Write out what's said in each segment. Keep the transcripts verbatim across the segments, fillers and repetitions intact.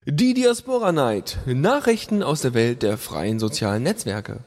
Die Diaspora Night. Nachrichten aus der Welt der freien sozialen Netzwerke.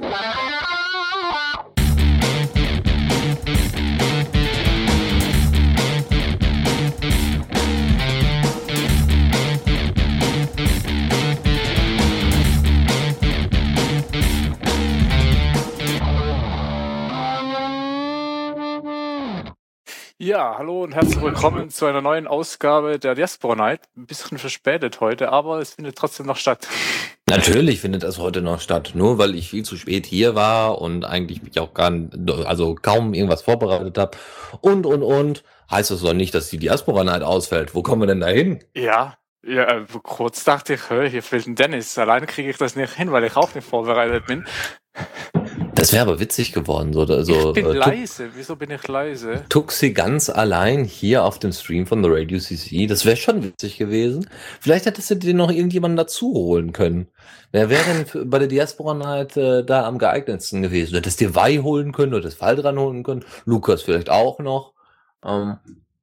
Ja, hallo und herzlich willkommen zu einer neuen Ausgabe der Diaspora Night. Ein bisschen verspätet heute, aber es findet trotzdem noch statt. Natürlich findet das heute noch statt, nur weil ich viel zu spät hier war und eigentlich mich auch gar nicht, also kaum irgendwas vorbereitet habe und, und, und, heißt das doch nicht, dass die Diaspora Night ausfällt. Wo kommen wir denn da hin? Ja, ja, äh, kurz dachte ich, hä, hier fehlt ein Dennis. Alleine kriege ich das nicht hin, weil ich auch nicht vorbereitet bin. Das wäre aber witzig geworden. So, so, Ich bin äh, leise. Wieso bin ich leise? Tuxi ganz allein hier auf dem Stream von The Radio C C. Das wäre schon witzig gewesen. Vielleicht hättest du dir noch irgendjemanden dazu holen können. Wer wäre denn für, bei der Diaspora Night äh, da am geeignetsten gewesen? Du hättest dir Wei holen können, du hättest Fall dran holen können. Lukas vielleicht auch noch. Ähm,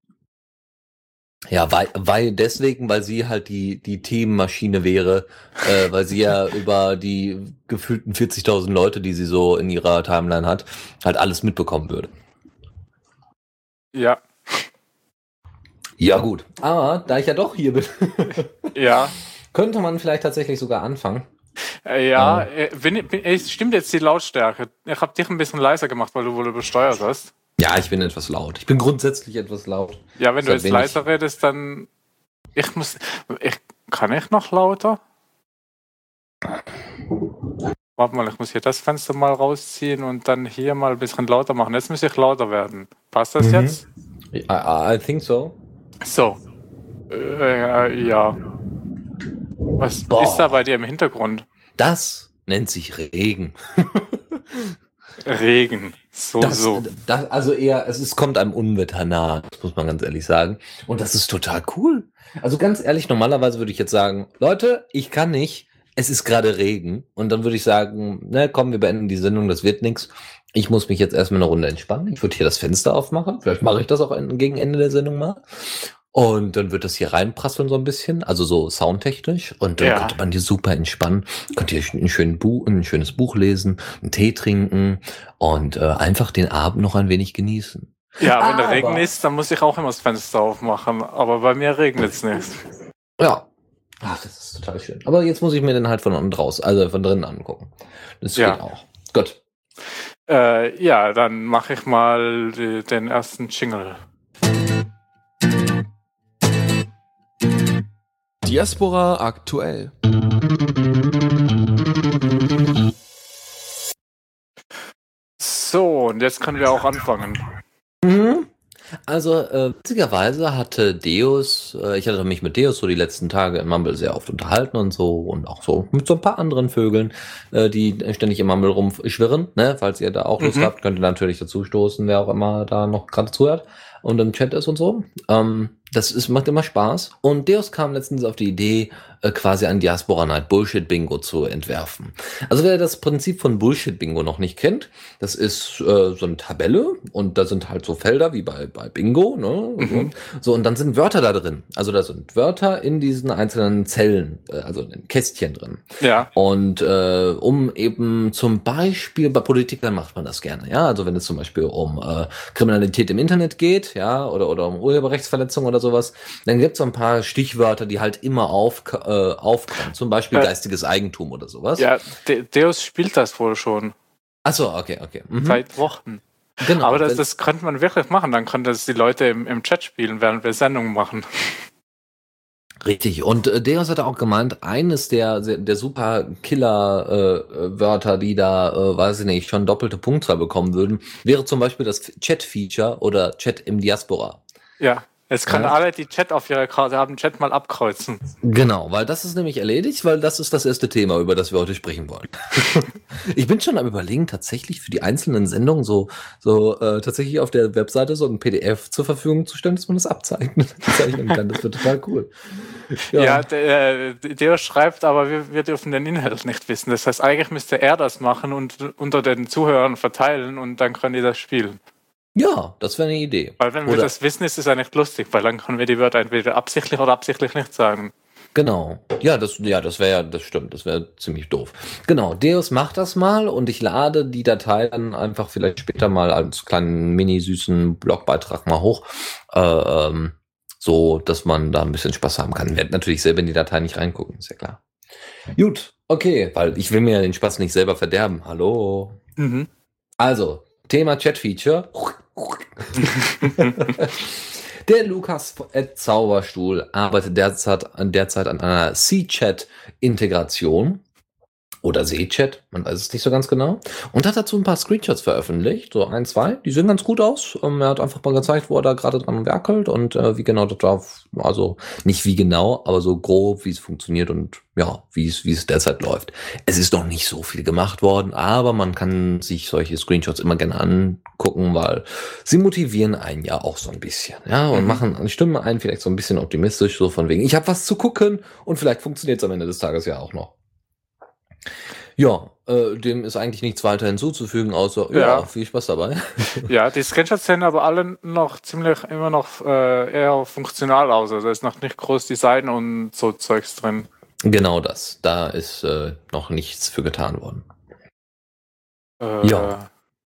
ja, weil, weil deswegen, weil sie halt die, die Themenmaschine wäre, äh, weil sie ja über die gefühlten vierzigtausend Leute, die sie so in ihrer Timeline hat, halt alles mitbekommen würde. Ja. Ja, gut. Aber da ich ja doch hier bin, Ja. könnte man vielleicht tatsächlich sogar anfangen. Äh, ja, äh, bin, bin, äh, stimmt jetzt die Lautstärke. Ich habe dich ein bisschen leiser gemacht, weil du wohl übersteuert hast. Ja, ich bin etwas laut. Ich bin grundsätzlich etwas laut. Ja, wenn du Deshalb jetzt leiser redest, dann... Ich muss... Ich, kann ich noch lauter? Warte mal, ich muss hier das Fenster mal rausziehen und dann hier mal ein bisschen lauter machen. Jetzt muss ich lauter werden. Passt das Mhm. jetzt? I, I think so. So. Äh, ja. Was Boah. ist da bei dir im Hintergrund? Das nennt sich Regen. Regen. So, Das, so. das, also eher, es ist, kommt einem Unwetter nahe, das muss man ganz ehrlich sagen. Und das ist total cool. Also ganz ehrlich, normalerweise würde ich jetzt sagen, Leute, ich kann nicht, es ist gerade Regen. Und dann würde ich sagen, ne, komm, wir beenden die Sendung, das wird nichts. Ich muss mich jetzt erstmal eine Runde entspannen. Ich würde hier das Fenster aufmachen. Vielleicht mache ich das auch gegen Ende der Sendung mal. Und dann wird das hier reinprasseln so ein bisschen, also so soundtechnisch. Und dann Ja. könnte man hier super entspannen. Könnt ihr ein, schönen Buch, ein schönes Buch lesen, einen Tee trinken und äh, einfach den Abend noch ein wenig genießen. Ja, wenn der Aber- Regen ist, dann muss ich auch immer das Fenster aufmachen. Aber bei mir regnet es nicht. Ja. Ach, das ist total schön. Aber jetzt muss ich mir den halt von unten raus, also von drinnen angucken. Das Ja. geht auch. Gut. Äh, ja, dann mache ich mal die, den ersten Jingle. Diaspora aktuell. So, und jetzt können wir auch anfangen. Mhm. Also, äh, witzigerweise hatte Deus, äh, ich hatte mich mit Deus so die letzten Tage in Mumble sehr oft unterhalten und so und auch so mit so ein paar anderen Vögeln, äh, die ständig im Mumble rumschwirren, ne? Falls ihr da auch Lust Mhm. habt, könnt ihr natürlich dazu stoßen, wer auch immer da noch gerade zuhört und im Chat ist und so. Ähm, das ist, macht immer Spaß. Und Deus kam letztens auf die Idee, äh, quasi ein Diaspora Night Bullshit Bingo zu entwerfen. Also wer das Prinzip von Bullshit Bingo noch nicht kennt, das ist äh, so eine Tabelle und da sind halt so Felder wie bei, bei Bingo, ne? Und Mhm. so. So, und dann sind Wörter da drin. Also da sind Wörter in diesen einzelnen Zellen, äh, also in Kästchen drin. Ja. Und äh, um eben zum Beispiel, bei Politikern macht man das gerne, ja, also wenn es zum Beispiel um äh, Kriminalität im Internet geht, ja, oder, oder um Urheberrechtsverletzung oder sowas, dann gibt es so ein paar Stichwörter, die halt immer auf, äh, aufkommen, zum Beispiel Äh, geistiges Eigentum oder sowas. Ja, De Deus spielt das wohl schon Achso, okay, okay. Mhm. seit Wochen. Genau. Aber das, wenn- das könnte man wirklich machen. Dann können das die Leute im, im Chat spielen, während wir Sendungen machen. Richtig. Und äh, Deus hatte auch gemeint, eines der, der super Killer-Wörter, die da, äh, weiß ich nicht, schon doppelte Punktzahl bekommen würden, wäre zum Beispiel das Chat-Feature oder Chat im Diaspora. Ja. Jetzt können Ja. alle, die Chat auf ihrer Karte haben, Chat mal abkreuzen. Genau, weil das ist nämlich erledigt, weil das ist das erste Thema, über das wir heute sprechen wollen. Ich bin schon am Überlegen, tatsächlich für die einzelnen Sendungen so, so äh, tatsächlich auf der Webseite so ein P D F zur Verfügung zu stellen, dass man das abzeichnen, zeichnen kann. Das wird total cool. Ja, der, äh, der schreibt, aber wir, wir dürfen den Inhalt nicht wissen. Das heißt, eigentlich müsste er das machen und unter den Zuhörern verteilen und dann können die das spielen. Ja, das wäre eine Idee. Weil wenn wir Oder- das wissen, ist es ja nicht lustig, weil dann können wir die Wörter entweder absichtlich oder absichtlich nicht sagen. Genau. Ja, das, ja, das wäre ja, das stimmt, das wäre ziemlich doof. Genau, Deus macht das mal und ich lade die Datei dann einfach vielleicht später mal als kleinen mini-süßen Blogbeitrag mal hoch, äh, ähm, so, dass man da ein bisschen Spaß haben kann. Ich werde natürlich selber in die Datei nicht reingucken, ist ja klar. Gut, okay, weil ich will mir ja den Spaß nicht selber verderben. Hallo. Mhm. Also, Thema Chat-Feature. Der Lukas at Zauberstuhl arbeitet derzeit, derzeit an einer C-Chat-Integration oder C-Chat, man weiß es nicht so ganz genau, und hat dazu ein paar Screenshots veröffentlicht, so ein, zwei, die sehen ganz gut aus. Ähm, er hat einfach mal gezeigt, wo er da gerade dran werkelt und äh, wie genau das drauf, also nicht wie genau, aber so grob, wie es funktioniert und ja, wie es wie es derzeit läuft. Es ist noch nicht so viel gemacht worden, aber man kann sich solche Screenshots immer gerne angucken, weil sie motivieren einen ja auch so ein bisschen, ja, und Mhm. machen, stimmen einen vielleicht so ein bisschen optimistisch, so von wegen, ich habe was zu gucken und vielleicht funktioniert es am Ende des Tages ja auch noch. Ja, äh, dem ist eigentlich nichts weiter hinzuzufügen, außer, ja, Ja. viel Spaß dabei. Ja, die Screenshots sehen aber alle noch ziemlich immer noch äh, eher funktional aus. Also da ist noch nicht groß Design und so Zeugs drin. Genau das. Da ist äh, noch nichts für getan worden. Äh, Ja.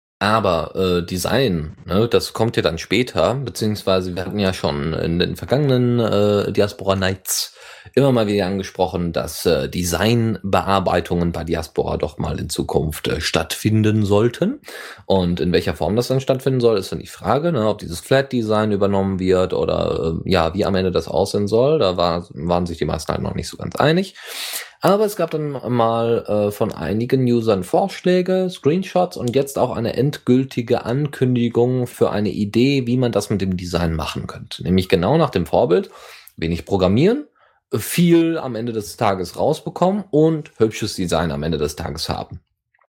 Aber äh, Design, ne, das kommt ja dann später, beziehungsweise wir hatten ja schon in den vergangenen äh, Diaspora Nights immer mal wieder angesprochen, dass äh, Designbearbeitungen bei Diaspora doch mal in Zukunft äh, stattfinden sollten. Und in welcher Form das dann stattfinden soll, ist dann die Frage, ne, ob dieses Flat Design übernommen wird oder äh, ja, wie am Ende das aussehen soll. Da war, waren sich die meisten halt noch nicht so ganz einig. Aber es gab dann mal äh, von einigen Usern Vorschläge, Screenshots und jetzt auch eine endgültige Ankündigung für eine Idee, wie man das mit dem Design machen könnte. Nämlich genau nach dem Vorbild, wenig programmieren, viel am Ende des Tages rausbekommen und hübsches Design am Ende des Tages haben.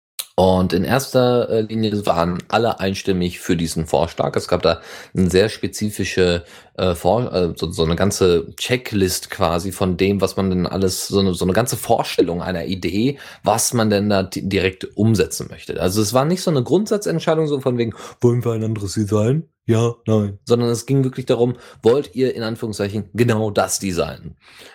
Und in erster äh, Linie waren alle einstimmig für diesen Vorschlag. Es gab da eine sehr spezifische, äh, Vor äh, so, so eine ganze Checklist quasi von dem, was man denn alles, so eine, so eine ganze Vorstellung einer Idee, was man denn da di- direkt umsetzen möchte. Also es war nicht so eine Grundsatzentscheidung so von wegen, wollen wir ein anderes Design? Ja, nein. Sondern es ging wirklich darum, wollt ihr in Anführungszeichen genau das designen?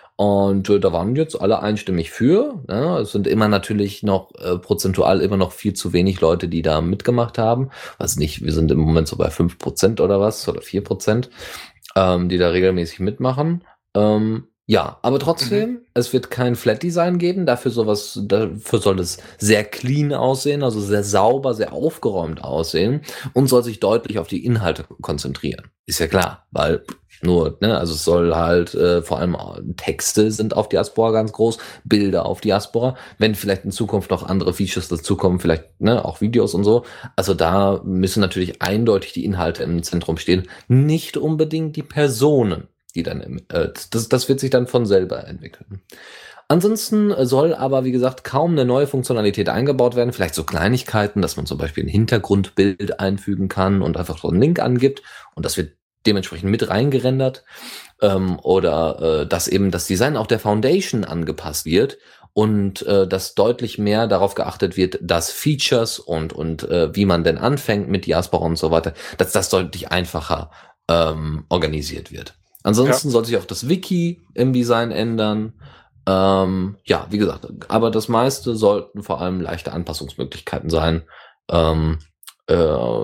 Und äh, da waren jetzt alle einstimmig für. Ja, es sind immer natürlich noch äh, prozentual immer noch viel zu wenig Leute, die da mitgemacht haben. Weiß nicht, wir sind im Moment so bei fünf Prozent oder was, oder vier Prozent, ähm, die da regelmäßig mitmachen. Ähm, ja, aber trotzdem, Mhm. es wird kein Flat Design geben. Dafür sowas, dafür soll es sehr clean aussehen, also sehr sauber, sehr aufgeräumt aussehen und soll sich deutlich auf die Inhalte konzentrieren. Ist ja klar, weil nur, ne, also es soll halt äh, vor allem äh, Texte sind auf Diaspora ganz groß, Bilder auf Diaspora. Wenn vielleicht in Zukunft noch andere Features dazukommen, vielleicht ne, auch Videos und so. Also da müssen natürlich eindeutig die Inhalte im Zentrum stehen, nicht unbedingt die Personen, die dann im, äh, das, das wird sich dann von selber entwickeln. Ansonsten soll aber, wie gesagt, kaum eine neue Funktionalität eingebaut werden. Vielleicht so Kleinigkeiten, dass man zum Beispiel ein Hintergrundbild einfügen kann und einfach so einen Link angibt und das wird dementsprechend mit reingerendert. Ähm, oder äh, dass eben das Design auch der Foundation angepasst wird und äh, dass deutlich mehr darauf geachtet wird, dass Features und, und äh, wie man denn anfängt mit Diaspora und so weiter, dass das deutlich einfacher ähm, organisiert wird. Ansonsten soll sich auch das Wiki im Design ändern. Ähm, ja, wie gesagt, aber das meiste sollten vor allem leichte Anpassungsmöglichkeiten sein. Ähm, äh,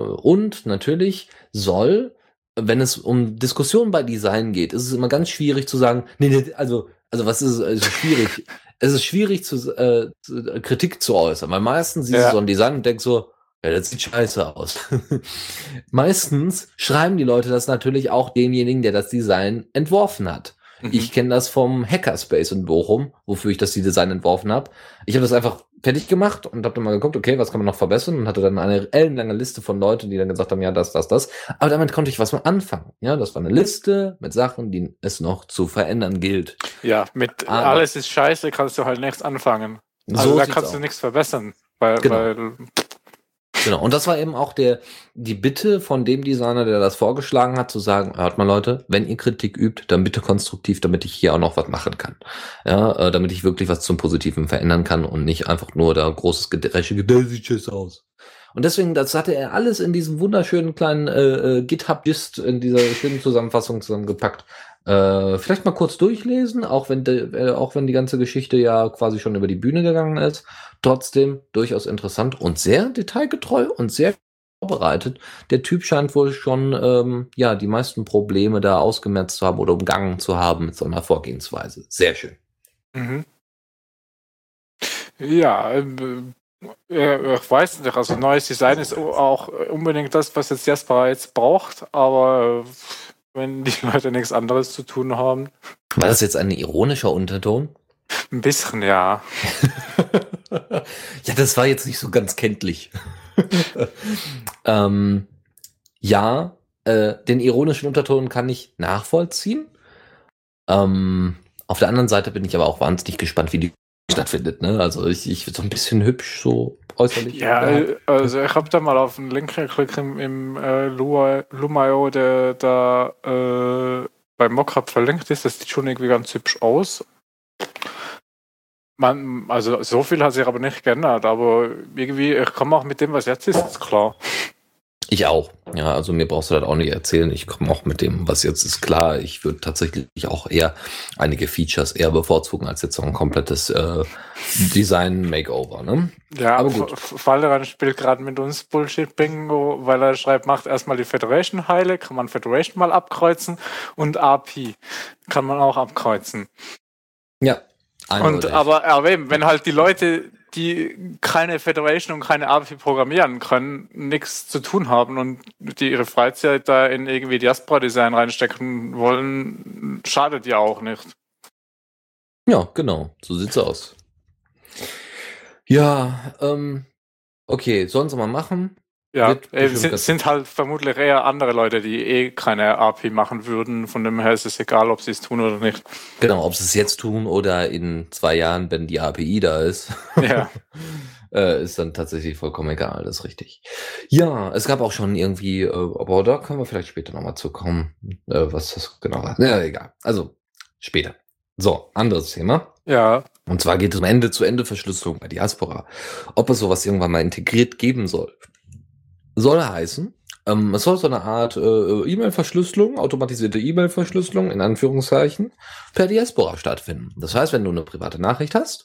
und natürlich soll, wenn es um Diskussionen bei Design geht, ist es immer ganz schwierig zu sagen, nee, nee, also, also was ist, also schwierig? Es ist schwierig, zu, äh, zu, Kritik zu äußern, weil meistens siehst Ja. du so ein Design und denkst so, ja, das sieht scheiße aus. Meistens schreiben die Leute das natürlich auch denjenigen, der das Design entworfen hat. Mhm. Ich kenne das vom Hackerspace in Bochum, wofür ich das die Design entworfen habe. Ich habe das einfach fertig gemacht und habe dann mal geguckt, okay, was kann man noch verbessern und hatte dann eine ellenlange Liste von Leuten, die dann gesagt haben, ja, das, das, das. Aber damit konnte ich was mal anfangen. Ja, das war eine Liste mit Sachen, die es noch zu verändern gilt. Ja, mit Aber- alles ist scheiße, kannst du halt nichts anfangen. Also So da sieht's kannst du aus. nichts verbessern. Weil, Genau. weil Genau, und das war eben auch der, die Bitte von dem Designer, der das vorgeschlagen hat, zu sagen, hört mal Leute, wenn ihr Kritik übt, dann bitte konstruktiv, damit ich hier auch noch was machen kann. Ja, äh, damit ich wirklich was zum Positiven verändern kann und nicht einfach nur da großes Gedresche, der sieht scheiße aus. Und deswegen, das hatte er alles in diesem wunderschönen kleinen äh, äh, GitHub-Gist, in dieser schönen Zusammenfassung zusammengepackt. Äh, vielleicht mal kurz durchlesen, auch wenn, de, äh, auch wenn die ganze Geschichte ja quasi schon über die Bühne gegangen ist. Trotzdem durchaus interessant und sehr detailgetreu und sehr vorbereitet. Der Typ scheint wohl schon ähm, ja die meisten Probleme da ausgemerzt zu haben oder umgangen zu haben mit so einer Vorgehensweise. Sehr schön. Mhm. Ja, ähm, äh, ich weiß nicht, also neues Design ist auch unbedingt das, was jetzt Jasper jetzt braucht, aber äh, wenn die Leute nichts anderes zu tun haben. War das jetzt ein ironischer Unterton? Ein bisschen, ja. Ja, das war jetzt nicht so ganz kenntlich. ähm, ja, äh, den ironischen Unterton kann ich nachvollziehen. Ähm, auf der anderen Seite bin ich aber auch wahnsinnig gespannt, wie die stattfindet. Ne? Also ich, ich so ein bisschen hübsch so äußerlich. Ja, äh, also ich habe da mal auf den Link geklickt im, im äh, Lumio, der da äh, beim Mockup verlinkt ist. Das sieht schon irgendwie ganz hübsch aus. Man, also so viel hat sich aber nicht geändert, aber irgendwie, ich komme auch mit dem, was jetzt ist, ist klar. Ich auch. Ja, also mir brauchst du das auch nicht erzählen. Ich komme auch mit dem, was jetzt ist, klar. Ich würde tatsächlich auch eher einige Features eher bevorzugen, als jetzt so ein komplettes äh, Design-Makeover. Ne? Ja, aber gut. Valderan spielt gerade mit uns Bullshit-Bingo, weil er schreibt, macht erstmal die Federation heile, kann man Federation mal abkreuzen und A P kann man auch abkreuzen. Ja. Und aber, aber eben, wenn halt die Leute, die keine Federation und keine A P I programmieren können, nichts zu tun haben und die ihre Freizeit da in irgendwie Diaspora-Design reinstecken wollen, schadet ja auch nicht. Ja, genau. So sieht's aus. Ja, ähm, okay, sollen sie mal machen. Ja, es sind, sind halt vermutlich eher andere Leute, die eh keine A P I machen würden. Von dem her ist es egal, ob sie es tun oder nicht. Genau, ob sie es jetzt tun oder in zwei Jahren, wenn die A P I da ist. Ja. äh, ist dann tatsächlich vollkommen egal, das ist richtig. Ja, es gab auch schon irgendwie, äh, aber da können wir vielleicht später nochmal zukommen, äh, was das genau war. Ja, egal. Also, später. So, anderes Thema. Ja. Und zwar geht es um Ende-zu-Ende-Verschlüsselung bei Diaspora. Ob es sowas irgendwann mal integriert geben soll. Soll heißen, ähm, es soll so eine Art äh, E-Mail-Verschlüsselung, automatisierte E-Mail-Verschlüsselung, in Anführungszeichen, per Diaspora stattfinden. Das heißt, wenn du eine private Nachricht hast,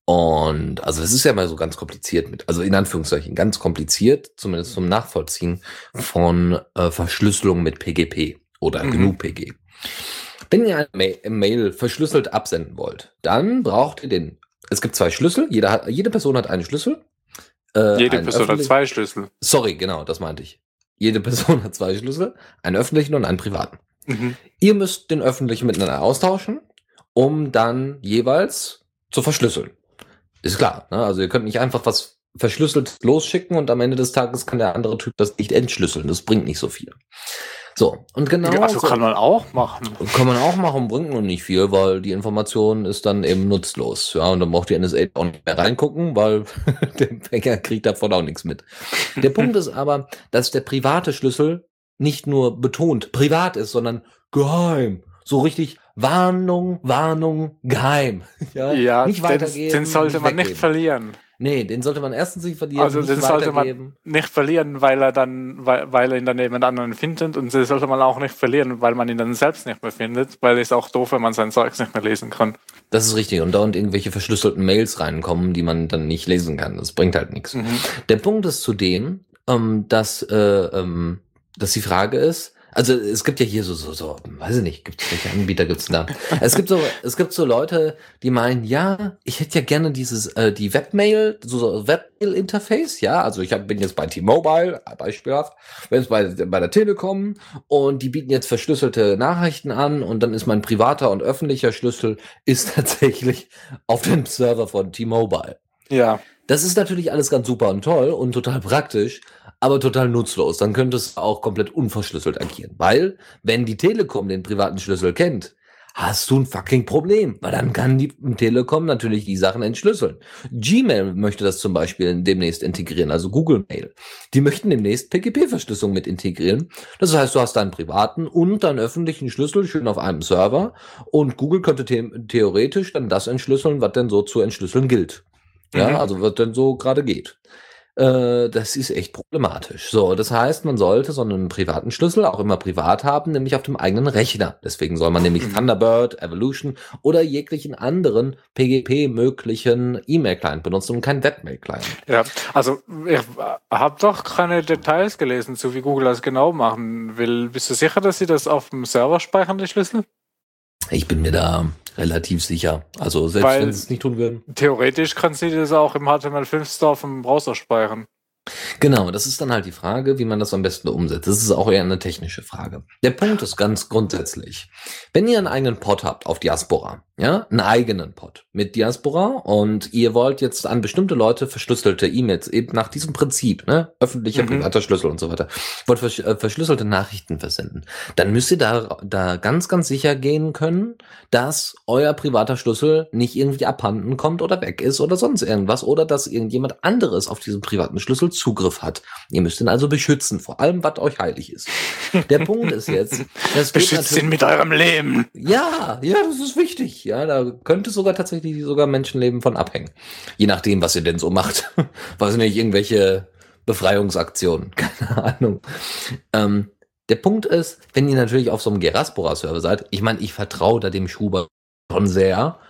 und also das ist ja mal so ganz kompliziert mit, also in Anführungszeichen ganz kompliziert, zumindest zum Nachvollziehen von äh, Verschlüsselung mit P G P oder mhm. G N U P G. Wenn ihr eine Mail, Mail verschlüsselt absenden wollt, dann braucht ihr den, es gibt zwei Schlüssel, jeder hat, jede Person hat einen Schlüssel. Äh, Jede Person hat zwei Schlüssel. Sorry, genau, das meinte ich. Jede Person hat zwei Schlüssel, einen öffentlichen und einen privaten. Mhm. Ihr müsst den öffentlichen miteinander austauschen, um dann jeweils zu verschlüsseln. Ist klar, ne? Also ihr könnt nicht einfach was verschlüsselt losschicken und am Ende des Tages kann der andere Typ das nicht entschlüsseln. Das bringt nicht so viel. So, und genau. Ja, also kann man auch machen. Kann man auch machen, bringt nur nicht viel, weil die Information ist dann eben nutzlos. Ja, und dann braucht die N S A auch nicht mehr reingucken, weil der Empfänger kriegt davon auch nichts mit. Der Punkt ist aber, dass der private Schlüssel nicht nur betont privat ist, sondern geheim. So richtig Warnung, Warnung, geheim. Ja, ja nicht weitergeben. Den, den sollte man nicht verlieren. Nee, den sollte man erstens nicht verlieren. Also den sollte man nicht verlieren, weil er dann, weil, weil er ihn dann jemand anderen findet, und den sollte man auch nicht verlieren, weil man ihn dann selbst nicht mehr findet, weil es auch doof, wenn man sein Zeugs nicht mehr lesen kann. Das ist richtig. Und dauernd irgendwelche verschlüsselten Mails reinkommen, die man dann nicht lesen kann. Das bringt halt nichts. Mhm. Der Punkt ist zudem, ähm, dass, äh, ähm, dass die Frage ist, also es gibt ja hier so, so, so, weiß ich nicht, gibt's welche Anbieter gibt's da? Es gibt so, es gibt so Leute, die meinen, ja, ich hätte ja gerne dieses, äh, die Webmail, so, so Webmail-Interface, ja, also ich hab, bin jetzt bei T-Mobile, beispielhaft, bin jetzt bei, bei der Telekom und die bieten jetzt verschlüsselte Nachrichten an und dann ist mein privater und öffentlicher Schlüssel ist tatsächlich auf dem Server von T-Mobile. Ja. Das ist natürlich alles ganz super und toll und total praktisch, aber total nutzlos. Dann könnte es auch komplett unverschlüsselt agieren. Weil, wenn die Telekom den privaten Schlüssel kennt, hast du ein fucking Problem. Weil dann kann die Telekom natürlich die Sachen entschlüsseln. Gmail möchte das zum Beispiel demnächst integrieren, also Google Mail. Die möchten demnächst P G P-Verschlüsselung mit integrieren. Das heißt, du hast deinen privaten und deinen öffentlichen Schlüssel schön auf einem Server und Google könnte the- theoretisch dann das entschlüsseln, was denn so zu entschlüsseln gilt. Ja, mhm. Also was denn so gerade geht. Äh, das ist echt problematisch. So, das heißt, man sollte so einen privaten Schlüssel auch immer privat haben, nämlich auf dem eigenen Rechner. Deswegen soll man nämlich Thunderbird, Evolution oder jeglichen anderen P G P-möglichen E-Mail-Client benutzen und keinen Webmail-Client. Ja, also ich habe doch keine Details gelesen, zu wie Google das genau machen will. Bist du sicher, dass sie das auf dem Server speichern, die Schlüssel? Ich bin mir da relativ sicher. Also selbst Weil wenn sie es nicht tun würden. Theoretisch kann sie das auch im H T M L fünf Store vom Browser speichern. Genau, das ist dann halt die Frage, wie man das am besten umsetzt. Das ist auch eher eine technische Frage. Der Punkt ist ganz grundsätzlich, wenn ihr einen eigenen Pod habt auf Diaspora, ja, einen eigenen Pod mit Diaspora und ihr wollt jetzt an bestimmte Leute verschlüsselte E-Mails eben nach diesem Prinzip, ne, öffentlicher, Mhm. privater Schlüssel und so weiter, wollt versch äh, verschlüsselte Nachrichten versenden, dann müsst ihr da, da ganz, ganz sicher gehen können, dass euer privater Schlüssel nicht irgendwie abhanden kommt oder weg ist oder sonst irgendwas oder dass irgendjemand anderes auf diesen privaten Schlüssel Zugriff hat. Ihr müsst ihn also beschützen, vor allem, was euch heilig ist. Der Punkt ist jetzt, das geht Beschützt ihn mit eurem Leben. ja, ja, das ist wichtig. Ja, da könnte sogar tatsächlich sogar Menschenleben von abhängen. Je nachdem, was ihr denn so macht. Weiß nicht, irgendwelche Befreiungsaktionen. Keine Ahnung. Ähm, der Punkt ist, wenn ihr natürlich auf so einem Geraspora-Server seid, ich meine, ich vertraue da dem Schuber schon sehr,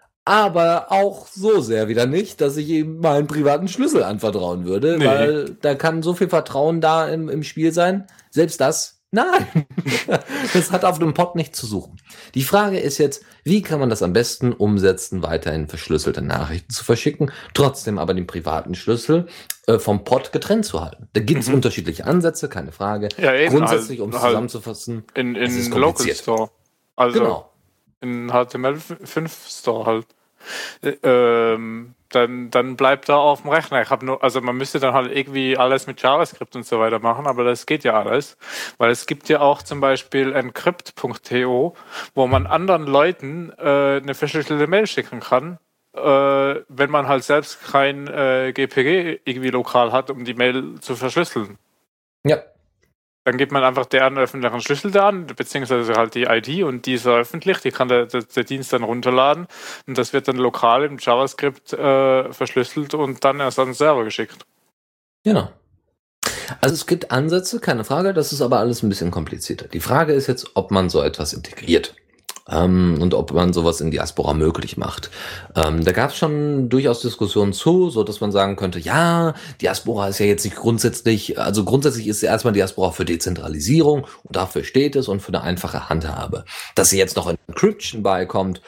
aber auch so sehr wieder nicht, dass ich ihm meinen privaten Schlüssel anvertrauen würde, Nee. weil da kann so viel Vertrauen da im, im Spiel sein. Selbst das, nein. Das hat auf einem Pod nichts zu suchen. Die Frage ist jetzt, wie kann man das am besten umsetzen, weiterhin verschlüsselte Nachrichten zu verschicken, trotzdem aber den privaten Schlüssel äh, vom Pod getrennt zu halten. Da gibt es Mhm. unterschiedliche Ansätze, keine Frage. Ja, eben Grundsätzlich, um es halt, halt zusammenzufassen, in, es ist in Local kompliziert. Store. Also Genau. in H T M L fünf Store halt. Äh, Ähm, dann, dann bleibt er auf dem Rechner. Ich habe nur, also man müsste dann halt irgendwie alles mit JavaScript und so weiter machen, aber das geht ja alles. Weil es gibt ja auch zum Beispiel encrypt punkt to, wo man anderen Leuten äh, eine verschlüsselte Mail schicken kann, äh, wenn man halt selbst kein äh, G P G irgendwie lokal hat, um die Mail zu verschlüsseln. Ja. Dann gibt man einfach deren öffentlichen Schlüssel da an, beziehungsweise halt die I D und die ist öffentlich, die kann der, der, der Dienst dann runterladen und das wird dann lokal im JavaScript äh, verschlüsselt und dann erst an den Server geschickt. Genau. Also es gibt Ansätze, keine Frage, das ist aber alles ein bisschen komplizierter. Die Frage ist jetzt, ob man so etwas integriert ähm, und ob man sowas in Diaspora möglich macht. Ähm, da gab es schon durchaus Diskussionen zu, so dass man sagen könnte, ja, Diaspora ist ja jetzt nicht grundsätzlich, also grundsätzlich ist erstmal Diaspora für Dezentralisierung und dafür steht es und für eine einfache Handhabe. Dass sie jetzt noch Encryption beikommt,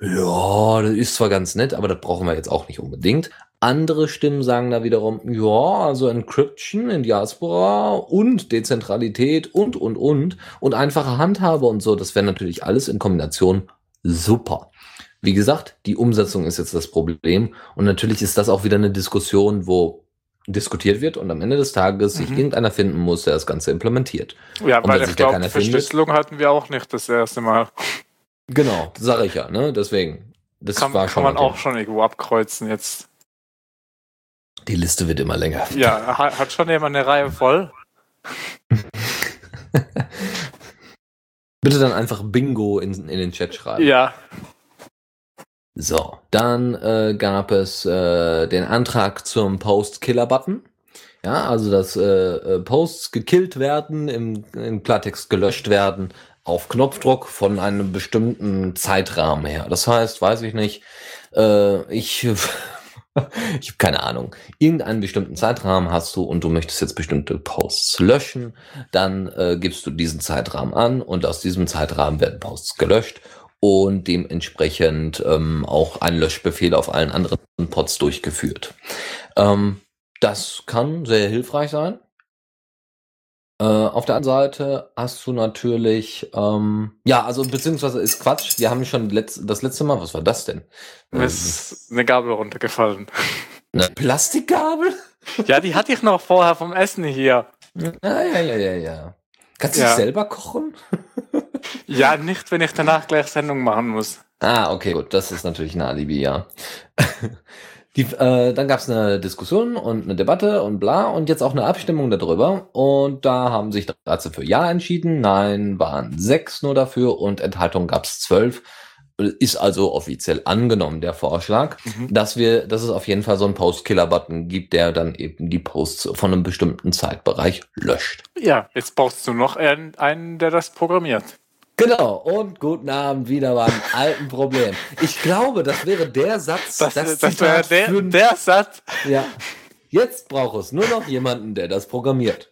ja, das ist zwar ganz nett, aber das brauchen wir jetzt auch nicht unbedingt. Andere Stimmen sagen da wiederum, ja, also Encryption in Diaspora und Dezentralität und, und, und und einfache Handhabe und so, das wäre natürlich alles in Kombination super. Wie gesagt, die Umsetzung ist jetzt das Problem und natürlich ist das auch wieder eine Diskussion, wo diskutiert wird und am Ende des Tages sich Mhm. irgendeiner finden muss, der das Ganze implementiert. Ja, Und weil wenn ich sich da glaube, keiner findet, Verschlüsselung hatten wir auch nicht das erste Mal. genau, das sage ich ja, ne, deswegen. Das Kann, war kann schon man ein auch Thema. schon irgendwo abkreuzen jetzt. Die Liste wird immer länger. Ja, ha- hat schon jemand eine Reihe voll? Bitte dann einfach Bingo in, in den Chat schreiben. Ja. So, dann äh, gab es äh, den Antrag zum Post-Killer-Button. Ja, also dass äh, äh, Posts gekillt werden, im, im Klartext gelöscht werden, auf Knopfdruck von einem bestimmten Zeitrahmen her. Das heißt, weiß ich nicht, äh, ich, ich habe keine Ahnung, irgendeinen bestimmten Zeitrahmen hast du und du möchtest jetzt bestimmte Posts löschen, dann äh, gibst du diesen Zeitrahmen an und aus diesem Zeitrahmen werden Posts gelöscht und dementsprechend ähm, auch ein Löschbefehl auf allen anderen Pods durchgeführt. Ähm, das kann sehr hilfreich sein. Äh, auf der anderen Seite hast du natürlich, ähm, ja, also beziehungsweise ist Quatsch, wir haben schon letz, das letzte Mal, was war das denn? Mir ist eine Gabel runtergefallen. Eine Plastikgabel? Ja, die hatte ich noch vorher vom Essen hier. Ja, ja, ja, ja, ja. Kannst du Ja. dich selber kochen? Ja, nicht, wenn ich danach gleich Sendung machen muss. Ah, okay, gut, das ist natürlich ein Alibi, ja. Die, äh, dann gab es eine Diskussion und eine Debatte und bla und jetzt auch eine Abstimmung darüber und da haben sich dreizehn für Ja entschieden, Nein waren sechs nur dafür und Enthaltungen gab es zwölf. ist also offiziell angenommen, der Vorschlag, mhm. dass wir, dass es auf jeden Fall so einen Post-Killer-Button gibt, der dann eben die Posts von einem bestimmten Zeitbereich löscht. Ja, jetzt brauchst du noch einen, einen der das programmiert. Genau, und guten Abend wieder beim alten Problem. Ich glaube, das wäre der Satz, das, das, das wäre der, der Satz. Ja, jetzt braucht es nur noch jemanden, der das programmiert.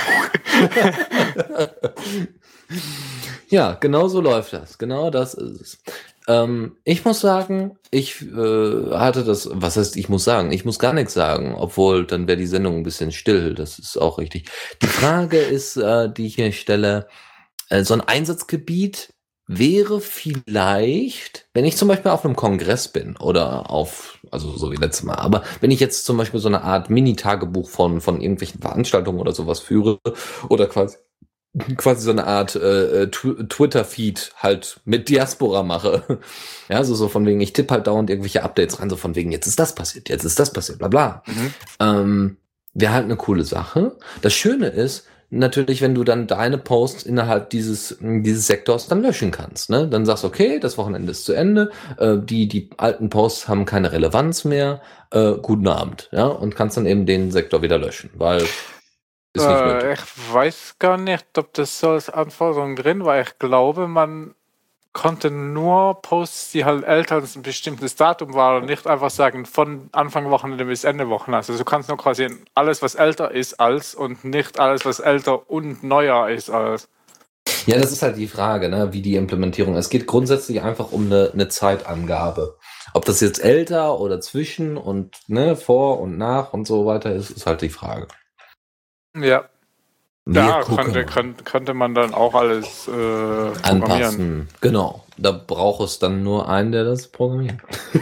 Ja, genau so läuft das. Genau das ist es. Ähm, ich muss sagen, ich äh, hatte das, was heißt, ich muss sagen, ich muss gar nichts sagen, obwohl dann wäre die Sendung ein bisschen still, das ist auch richtig. Die Frage ist, äh, die ich hier stelle, äh, so ein Einsatzgebiet wäre vielleicht, wenn ich zum Beispiel auf einem Kongress bin oder auf, also so wie letztes Mal, aber wenn ich jetzt zum Beispiel so eine Art Mini-Tagebuch von, von irgendwelchen Veranstaltungen oder sowas führe oder quasi quasi so eine Art äh, Tw- Twitter-Feed halt mit Diaspora mache. Ja, so, so von wegen, ich tippe halt dauernd irgendwelche Updates rein, so von wegen, jetzt ist das passiert, jetzt ist das passiert, bla bla. Mhm. Ähm, wäre halt eine coole Sache. Das Schöne ist, natürlich, wenn du dann deine Posts innerhalb dieses dieses Sektors dann löschen kannst, ne? Dann sagst du, okay, das Wochenende ist zu Ende, äh, die die alten Posts haben keine Relevanz mehr, äh, guten Abend, ja, und kannst dann eben den Sektor wieder löschen, weil ist nicht äh, ich weiß gar nicht, ob das so als Anforderung drin war. Ich glaube, man konnte nur Posts, die halt älter als ein bestimmtes Datum waren, und nicht einfach sagen, von Anfang Wochenende bis Ende Wochenende. Also du kannst nur quasi alles, was älter ist als, und nicht alles, was älter und neuer ist als. Ja, das ist halt die Frage, ne, wie die Implementierung ist. Es geht grundsätzlich einfach um eine, eine Zeitangabe. Ob das jetzt älter oder zwischen und ne, vor und nach und so weiter ist, ist halt die Frage. Ja. Wir ja, könnte, könnte, könnte man dann auch alles äh, anpassen. Genau. Da braucht es dann nur einen, der das programmiert.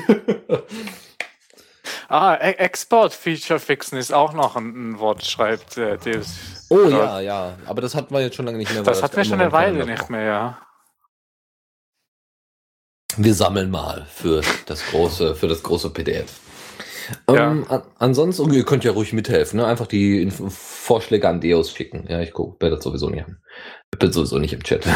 ah, e- Export-Feature fixen ist auch noch ein, ein Wort, schreibt äh, Deus. Oh ja, ja. Aber das hatten wir jetzt schon lange nicht mehr. Das hatten wir schon eine Weile nicht mehr, ja. Wir sammeln mal für das große, für das große P D F. Ja. Ähm, an, ansonsten, ihr könnt ja ruhig mithelfen, ne? Einfach die Inf- Vorschläge an Deus schicken. Ja, ich gucke, werde das sowieso nicht an. Ich bin sowieso nicht im Chat.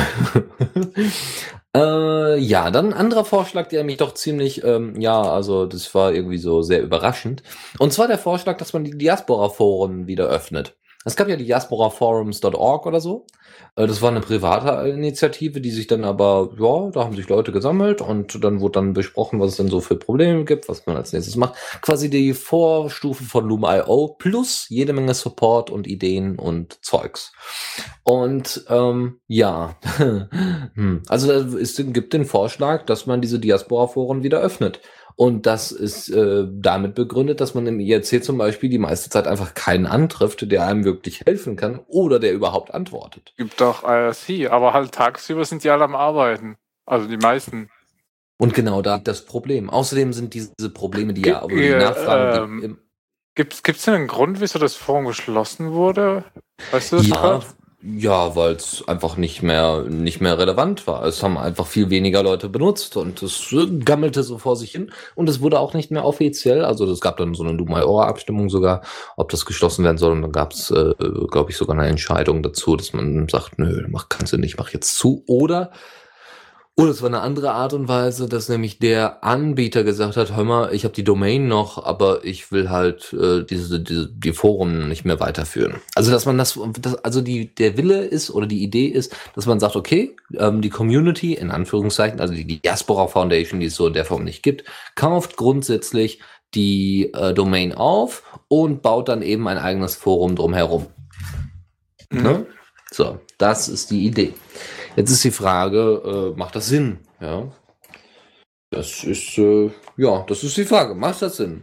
äh, ja, dann ein anderer Vorschlag, der mich doch ziemlich, ähm, ja, also das war irgendwie so sehr überraschend. Und zwar der Vorschlag, dass man die Diaspora-Foren wieder öffnet. Es gab ja die diaspora forums dot org oder so. Das war eine private Initiative, die sich dann aber, ja, da haben sich Leute gesammelt und dann wurde dann besprochen, was es denn so für Probleme gibt, was man als nächstes macht. Quasi die Vorstufe von Loom Punkt io plus jede Menge Support und Ideen und Zeugs. Und ähm, ja, also es gibt den Vorschlag, dass man diese Diaspora-Foren wieder öffnet. Und das ist äh, damit begründet, dass man im I R C zum Beispiel die meiste Zeit einfach keinen antrifft, der einem wirklich helfen kann oder der überhaupt antwortet. Gibt auch I R C, aber halt tagsüber sind die alle am Arbeiten. Also die meisten. Und genau da liegt das Problem. Außerdem sind diese Probleme, die G- ja, aber die Nachfragen... Ähm, Gibt es denn einen Grund, wieso das Forum geschlossen wurde? Weißt du das? Ja, ja, weil es einfach nicht mehr, nicht mehr relevant war. Es haben einfach viel weniger Leute benutzt und es gammelte so vor sich hin. Und es wurde auch nicht mehr offiziell, also es gab dann so eine Loom Punkt io-Abstimmung sogar, ob das geschlossen werden soll. Und dann gab es, äh, glaube ich, sogar eine Entscheidung dazu, dass man sagt, nö, mach, kannst du nicht, mach jetzt zu. Oder Oder es war eine andere Art und Weise, dass nämlich der Anbieter gesagt hat, hör mal, ich habe die Domain noch, aber ich will halt äh, diese, diese die Foren nicht mehr weiterführen. Also dass man das, das also die der Wille ist oder die Idee ist, dass man sagt, okay, ähm, die Community in Anführungszeichen, also die Diaspora Foundation, die es so in der Form nicht gibt, kauft grundsätzlich die äh, Domain auf und baut dann eben ein eigenes Forum drumherum. Mhm. Ne? So, das ist die Idee. Jetzt ist die Frage, äh, macht das Sinn? Ja, das ist, äh, ja, das ist die Frage. Macht das Sinn?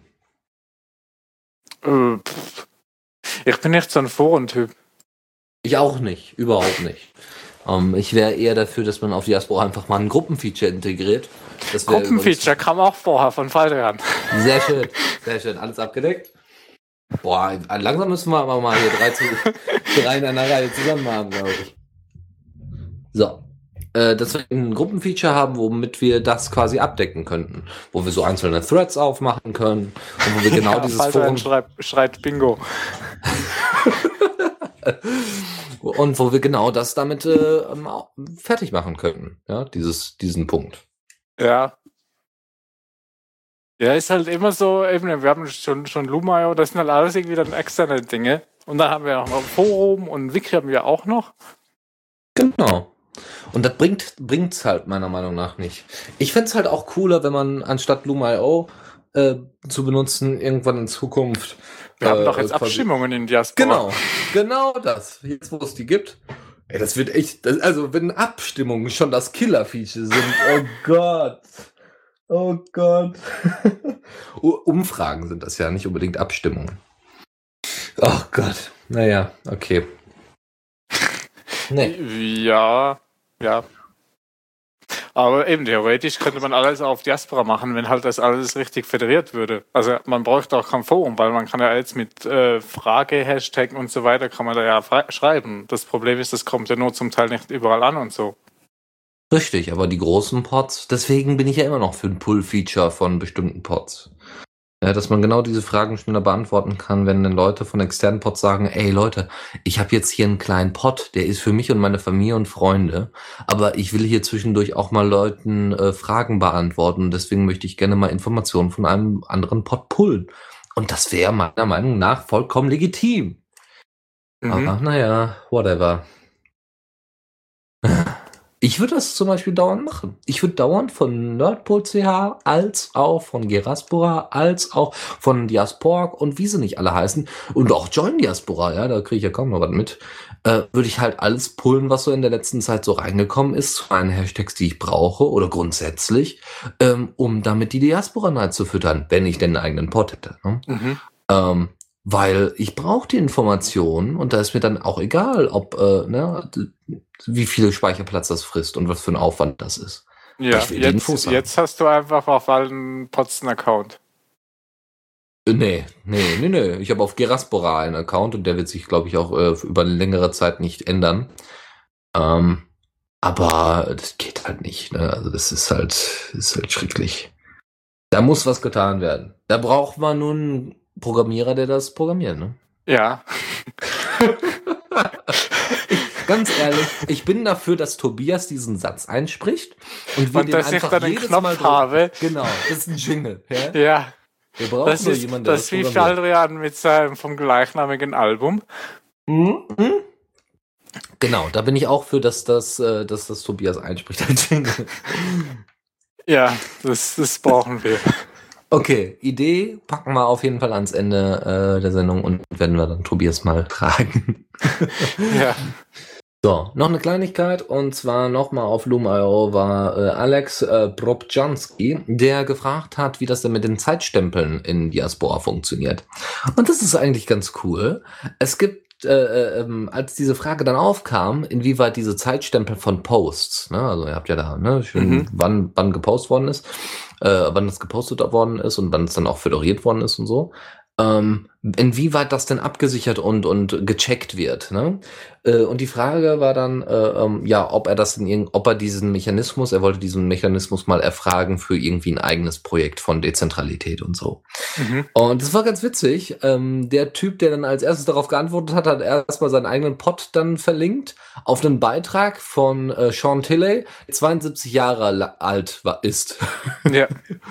Äh, ich bin nicht so ein Forentyp. Ich auch nicht, überhaupt nicht. Ähm, ich wäre eher dafür, dass man auf Diaspora einfach mal ein Gruppenfeature integriert. Das Gruppenfeature kam auch vorher von Faldrian. Sehr schön, sehr schön. Alles abgedeckt? Boah, langsam müssen wir aber mal hier drei, zu, drei in einer Reihe zusammen haben, glaube ich. So, äh, dass wir ein Gruppenfeature haben, womit wir das quasi abdecken könnten. Wo wir so einzelne Threads aufmachen können und wo wir genau ja, dieses Forum... Schreit, schreit Bingo. Und wo wir genau das damit äh, fertig machen könnten. Ja, dieses, diesen Punkt. Ja. Ja, ist halt immer so, eben, wir haben schon, schon Lumaio, das sind halt alles irgendwie dann externe Dinge. Und dann haben wir noch ein Forum und Wiki haben wir auch noch. Genau. Und das bringt bringt's halt meiner Meinung nach nicht. Ich fänd's halt auch cooler, wenn man anstatt Loom.io äh, zu benutzen, irgendwann in Zukunft. Wir äh, haben doch jetzt quasi- Abstimmungen in Diaspora. Genau, genau das. Jetzt, wo es die gibt. Ey, das wird echt, das, also wenn Abstimmungen schon das Killer-Feature sind, oh Gott. Oh Gott. Umfragen sind das ja, nicht unbedingt Abstimmungen. Oh Gott. Naja, okay. Nee. Ja, ja. Aber eben theoretisch könnte man alles auf Diaspora machen, wenn halt das alles richtig föderiert würde. Also man bräuchte auch kein Forum, weil man kann ja jetzt mit äh, Frage, Hashtag und so weiter kann man da ja frei- schreiben. Das Problem ist, das kommt ja nur zum Teil nicht überall an und so. Richtig, aber die großen Pods, deswegen bin ich ja immer noch für ein Pull-Feature von bestimmten Pods. Ja, dass man genau diese Fragen schneller beantworten kann, wenn dann Leute von externen Pods sagen, ey Leute, ich habe jetzt hier einen kleinen Pod, der ist für mich und meine Familie und Freunde, aber ich will hier zwischendurch auch mal Leuten äh, Fragen beantworten, deswegen möchte ich gerne mal Informationen von einem anderen Pod pullen. Und das wäre meiner Meinung nach vollkommen legitim. Mhm. Aber naja, whatever. Ich würde das zum Beispiel dauernd machen. Ich würde dauernd von Nerdpol.ch als auch von Geraspora als auch von Diasporg und wie sie nicht alle heißen und auch Join Diaspora, ja, da kriege ich ja kaum noch was mit, äh, würde ich halt alles pullen, was so in der letzten Zeit so reingekommen ist, zu meinen Hashtags, die ich brauche oder grundsätzlich, ähm, um damit die Diaspora-Night zu füttern, wenn ich denn einen eigenen Pod hätte. Ne? Mhm. Ähm, weil ich brauche die Informationen und da ist mir dann auch egal, ob, äh, ne, wie viel Speicherplatz das frisst und was für ein Aufwand das ist. Ja, Ich will die Infos jetzt, haben. jetzt hast du einfach auf allen Pods einen Account. Äh, Nee, nee, nee, nee. Ich habe auf Geraspora einen Account und der wird sich, glaube ich, auch äh, über eine längere Zeit nicht ändern. Ähm, aber das geht halt nicht. Ne? Also das ist halt, ist halt schrecklich. Da muss was getan werden. Da braucht man nun einen Programmierer, der das programmiert. Ne? Ja. Ganz ehrlich, ich bin dafür, dass Tobias diesen Satz einspricht und wir Und den dass ich einfach dann einen jedes Knopf Mal drücken. habe. Genau, das ist ein Jingle. Ja? Ja. Wir brauchen Das nur ist, jemanden, der das ist wie programmiert. Faldrian mit seinem vom gleichnamigen Album. Mhm. Mhm. Genau, da bin ich auch für, dass das, äh, dass das Tobias einspricht als Jingle. Ja, das, das brauchen wir. Okay, Idee packen wir auf jeden Fall ans Ende äh, der Sendung und werden wir dann Tobias mal tragen. Ja. So, noch eine Kleinigkeit und zwar nochmal auf Loom Punkt io war äh, Alex äh, Probjanski, der gefragt hat, wie das denn mit den Zeitstempeln in Diaspora funktioniert. Und das ist eigentlich ganz cool. Es gibt, äh, ähm, als diese Frage dann aufkam, inwieweit diese Zeitstempel von Posts, ne, also ihr habt ja da, ne, schön, Mhm. wann, wann gepostet worden ist, äh, wann das gepostet worden ist und wann es dann auch föderiert worden ist und so. Ähm, inwieweit das denn abgesichert und und gecheckt wird, ne? Äh, und die Frage war dann, äh, ähm, ja, ob er das in irgend, ob er diesen Mechanismus, er wollte diesen Mechanismus mal erfragen für irgendwie ein eigenes Projekt von Dezentralität und so. Mhm. Und das war ganz witzig. Ähm, der Typ, der dann als erstes darauf geantwortet hat, hat erstmal seinen eigenen Pod dann verlinkt auf einen Beitrag von äh, Sean Tilley, der zweiundsiebzig Jahre la- alt war, ist. Ja.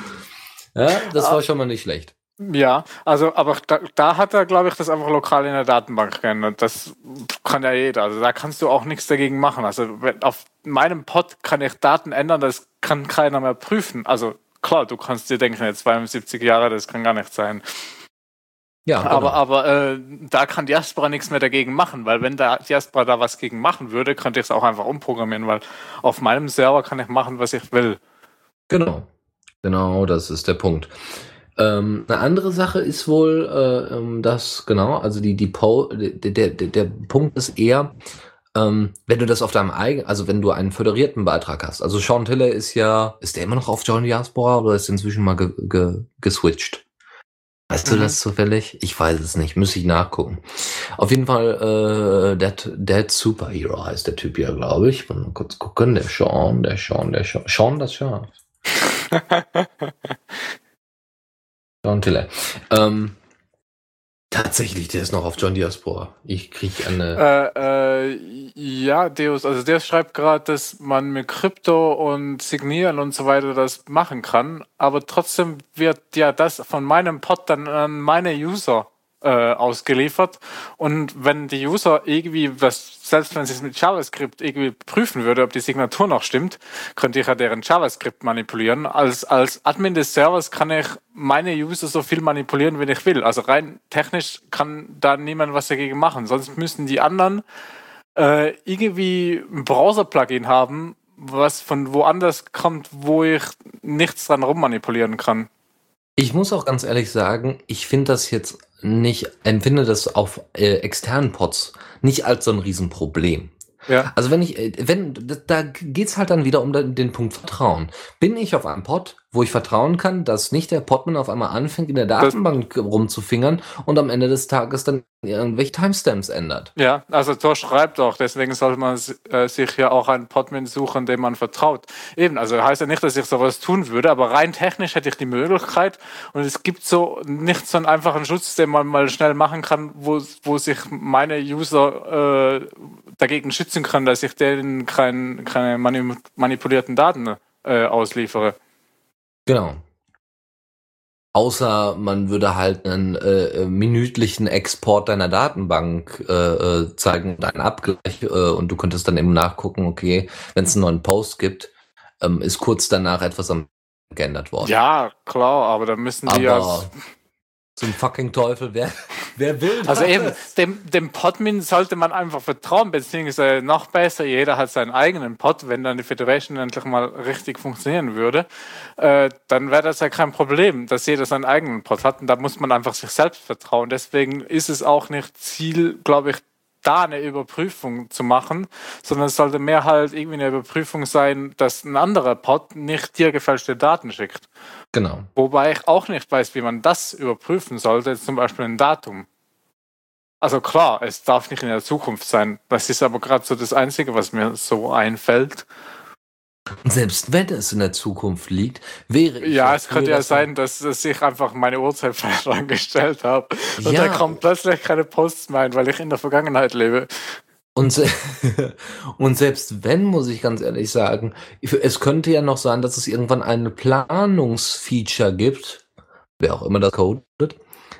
Ja, das Ah. war schon mal nicht schlecht. Ja, also, aber da, da hat er, glaube ich, das einfach lokal in der Datenbank geändert. Das kann ja jeder. Also da kannst du auch nichts dagegen machen. Also wenn, auf meinem Pod kann ich Daten ändern, das kann keiner mehr prüfen. Also klar, du kannst dir denken, jetzt zweiundsiebzig Jahre, das kann gar nicht sein. Ja, genau. Aber, aber äh, da kann Diaspora nichts mehr dagegen machen, weil wenn da Diaspora da was gegen machen würde, könnte ich es auch einfach umprogrammieren, weil auf meinem Server kann ich machen, was ich will. Genau. Genau, das ist der Punkt. Ähm, eine andere Sache ist wohl, äh, ähm, dass, genau, also die, die po der, der, der, der Punkt ist eher, ähm, wenn du das auf deinem eigenen, also wenn du einen föderierten Beitrag hast. Also Sean Tiller ist ja, ist der immer noch auf Join Diaspora oder ist der inzwischen mal ge, ge, geswitcht? Weißt du Mhm. das zufällig? Ich weiß es nicht, müsste ich nachgucken. Auf jeden Fall, äh, Dead, Dead Superhero heißt der Typ ja, glaube ich. Mal kurz gucken, der Sean, der Sean, der Sean, Sean das Schaf. Sean Tiller. Ähm, Tatsächlich, der ist noch auf John Diaspora. Ich kriege eine... Äh, äh, ja, Deus, also Deus schreibt gerade, dass man mit Krypto und Signieren und so weiter das machen kann, aber trotzdem wird ja das von meinem Pod dann an meine User äh, ausgeliefert, und wenn die User irgendwie, was, selbst wenn sie es mit JavaScript irgendwie prüfen würde, ob die Signatur noch stimmt, könnte ich ja deren JavaScript manipulieren. Als, als Admin des Servers kann ich meine User so viel manipulieren, wie ich will. Also rein technisch kann da niemand was dagegen machen. Sonst müssen die anderen äh, irgendwie ein Browser-Plugin haben, was von woanders kommt, wo ich nichts dran rummanipulieren kann. Ich muss auch ganz ehrlich sagen, ich finde das jetzt nicht, empfinde das auf äh, externen Pods nicht als so ein Riesenproblem. Ja. Also wenn ich, wenn, da geht's halt dann wieder um den Punkt Vertrauen. Bin ich auf einem Pod, wo ich vertrauen kann, dass nicht der Podman auf einmal anfängt, in der Datenbank das rumzufingern und am Ende des Tages dann irgendwelche Timestamps ändert. Ja, also Thor schreibt auch, deswegen sollte man äh, sich ja auch einen Podman suchen, dem man vertraut. Eben, also heißt ja nicht, dass ich sowas tun würde, aber rein technisch hätte ich die Möglichkeit, und es gibt so nicht so einen einfachen Schutz, den man mal schnell machen kann, wo, wo sich meine User äh, dagegen schützen können, dass ich denen kein, keine manipulierten Daten äh, ausliefere. Genau. Außer man würde halt einen äh, minütlichen Export deiner Datenbank äh, äh, zeigen und einen Abgleich, äh, und du könntest dann eben nachgucken, okay, wenn es einen neuen Post gibt, ähm, ist kurz danach etwas am geändert worden. Ja, klar, aber dann müssen die ja... Zum fucking Teufel, wer, wer will das? Also eben, dem, dem Podmin sollte man einfach vertrauen, beziehungsweise noch besser, jeder hat seinen eigenen Pod. Wenn dann die Federation endlich mal richtig funktionieren würde, äh, dann wäre das ja kein Problem, dass jeder seinen eigenen Pod hat, und da muss man einfach sich selbst vertrauen. Deswegen ist es auch nicht Ziel, glaube ich, da eine Überprüfung zu machen, sondern es sollte mehr halt irgendwie eine Überprüfung sein, dass ein anderer Pod nicht dir gefälschte Daten schickt. Genau. Wobei ich auch nicht weiß, wie man das überprüfen sollte, zum Beispiel ein Datum. Also klar, es darf nicht in der Zukunft sein. Das ist aber gerade so das Einzige, was mir so einfällt. Und selbst wenn es in der Zukunft liegt, wäre ich Ja, dafür, es könnte ja dass sein, dass, dass ich einfach meine Uhrzeit falsch angestellt habe. Und Ja. da kommen plötzlich keine Posts mehr ein, weil ich in der Vergangenheit lebe. Und, se und selbst wenn, muss ich ganz ehrlich sagen, es könnte ja noch sein, dass es irgendwann ein Planungsfeature gibt, wer auch immer das codet,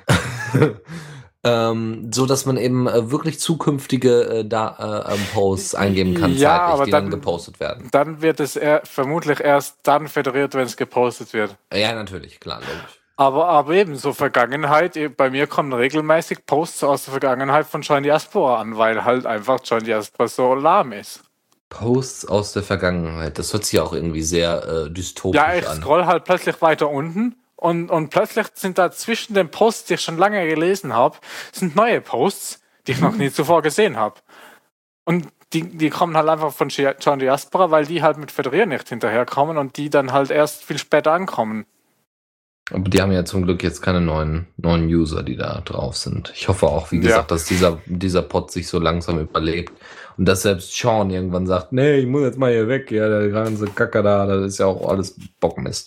ähm, so dass man eben äh, wirklich zukünftige äh, da, äh, Posts eingeben kann, Ja, zeitlich, aber die dann, dann- gepostet werden. Dann wird es eher, vermutlich erst dann federiert, wenn es gepostet wird. Ja, natürlich, klar, logisch. Aber, aber eben, so Vergangenheit, bei mir kommen regelmäßig Posts aus der Vergangenheit von John Diaspora an, weil halt einfach John Diaspora so lahm ist. Posts aus der Vergangenheit, das hört sich auch irgendwie sehr äh, dystopisch Ja, ich an. scroll halt plötzlich weiter unten und, und plötzlich sind da zwischen den Posts, die ich schon lange gelesen habe, sind neue Posts, die ich noch nie zuvor gesehen habe. Und die, die kommen halt einfach von John Diaspora, weil die halt mit Federieren nicht hinterherkommen und die dann halt erst viel später ankommen. Aber die haben ja zum Glück jetzt keine neuen, neuen User, die da drauf sind. Ich hoffe auch, wie Ja. gesagt, dass dieser, dieser Pod sich so langsam überlebt. Und dass selbst Sean irgendwann sagt, nee, ich muss jetzt mal hier weg, ja, der ganze Kacker da, das ist ja auch alles Bockmist.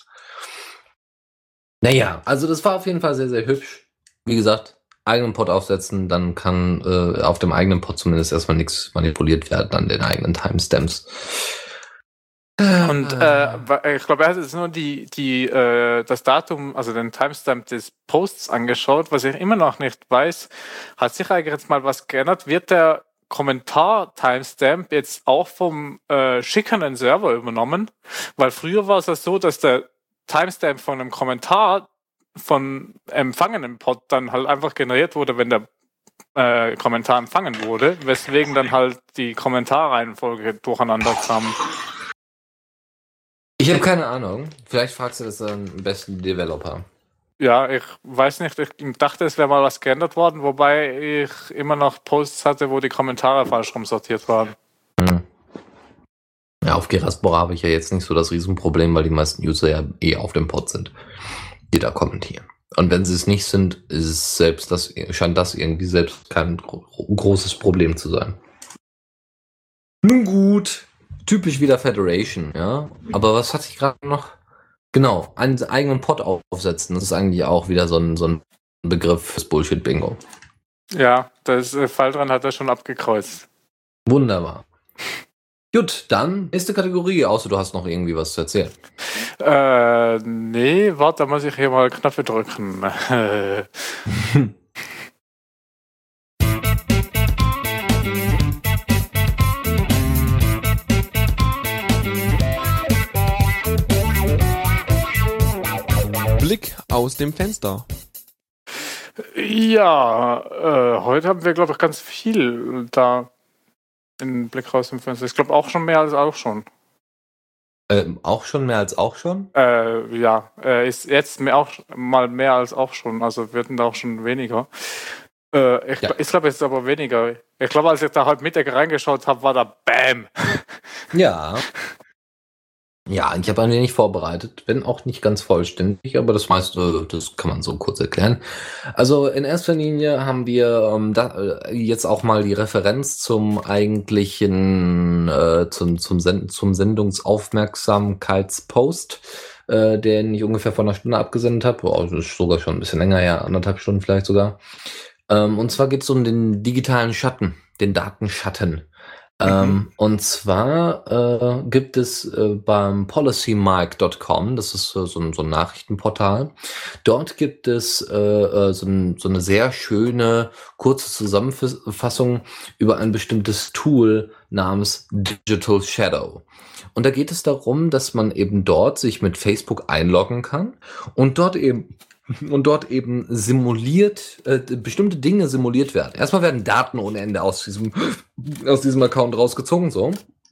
Naja, also das war auf jeden Fall sehr, sehr hübsch. Wie gesagt, eigenen Pod aufsetzen, dann kann äh, auf dem eigenen Pod zumindest erstmal nichts manipuliert werden an den eigenen Timestamps. Und äh, ich glaube, er hat jetzt nur die, die, äh, das Datum, also den Timestamp des Posts angeschaut. Was ich immer noch nicht weiß, hat sich eigentlich jetzt mal was geändert? Wird der Kommentar-Timestamp jetzt auch vom äh, schickenden Server übernommen? Weil früher war es ja so, dass der Timestamp von einem Kommentar von empfangenem Pod dann halt einfach generiert wurde, wenn der äh, Kommentar empfangen wurde, weswegen dann halt die Kommentarreihenfolge durcheinander kam. Ich habe keine Ahnung. Vielleicht fragst du das dann am besten Developer. Ja, ich weiß nicht, ich dachte, es wäre mal was geändert worden, wobei ich immer noch Posts hatte, wo die Kommentare falsch rumsortiert waren. Hm. Ja, auf Geraspora habe ich ja jetzt nicht so das Riesenproblem, weil die meisten User ja eh auf dem Pod sind, die da kommentieren. Und wenn sie es nicht sind, ist es selbst das, scheint das irgendwie selbst kein gro großes Problem zu sein. Nun gut. Typisch wieder Federation, ja. Aber was hatte ich gerade noch? Genau, einen eigenen Pod aufsetzen. Das ist eigentlich auch wieder so ein, so ein Begriff fürs Bullshit-Bingo. Ja, das äh, Fall dran hat er schon abgekreuzt. Wunderbar. Gut, dann nächste Kategorie, außer du hast noch irgendwie was zu erzählen. Äh, nee, warte, da muss ich hier mal Knöpfe drücken. Blick aus dem Fenster. Ja, äh, heute haben wir, glaube ich, ganz viel da in Blick raus im Fenster. Ich glaube auch schon mehr als auch schon. Ähm, auch schon mehr als auch schon? Äh, ja, äh, ist jetzt mehr auch mal mehr als auch schon. Also werden da auch schon weniger. Äh, ich Ja. ich glaube, es ist aber weniger. Ich glaube, als ich da heute Mittag reingeschaut habe, war da BAM! Ja. Ja, ich habe ein wenig vorbereitet, wenn auch nicht ganz vollständig, aber das meiste, das kann man so kurz erklären. Also in erster Linie haben wir ähm, da, äh, jetzt auch mal die Referenz zum eigentlichen, äh, zum, zum, Send zum Sendungsaufmerksamkeitspost, äh, den ich ungefähr vor einer Stunde abgesendet habe. Oh, das ist sogar schon ein bisschen länger her, anderthalb Stunden vielleicht sogar. Ähm, und zwar geht es um den digitalen Schatten, den Datenschatten. Mhm. Ähm, und zwar äh, gibt es äh, beim policymark Punkt com, das ist äh, so, ein, so ein Nachrichtenportal, dort gibt es äh, äh, so, ein, so eine sehr schöne, kurze Zusammenfassung über ein bestimmtes Tool namens Digital Shadow. Und da geht es darum, dass man eben dort sich mit Facebook einloggen kann und dort eben und dort eben simuliert, äh, bestimmte Dinge simuliert werden. Erstmal werden Daten ohne Ende aus diesem, aus diesem Account rausgezogen, so.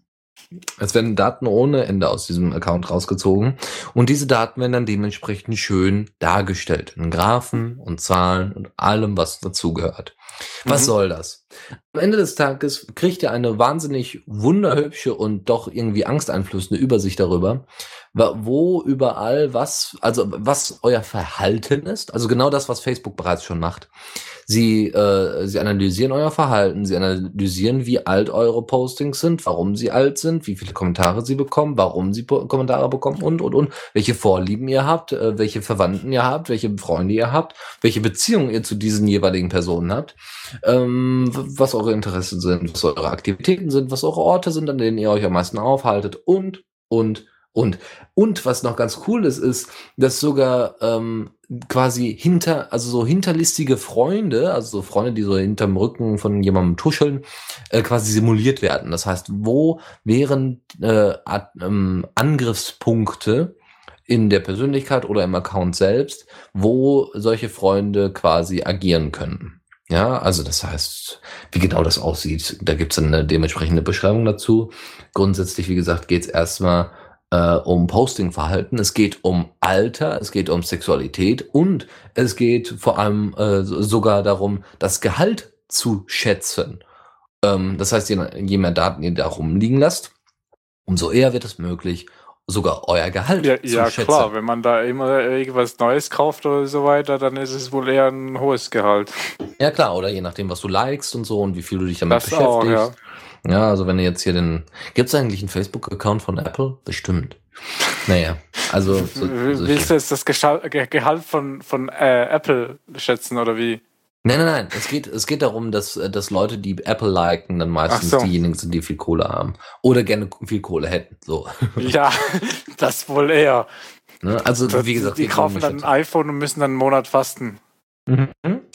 Es werden Daten ohne Ende aus diesem Account rausgezogen und diese Daten werden dann dementsprechend schön dargestellt. In Graphen und Zahlen und allem, was dazugehört. Was Mhm. soll das? Am Ende des Tages kriegt ihr eine wahnsinnig wunderhübsche und doch irgendwie angsteinflößende Übersicht darüber, wa- wo überall was, also was euer Verhalten ist. Also genau das, was Facebook bereits schon macht. Sie, äh, sie analysieren euer Verhalten, sie analysieren, wie alt eure Postings sind, warum sie alt sind, wie viele Kommentare sie bekommen, warum sie po Kommentare bekommen und, und, und, welche Vorlieben ihr habt, äh, welche Verwandten ihr habt, welche Freunde ihr habt, welche Beziehungen ihr zu diesen jeweiligen Personen habt, ähm, was eure Interessen sind, was eure Aktivitäten sind, was eure Orte sind, an denen ihr euch am meisten aufhaltet und, und, und. Und was noch ganz cool ist, ist, dass sogar ähm, quasi hinter, also so hinterlistige Freunde, also so Freunde, die so hinterm Rücken von jemandem tuscheln, äh, quasi simuliert werden. Das heißt, wo wären äh, Ad, ähm, Angriffspunkte in der Persönlichkeit oder im Account selbst, wo solche Freunde quasi agieren können. Ja, also das heißt, wie genau das aussieht, da gibt es eine dementsprechende Beschreibung dazu. Grundsätzlich, wie gesagt, geht es erstmal äh, um Postingverhalten, es geht um Alter, es geht um Sexualität und es geht vor allem äh, so- sogar darum, das Gehalt zu schätzen. Ähm, das heißt, je, je mehr Daten ihr da rumliegen lasst, umso eher wird es möglich, sogar euer Gehalt Ja, zu ja schätzen. klar, wenn man da immer irgendwas Neues kauft oder so weiter, dann ist es wohl eher ein hohes Gehalt. Ja klar, oder je nachdem, was du likest und so und wie viel du dich damit Das auch, beschäftigst. ja. Ja, also wenn ihr jetzt hier den... Gibt es eigentlich einen Facebook-Account von Apple? Bestimmt. Naja, also... So, so Willst du jetzt das Geschal- Ge- Gehalt von, von äh, Apple schätzen oder wie? Nein, nein, nein. Es geht, es geht darum, dass, äh, dass Leute, die Apple liken, dann meistens Ach so. diejenigen sind, die viel Kohle haben. Oder gerne viel Kohle hätten. So. Ja, das wohl eher. Ne? Also, Das, wie gesagt, die geht nur um kaufen dann ein Schätzung. iPhone und müssen dann einen Monat fasten. Mhm.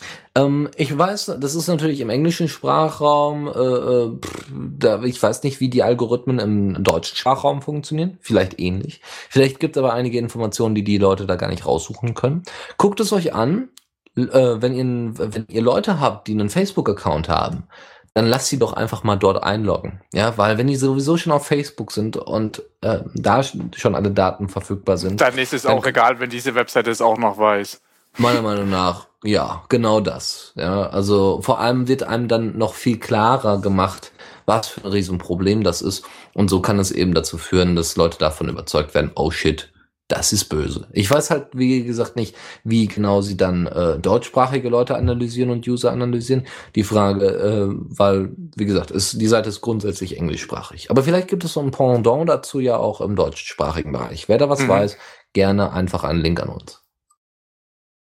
Ähm, ich weiß, das ist natürlich im englischen Sprachraum, äh, äh, pff, da, ich weiß nicht, wie die Algorithmen im deutschen Sprachraum funktionieren. Vielleicht ähnlich. Vielleicht gibt es aber einige Informationen, die die Leute da gar nicht raussuchen können. Guckt es euch an, l- äh, wenn ihr, wenn ihr Leute habt, die einen Facebook-Account haben, dann lasst sie doch einfach mal dort einloggen. Ja, weil wenn die sowieso schon auf Facebook sind und äh, da sch- schon alle Daten verfügbar sind, Dann ist es Dann- auch egal, wenn diese Webseite es auch noch weiß. meiner Meinung nach, ja, genau das. Ja, also vor allem wird einem dann noch viel klarer gemacht, was für ein Riesenproblem das ist. Und so kann es eben dazu führen, dass Leute davon überzeugt werden, oh shit, das ist böse. Ich weiß halt, wie gesagt, nicht, wie genau sie dann äh, deutschsprachige Leute analysieren und User analysieren. Die Frage, äh, weil, wie gesagt, ist, die Seite ist grundsätzlich englischsprachig. Aber vielleicht gibt es so ein Pendant dazu ja auch im deutschsprachigen Bereich. Wer da was Mhm. weiß, gerne einfach einen Link an uns.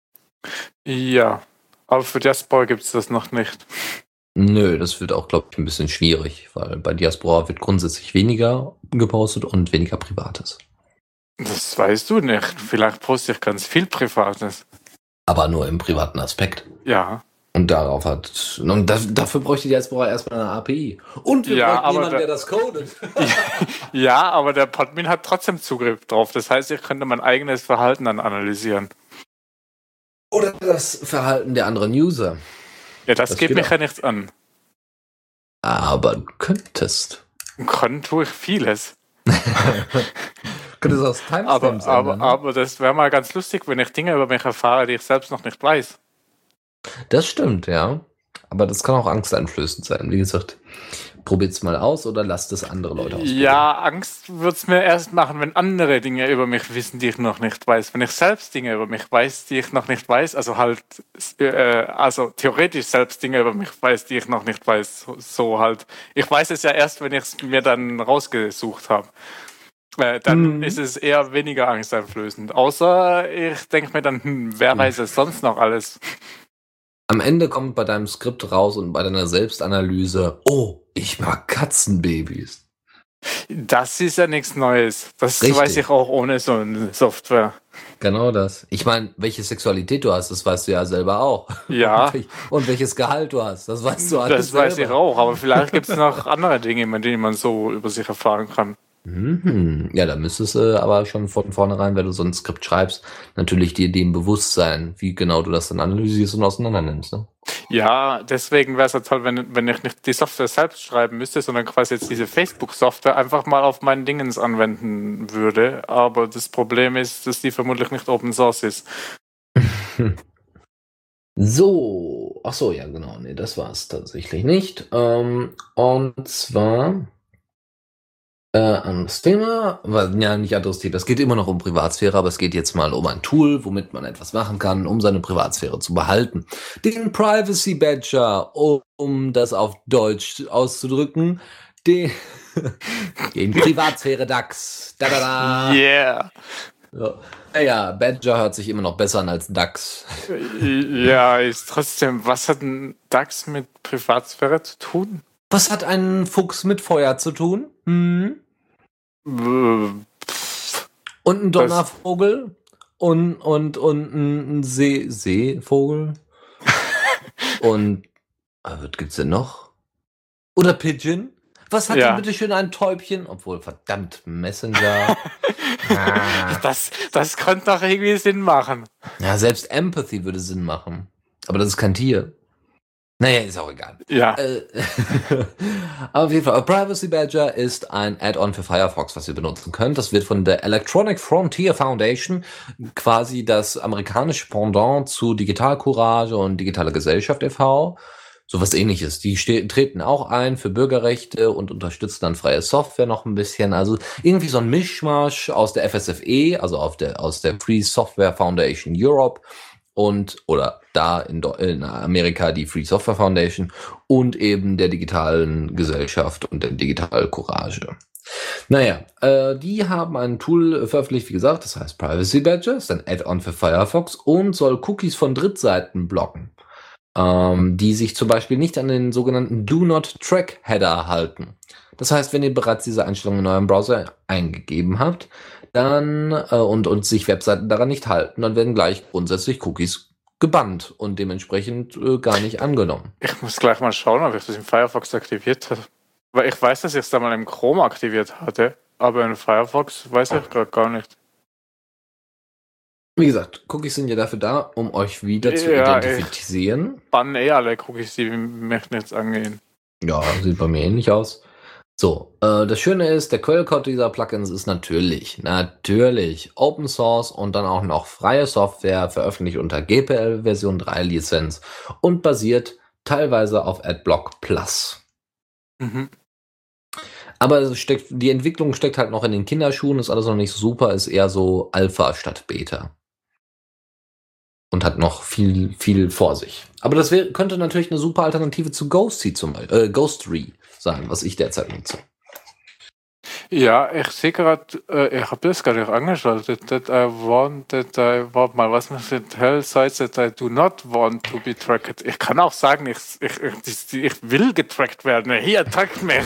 Ja, aber für Diaspora gibt es das noch nicht. Nö, das wird auch, glaube ich, ein bisschen schwierig, weil bei Diaspora wird grundsätzlich weniger gepostet und weniger Privates. Das weißt du nicht. Vielleicht poste ich ganz viel Privates. Aber nur im privaten Aspekt. Ja. Und darauf hat. Und das, dafür bräuchte Diaspora erstmal eine A P I. Und wir Ja, bräuchten aber jemanden, der- der das codet. Ja, aber der Podmin hat trotzdem Zugriff drauf. Das heißt, ich könnte mein eigenes Verhalten dann analysieren. Oder das Verhalten der anderen User. Ja, das, Das geht geht mich auch. ja nichts an. Aber du könntest. Können tue ich vieles. Könntest aus Aber, Timestamps aber, ändern, ne? aber das wäre mal ganz lustig, wenn ich Dinge über mich erfahre, die ich selbst noch nicht weiß. Das stimmt, ja. Aber das kann auch angsteinflößend sein. Wie gesagt, probiert's mal aus oder lasst es andere Leute ausprobieren. Ja, Angst wird's mir erst machen, wenn andere Dinge über mich wissen, die ich noch nicht weiß. Wenn ich selbst Dinge über mich weiß, die ich noch nicht weiß, also halt, äh, also theoretisch selbst Dinge über mich weiß, die ich noch nicht weiß, so, so halt. Ich weiß es ja erst, wenn ich es mir dann rausgesucht habe. Äh, dann Mhm. ist es eher weniger angsteinflößend. Außer ich denke mir dann, hm, wer weiß es sonst noch alles? Am Ende kommt bei deinem Skript raus und bei deiner Selbstanalyse, oh, ich mag Katzenbabys. Das ist ja nichts Neues. Das Richtig. weiß ich auch ohne so eine Software. Genau das. Ich meine, welche Sexualität du hast, das weißt du ja selber auch. Ja. Und, welch, und welches Gehalt du hast, das weißt du alles Das weiß ich selber. auch, aber vielleicht gibt es noch andere Dinge, mit denen man so über sich erfahren kann. Mhm. Ja, da müsstest du aber schon von vornherein, wenn du so ein Skript schreibst, natürlich dir dem bewusst sein, wie genau du das dann analysierst und auseinander nimmst. Ne? Ja, deswegen wäre es ja toll, wenn, wenn ich nicht die Software selbst schreiben müsste, sondern quasi jetzt diese Facebook-Software einfach mal auf meinen Dingens anwenden würde. Aber das Problem ist, dass die vermutlich nicht Open Source ist. So, ach so, ja genau, nee, das war es tatsächlich nicht. Ähm, und zwar äh, anderes Thema, weil, ja, nicht anderes Thema, es geht immer noch um Privatsphäre, aber es geht jetzt mal um ein Tool, womit man etwas machen kann, um seine Privatsphäre zu behalten. Den Privacy Badger, um, um das auf Deutsch auszudrücken, den, den Privatsphäre-DAX. Da, da, da. Yeah! Ja. Naja, Badger hört sich immer noch besser an als DAX. Ja, ist trotzdem, was hat ein DAX mit Privatsphäre zu tun? Was hat ein Fuchs mit Feuer zu tun? Hm? Äh, Und ein Donnervogel? Und, und, und ein See, Seevogel? Und äh, was gibt's denn noch? Oder Pigeon? Was hat Ja. denn bitte schön ein Täubchen? Obwohl, verdammt, Messenger. ah. Das, das könnte doch irgendwie Sinn machen. Ja, selbst Empathy würde Sinn machen. Aber das ist kein Tier. Naja, ist auch egal. Ja. Äh, aber auf jeden Fall, Privacy Badger ist ein Add-on für Firefox, was ihr benutzen könnt. Das wird von der Electronic Frontier Foundation, quasi das amerikanische Pendant zu Digital Courage und Digitale Gesellschaft e V Sowas ähnliches. Die ste- treten auch ein für Bürgerrechte und unterstützen dann freie Software noch ein bisschen. Also irgendwie so ein Mischmasch aus der F S F E, also auf der, aus der Free Software Foundation Europe und, oder da in, Do- in Amerika die Free Software Foundation und eben der digitalen Gesellschaft und der Digital Courage. Naja, äh, die haben ein Tool veröffentlicht, wie gesagt, das heißt Privacy Badger, ist ein Add-on für Firefox und soll Cookies von Drittseiten blocken, ähm, die sich zum Beispiel nicht an den sogenannten Do Not Track Header halten. Das heißt, wenn ihr bereits diese Einstellung in eurem Browser eingegeben habt, dann äh, und, und sich Webseiten daran nicht halten, dann werden gleich grundsätzlich Cookies gebannt und dementsprechend äh, gar nicht angenommen. Ich muss gleich mal schauen, ob ich das im Firefox aktiviert habe. Weil ich weiß, dass ich es da mal im Chrome aktiviert hatte, aber in Firefox weiß ich gerade gar nicht. Wie gesagt, Cookies sind ja dafür da, um euch wieder zu Ja, identifizieren. Bannen eh alle Cookies, die mich nichts angehen. Ja, sieht bei mir ähnlich aus. So, äh, das Schöne ist, der Quellcode dieser Plugins ist natürlich, natürlich Open Source und dann auch noch freie Software, veröffentlicht unter G P L Version drei Lizenz und basiert teilweise auf Adblock Plus. Mhm. Aber es steckt, die Entwicklung steckt halt noch in den Kinderschuhen, ist alles noch nicht so super, ist eher so Alpha statt Beta. Und hat noch viel, viel vor sich. Aber das wär, könnte natürlich eine super Alternative zu Ghostry zum Beispiel, äh, Ghostry sein, was ich derzeit nutze. Ja, ich sehe gerade, äh, ich habe das gar nicht angeschaltet. That I want, that I, warte mal, was muss ich tell sites that I do not want to be tracked. Ich kann auch sagen, ich, ich, ich, ich will getrackt werden. Hier, trackt mich.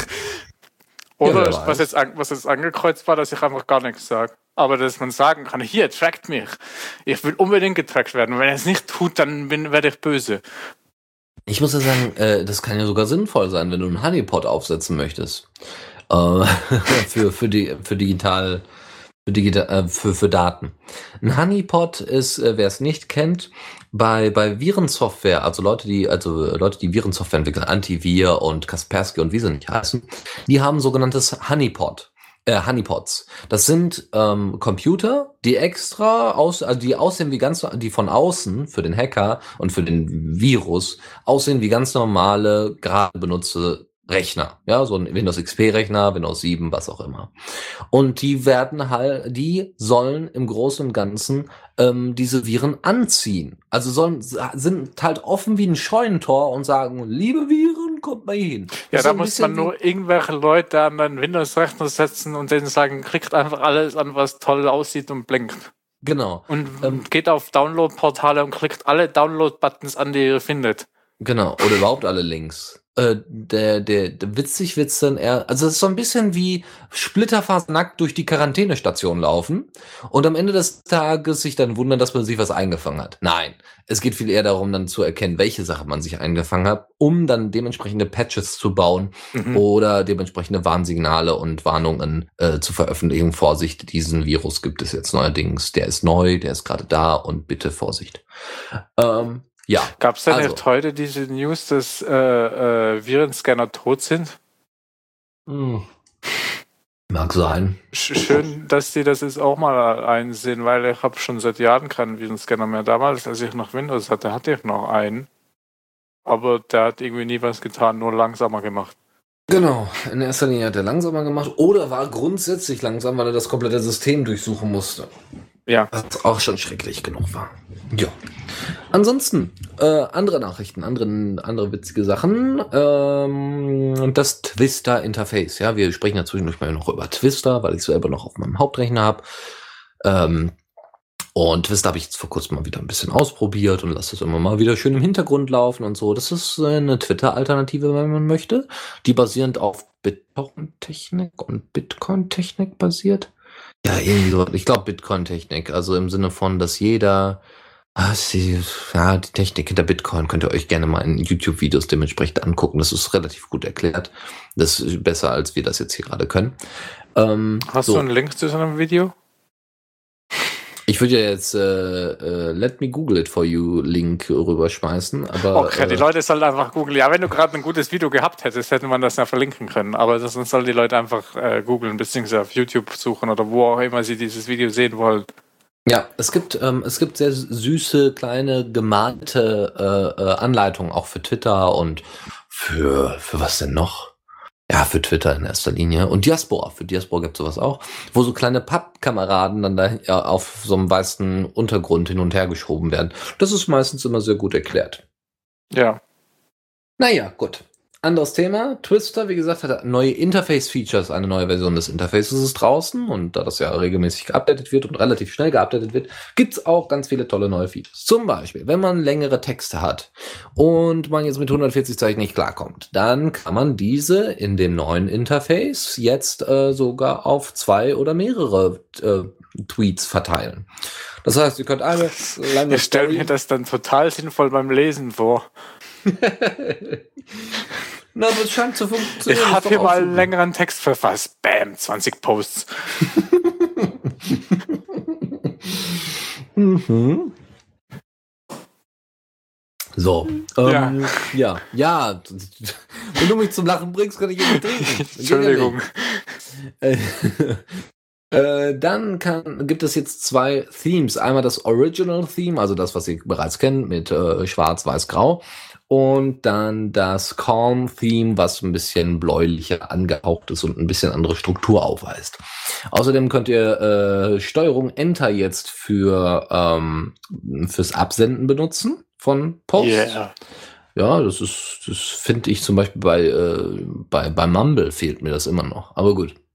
Oder Ja, was, jetzt, an- was jetzt angekreuzt war, dass ich einfach gar nichts sage. Aber dass man sagen kann, hier, trackt mich. Ich will unbedingt getrackt werden. Und wenn er es nicht tut, dann bin, werde ich böse. Ich muss ja sagen, äh, das kann ja sogar sinnvoll sein, wenn du einen Honeypot aufsetzen möchtest. Äh, für, für, die, für digital, für, digital äh, für, für Daten. Ein Honeypot ist, äh, wer es nicht kennt, bei, bei Virensoftware, also Leute, die, also Leute, die Virensoftware entwickeln, Antivir und Kaspersky und wie sie nicht heißen, die haben sogenanntes Honeypot. Äh, Honeypots. Das sind ähm, Computer, die extra aus, also die aussehen wie ganz, die von außen für den Hacker und für den Virus aussehen wie ganz normale, gerade benutzte Rechner. Ja, so ein Windows X P-Rechner, Windows sieben, was auch immer. Und die werden halt, die sollen im Großen und Ganzen ähm, diese Viren anziehen. Also sollen, sind halt offen wie ein Scheunentor und sagen, liebe Viren, kommt mal hin. Das Ja, ist da so ein muss bisschen man nur irgendwelche Leute an einen Windows-Rechner setzen und denen sagen, klickt einfach alles an, was toll aussieht und blinkt. Genau. Und Ähm, geht auf Download-Portale und klickt alle Download-Buttons an, die ihr findet. Genau, oder überhaupt alle Links. Äh, der, der, der witzig wird's dann eher, also es ist so ein bisschen wie splitterfasernackt durch die Quarantänestation laufen und am Ende des Tages sich dann wundern, dass man sich was eingefangen hat. Nein, es geht viel eher darum, dann zu erkennen, welche Sache man sich eingefangen hat, um dann dementsprechende Patches zu bauen Mhm. oder dementsprechende Warnsignale und Warnungen äh, zu veröffentlichen. Vorsicht, diesen Virus gibt es jetzt neuerdings. Der ist neu, der ist gerade da und bitte Vorsicht. Ähm, ja. Gab es denn Also. nicht heute diese News, dass äh, äh, Virenscanner tot sind? Hm. Mag sein. Sch- Schön, dass die das jetzt auch mal einsehen, weil ich habe schon seit Jahren keinen Virenscanner mehr. Damals, als ich noch Windows hatte, hatte ich noch einen. Aber der hat irgendwie nie was getan, nur langsamer gemacht. Genau, in erster Linie hat er langsamer gemacht oder war grundsätzlich langsam, weil er das komplette System durchsuchen musste. Ja. Was auch schon schrecklich genug war. Ja. Ansonsten, äh, andere Nachrichten, andere, andere witzige Sachen. Ähm, das Twister-Interface. Ja, wir sprechen ja zwischendurch mal noch über Twister, weil ich selber noch auf meinem Hauptrechner habe. Ähm, und Twister habe ich jetzt vor kurzem mal wieder ein bisschen ausprobiert und lasse es immer mal wieder schön im Hintergrund laufen und so. Das ist eine Twitter-Alternative, wenn man möchte, die basierend auf Bitcoin-Technik und Bitcoin-Technik basiert. Ja, irgendwie so. Ich glaube Bitcoin-Technik, also im Sinne von, dass jeder, ah, die, ja, die Technik hinter Bitcoin könnt ihr euch gerne mal in YouTube-Videos dementsprechend angucken. Das ist relativ gut erklärt. Das ist besser, als wir das jetzt hier gerade können. Ähm, Hast so. du einen Link zu so einem Video? Ich würde ja jetzt äh, äh, Let me Google it for you Link rüberschmeißen, aber Okay, die äh, Leute sollen einfach googeln. Ja, wenn du gerade ein gutes Video gehabt hättest, hätte man das ja verlinken können. Aber sonst sollen die Leute einfach äh, googeln, beziehungsweise auf YouTube suchen oder wo auch immer sie dieses Video sehen wollen. ja, es gibt ähm, es gibt sehr süße kleine gemalte äh, äh, Anleitungen auch für Twitter und für für was denn noch? Ja, für Twitter in erster Linie. Und Diaspora. Für Diaspora gibt es sowas auch. Wo so kleine Pappkameraden dann da ja, auf so einem weißen Untergrund hin und her geschoben werden. Das ist meistens immer sehr gut erklärt. Ja. Naja, gut. Anderes Thema. Twister, wie gesagt, hat neue Interface-Features. Eine neue Version des Interfaces ist draußen. Und da das ja regelmäßig geupdatet wird und relativ schnell geupdatet wird, gibt's auch ganz viele tolle neue Features. Zum Beispiel, wenn man längere Texte hat und man jetzt mit hundertvierzig Zeichen nicht klarkommt, dann kann man diese in dem neuen Interface jetzt äh, sogar auf zwei oder mehrere äh, Tweets verteilen. Das heißt, ihr könnt eine lange Ich stelle Story- mir das dann total sinnvoll beim Lesen vor. Na, aber es scheint zu funktionieren. Ich Ist habe doch hier auch mal so einen gut. längeren Text verfasst. Bam, zwanzig Posts. Mhm. So, ähm, ja, ja. Wenn du mich zum Lachen bringst, kann ich nicht trinken. Entschuldigung. Äh, äh, dann kann, gibt es jetzt zwei Themes. Einmal das Original Theme, also das, was ihr bereits kennt, mit äh, Schwarz, Weiß, Grau. Und dann das Calm Theme, was ein bisschen bläulicher angehaucht ist und ein bisschen andere Struktur aufweist. Außerdem könnt ihr äh, Steuerung Enter jetzt für ähm, fürs Absenden benutzen von Posts. Yeah. Ja, das ist, das finde ich zum Beispiel bei, äh, bei, bei Mumble fehlt mir das immer noch. Aber gut.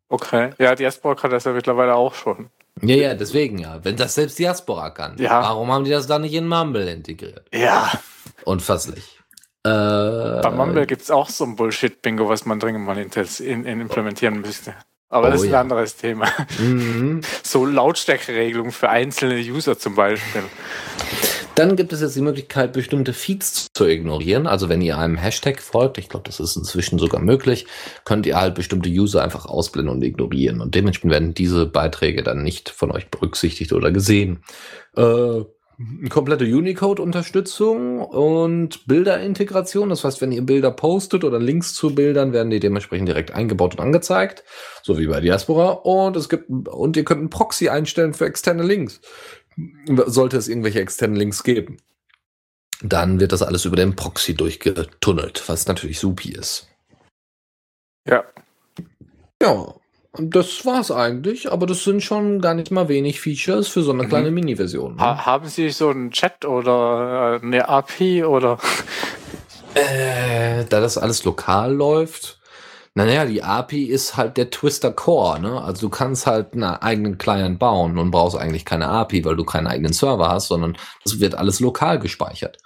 Okay. Ja, Diaspora kann das ja mittlerweile auch schon. Ja, ja, deswegen ja. Wenn das selbst Diaspora kann, Ja. warum haben die das dann nicht in Mumble integriert? Ja. Unfasslich. Äh, Bei Mumble gibt es auch so ein Bullshit-Bingo, was man dringend mal in, in, in implementieren müsste. Aber das Oh, ist ein ja. anderes Thema. mhm. So Lautstärkeregelung für einzelne User zum Beispiel. Dann gibt es jetzt die Möglichkeit, bestimmte Feeds zu ignorieren. Also wenn ihr einem Hashtag folgt, ich glaube, das ist inzwischen sogar möglich, könnt ihr halt bestimmte User einfach ausblenden und ignorieren. Und dementsprechend werden diese Beiträge dann nicht von euch berücksichtigt oder gesehen. Äh, komplette Unicode-Unterstützung und Bilderintegration. Das heißt, wenn ihr Bilder postet oder Links zu Bildern, werden die dementsprechend direkt eingebaut und angezeigt. So wie bei Diaspora. Und es gibt, und ihr könnt einen Proxy einstellen für externe Links. Sollte es irgendwelche externen Links geben, dann wird das alles über den Proxy durchgetunnelt, was natürlich supi ist. Ja. Ja, und das war's eigentlich, aber das sind schon gar nicht mal wenig Features für so eine Mhm. kleine Mini-Version. Ne? Ha haben Sie so einen Chat oder äh, eine A P I oder? Äh, da das alles lokal läuft, naja, die A P I ist halt der Twister Core, ne? Also du kannst halt einen eigenen Client bauen und brauchst eigentlich keine A P I, weil du keinen eigenen Server hast, sondern das wird alles lokal gespeichert.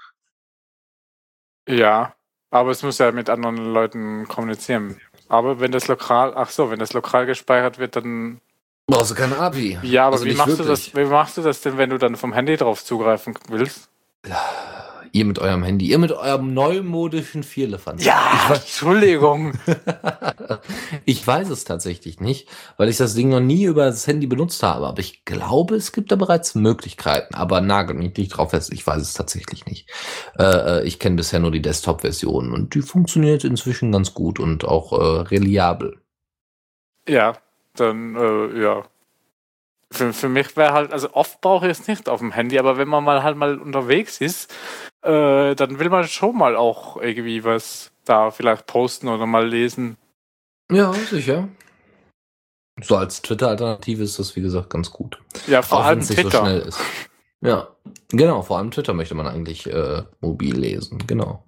Ja, aber es muss ja mit anderen Leuten kommunizieren. Aber wenn das lokal, ach so, wenn das lokal gespeichert wird, dann Brauchst du keine A P I. ja, aber Also wie nicht machst du wirklich. das? Wie machst du das denn, wenn du dann vom Handy drauf zugreifen willst? Ihr mit eurem Handy, ihr mit eurem neumodischen Vierlefanz. Ja, Ich weiß, Entschuldigung. ich weiß es tatsächlich nicht, weil ich das Ding noch nie über das Handy benutzt habe. Aber ich glaube, es gibt da bereits Möglichkeiten. Aber nagel mich nicht drauf fest, ich weiß es tatsächlich nicht. Äh, ich kenne bisher nur die Desktop-Version und die funktioniert inzwischen ganz gut und auch äh, reliabel. Ja, dann, äh, ja. Für, für mich wäre halt, also oft brauche ich es nicht auf dem Handy, aber wenn man mal halt mal unterwegs ist, äh, dann will man schon mal auch irgendwie was da vielleicht posten oder mal lesen. Ja, sicher. So als Twitter-Alternative ist das, wie gesagt, ganz gut. Ja, vor Auch allem wenn's nicht Twitter. so schnell ist. Ja, genau, vor allem Twitter möchte man eigentlich äh, mobil lesen, genau.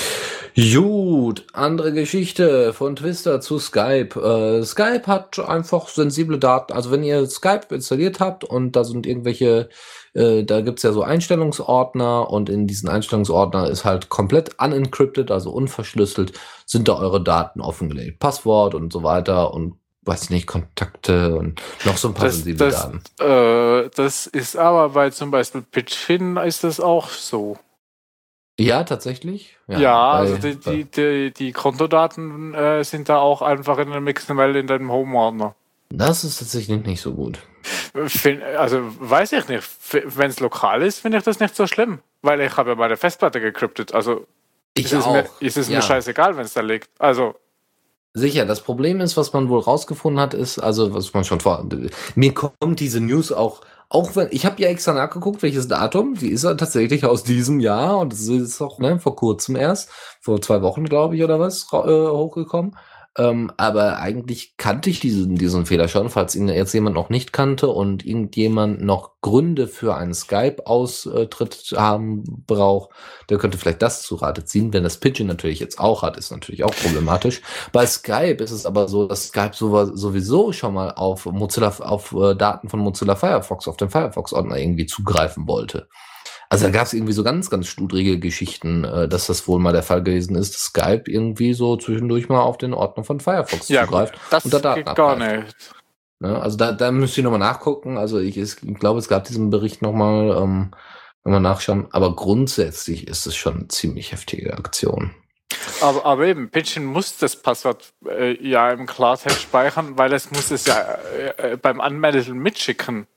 Gut, andere Geschichte von Twister zu Skype. Äh, Skype hat einfach sensible Daten. Also wenn ihr Skype installiert habt und da sind irgendwelche, äh, da gibt's ja so Einstellungsordner und in diesen Einstellungsordner ist halt komplett unencrypted, also unverschlüsselt, sind da eure Daten offengelegt. Passwort und so weiter und weiß ich nicht, Kontakte und noch so ein paar Das, sensible das, Daten. äh, das ist aber bei zum Beispiel Pitchfin ist das auch so. Ja, tatsächlich. Ja, bei- also die, die, die, die Kontodaten äh, sind da auch einfach in einem X M L in deinem Home-Ordner. Das ist tatsächlich nicht so gut. Fin- Also weiß ich nicht. Wenn es lokal ist, finde ich das nicht so schlimm. Weil ich habe ja meine Festplatte gecryptet. Also Ich ist es, auch. mir, ist es ja. mir scheißegal, wenn es da liegt. Also Sicher, das Problem ist, was man wohl rausgefunden hat, ist, also was man schon vor, mir kommt diese News auch, auch wenn, ich habe ja extra nachgeguckt, welches Datum, die ist ja tatsächlich aus diesem Jahr und es ist auch ne, vor kurzem erst, vor zwei Wochen glaube ich oder was, ra- äh, hochgekommen. Ähm, aber eigentlich kannte ich diesen, diesen Fehler schon, falls ihn jetzt jemand noch nicht kannte und irgendjemand noch Gründe für einen Skype-Austritt haben braucht, der könnte vielleicht das zu Rate ziehen. Wenn das Pidgin natürlich jetzt auch hat, ist natürlich auch problematisch. Bei Skype ist es aber so, dass Skype so- sowieso schon mal auf Mozilla, auf äh, Daten von Mozilla Firefox, auf den Firefox-Ordner irgendwie zugreifen wollte. Also da gab es irgendwie so ganz, ganz studrige Geschichten, äh, dass das wohl mal der Fall gewesen ist, dass Skype irgendwie so zwischendurch mal auf den Ordner von Firefox ja, zugreift. gut, das und da Daten geht gar abgreift. nicht. Ne? Also da, da müsst ihr nochmal nachgucken. Also ich, ich glaube, es gab diesen Bericht nochmal, ähm, nochmal nachschauen. Aber grundsätzlich ist es schon eine ziemlich heftige Aktion. Aber, aber eben, Pitchin muss das Passwort äh, ja im Klartext speichern, weil es muss es ja äh, äh, beim Anmelden mitschicken.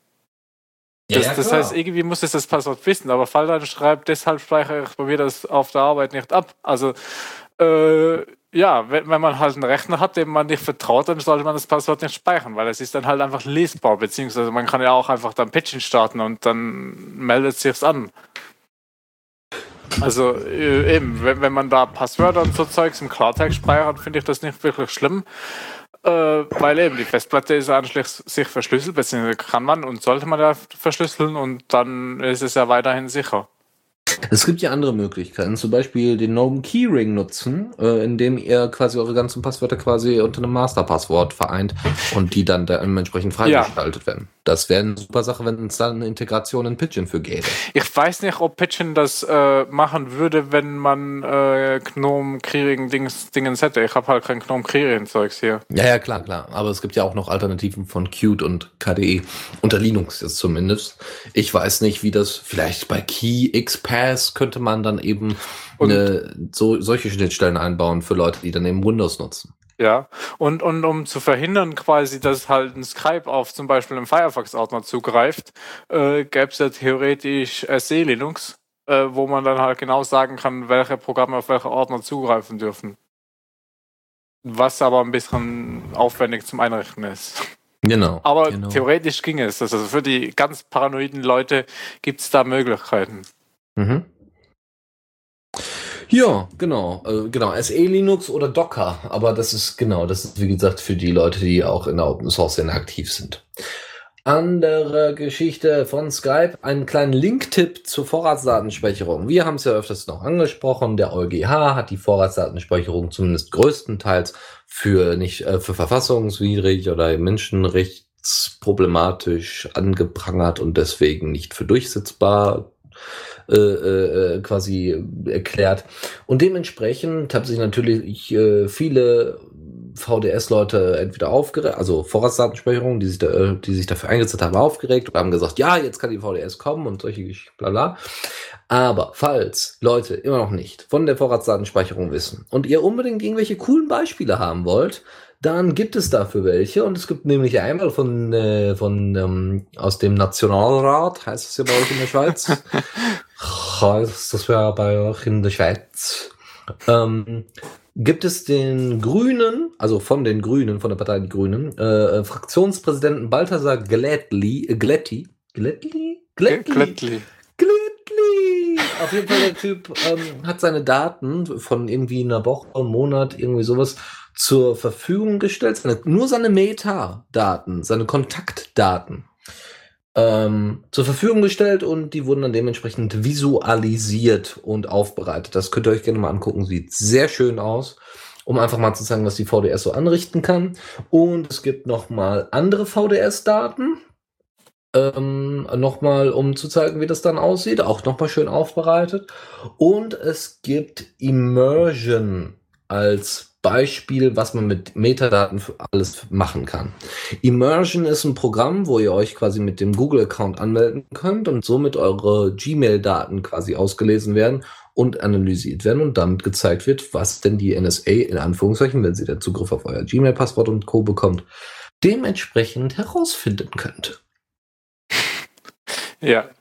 Das, das heißt, irgendwie muss es das Passwort wissen, aber Fall dann schreibt, deshalb speichere ich bei mir das auf der Arbeit nicht ab. Also, äh, ja, wenn, wenn man halt einen Rechner hat, dem man nicht vertraut, dann sollte man das Passwort nicht speichern, weil es ist dann halt einfach lesbar, beziehungsweise man kann ja auch einfach dann Pitchin starten und dann meldet sich's an. Also, äh, eben, wenn, wenn man da Passwörter und so Zeugs im Klartext speichert, finde ich das nicht wirklich schlimm. Äh, weil eben die Festplatte ist eigentlich sich verschlüsselt, beziehungsweise kann man und sollte man ja verschlüsseln und dann ist es ja weiterhin sicher. Es gibt ja andere Möglichkeiten, zum Beispiel den Gnome Keyring nutzen, äh, indem ihr quasi eure ganzen Passwörter quasi unter einem Masterpasswort vereint und die dann dementsprechend freigeschaltet ja. werden. Das wäre eine super Sache, wenn es dann eine Integration in Pidgin für gäbe. Ich weiß nicht, ob Pidgin das äh, machen würde, wenn man äh, Gnome Keyring Dings Dingens hätte. Ich habe halt kein Gnome Keyring Zeugs hier. Ja, ja, klar, klar. Aber es gibt ja auch noch Alternativen von Qt und K D E. Unter Linux jetzt zumindest. Ich weiß nicht, wie das vielleicht bei KeyXPass könnte man dann eben eine, so, solche Schnittstellen einbauen für Leute, die dann eben Windows nutzen. Ja, und, und um zu verhindern quasi, dass halt ein Skype auf zum Beispiel einen Firefox-Ordner zugreift, äh, gäbe es ja theoretisch S E Linux, äh, wo man dann halt genau sagen kann, welche Programme auf welche Ordner zugreifen dürfen. Was aber ein bisschen aufwendig zum Einrichten ist. Genau. Aber genau. theoretisch ging es. Also für die ganz paranoiden Leute gibt es da Möglichkeiten. Mhm. Ja, genau, äh, genau, S E Linux oder Docker, aber das ist genau, das ist wie gesagt für die Leute, die auch in der Open Source Szene aktiv sind. Andere Geschichte von Skype, einen kleinen Link-Tipp zur Vorratsdatenspeicherung. Wir haben es ja öfters noch angesprochen, der EuGH hat die Vorratsdatenspeicherung zumindest größtenteils für nicht äh, für verfassungswidrig oder menschenrechtsproblematisch angeprangert und deswegen nicht für durchsetzbar Äh, äh, quasi erklärt. Und dementsprechend haben sich natürlich äh, viele V D S-Leute entweder aufgeregt, also Vorratsdatenspeicherung, die sich, da, äh, die sich dafür eingesetzt haben, aufgeregt und haben gesagt, ja, jetzt kann die V D S kommen und solche blabla. Aber falls Leute immer noch nicht von der Vorratsdatenspeicherung wissen und ihr unbedingt irgendwelche coolen Beispiele haben wollt, dann gibt es dafür welche und es gibt nämlich einmal von, äh, von ähm, aus dem Nationalrat, heißt es ja bei euch in der Schweiz, heißt das ja bei euch in der Schweiz, ähm, gibt es den Grünen, also von den Grünen, von der Partei Die Grünen, äh, Fraktionspräsidenten Balthasar Glättli, äh, Glätti, Glättli? Glättli? Glättli. Glättli! Auf jeden Fall der Typ ähm, hat seine Daten von irgendwie einer Woche, einem Monat, irgendwie sowas zur Verfügung gestellt, seine, nur seine Metadaten, seine Kontaktdaten ähm, zur Verfügung gestellt und die wurden dann dementsprechend visualisiert und aufbereitet. Das könnt ihr euch gerne mal angucken, sieht sehr schön aus, um einfach mal zu zeigen, was die V D S so anrichten kann. Und es gibt nochmal andere V D S-Daten, ähm, nochmal, um zu zeigen, wie das dann aussieht, auch nochmal schön aufbereitet. Und es gibt Immersion als Beispiel, was man mit Metadaten für alles machen kann. Immersion ist ein Programm, wo ihr euch quasi mit dem Google-Account anmelden könnt und somit eure Gmail-Daten quasi ausgelesen werden und analysiert werden und damit gezeigt wird, was denn die N S A in Anführungszeichen, wenn sie den Zugriff auf euer Gmail-Passwort und Co. bekommt, dementsprechend herausfinden könnte. Ja.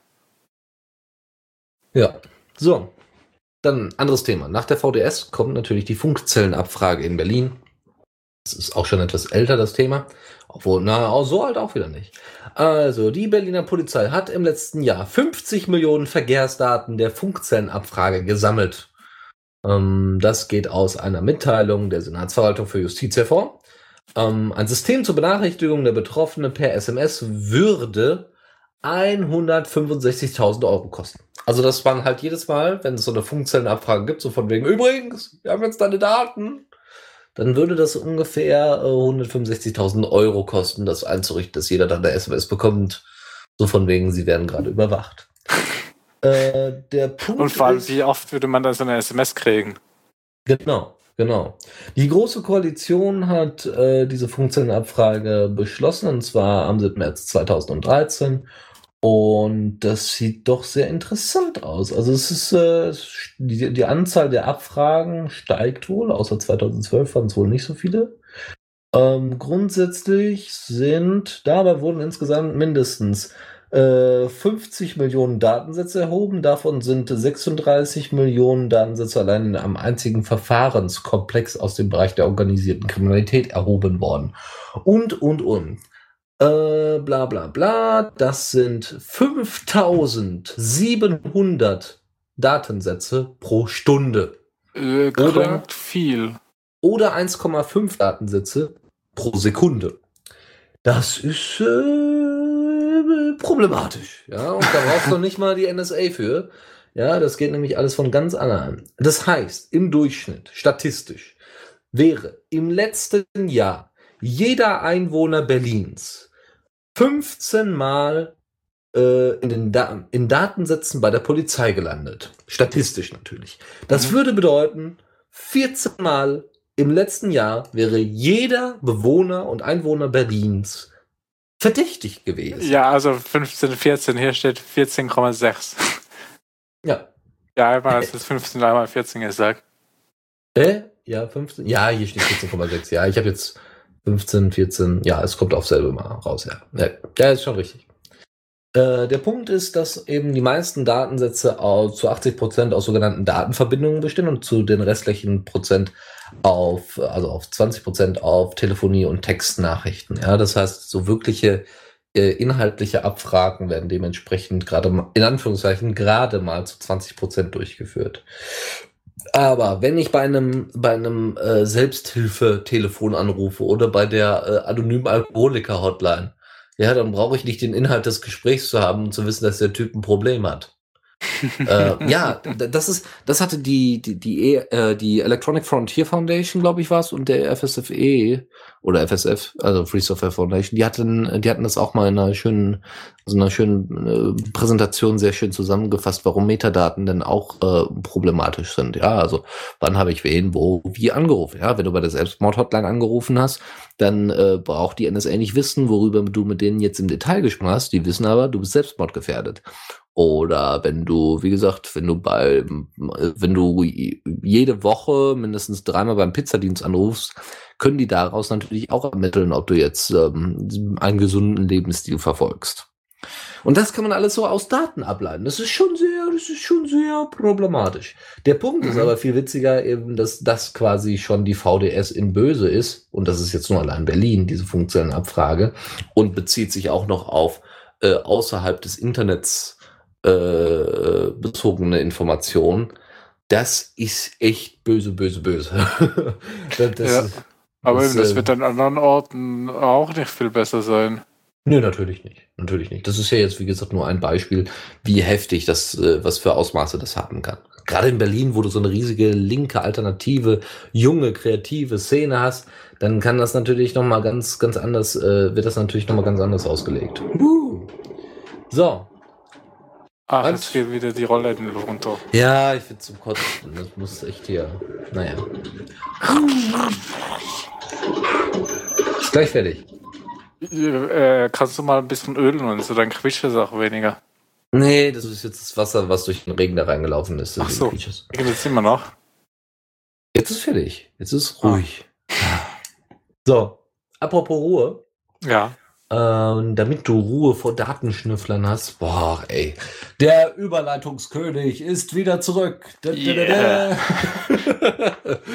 Ja. So. Dann anderes Thema. Nach der V D S kommt natürlich die Funkzellenabfrage in Berlin. Das ist auch schon etwas älter, das Thema. Obwohl, na, so alt auch wieder nicht. Also, die Berliner Polizei hat im letzten Jahr fünfzig Millionen Verkehrsdaten der Funkzellenabfrage gesammelt. Ähm, das geht aus einer Mitteilung der Senatsverwaltung für Justiz hervor. Ähm, ein System zur Benachrichtigung der Betroffenen per S M S würde hundertfünfundsechzigtausend Euro kosten. Also das waren halt jedes Mal, wenn es so eine Funkzellenabfrage gibt, so von wegen, übrigens, wir haben jetzt deine Daten, dann würde das ungefähr äh, hundertfünfundsechzigtausend Euro kosten, das einzurichten, dass jeder dann eine S M S bekommt, so von wegen, sie werden gerade überwacht. äh, der Punkt Und vor allem, ist, wie oft würde man dann so eine S M S kriegen? Genau, genau. Die Große Koalition hat äh, diese Funkzellenabfrage beschlossen, und zwar am siebten März zweitausenddreizehn. Und das sieht doch sehr interessant aus. Also es ist äh, die, die Anzahl der Abfragen steigt wohl, außer zweitausendzwölf waren es wohl nicht so viele. Ähm, grundsätzlich sind, dabei wurden insgesamt mindestens äh, fünfzig Millionen Datensätze erhoben. Davon sind sechsunddreißig Millionen Datensätze allein in einem einzigen Verfahrenskomplex aus dem Bereich der organisierten Kriminalität erhoben worden. Und, und, und. Äh, bla bla bla, das sind fünftausendsiebenhundert Datensätze pro Stunde. Äh, Oder- viel. Oder eins Komma fünf Datensätze pro Sekunde. Das ist äh, problematisch. Ja, und da brauchst du nicht mal die N S A für. Ja, das geht nämlich alles von ganz allein. Das heißt, im Durchschnitt, statistisch, wäre im letzten Jahr jeder Einwohner Berlins fünfzehn Mal äh, in den da- in Datensätzen bei der Polizei gelandet. Statistisch natürlich. Das Mhm. würde bedeuten, vierzehn Mal im letzten Jahr wäre jeder Bewohner und Einwohner Berlins verdächtig gewesen. Ja, also fünfzehn, vierzehn, hier steht vierzehn Komma sechs. Ja. Ja, einmal ist es fünfzehn, einmal vierzehn gesagt. Äh? Ja, fünfzehn. Ja, hier steht vierzehn Komma sechs. Ja, ich habe jetzt fünfzehn, vierzehn. Ja, es kommt auf selbe mal raus, ja. Ja, ja, ist schon richtig. Äh, der Punkt ist, dass eben die meisten Datensätze au- zu achtzig Prozent aus sogenannten Datenverbindungen bestehen und zu den restlichen Prozent auf, also auf zwanzig Prozent auf Telefonie und Textnachrichten. Ja, das heißt, so wirkliche äh, inhaltliche Abfragen werden dementsprechend gerade mal- in Anführungszeichen gerade mal zu zwanzig Prozent durchgeführt. Aber wenn ich bei einem bei einem äh, Selbsthilfe-Telefon anrufe oder bei der äh, anonymen Alkoholiker-Hotline, ja, dann brauche ich nicht den Inhalt des Gesprächs zu haben und zu wissen, dass der Typ ein Problem hat. äh, ja, d- das ist, das hatte die die die, E- äh, die Electronic Frontier Foundation, glaube ich, war's, und der F S F E oder F S F, also Free Software Foundation, die hatten, die hatten das auch mal in einer schönen, so einer schönen äh, Präsentation sehr schön zusammengefasst, warum Metadaten denn auch äh, problematisch sind. Ja, also wann habe ich wen, wo, wie angerufen. Ja, wenn du bei der Selbstmord-Hotline angerufen hast, dann äh, braucht die N S A nicht wissen, worüber du mit denen jetzt im Detail gesprochen hast. Die wissen aber, du bist selbstmordgefährdet. Oder wenn du, wie gesagt, wenn du bei, wenn du jede Woche mindestens dreimal beim Pizzadienst anrufst, können die daraus natürlich auch ermitteln, ob du jetzt ähm, einen gesunden Lebensstil verfolgst. Und das kann man alles so aus Daten ableiten. Das ist schon sehr, das ist schon sehr problematisch. Der Punkt ist Mhm. aber viel witziger eben, dass das quasi schon die V D S in Böse ist. Und das ist jetzt nur allein Berlin, diese funktionelle Abfrage. Und bezieht sich auch noch auf äh, außerhalb des Internets äh, bezogene Informationen. Das ist echt böse, böse, böse. das, das, Ja. Aber das, eben, das äh, wird an anderen Orten auch nicht viel besser sein. Nö, natürlich nicht. Natürlich nicht. Das ist ja jetzt, wie gesagt, nur ein Beispiel, wie heftig das, äh, was für Ausmaße das haben kann. Gerade in Berlin, wo du so eine riesige linke, alternative, junge, kreative Szene hast, dann kann das natürlich nochmal ganz, ganz anders, äh, wird das natürlich nochmal ganz anders ausgelegt. Uh. So. Ach, Was? jetzt geht wieder die Rollläden runter. Ja, ich bin zum Kotzen. Das muss echt hier. Naja. Ist gleich fertig. Äh, kannst du mal ein bisschen ölen und so, dann quietscht es auch weniger. Nee, das ist jetzt das Wasser, was durch den Regen da reingelaufen ist. Ach so. Jetzt Jetzt immer noch. ist fertig. Jetzt ist ruhig. So, apropos Ruhe. Ja. Ähm, damit du Ruhe vor Datenschnüfflern hast. Boah, ey. Der Überleitungskönig ist wieder zurück. Da, da, da, da.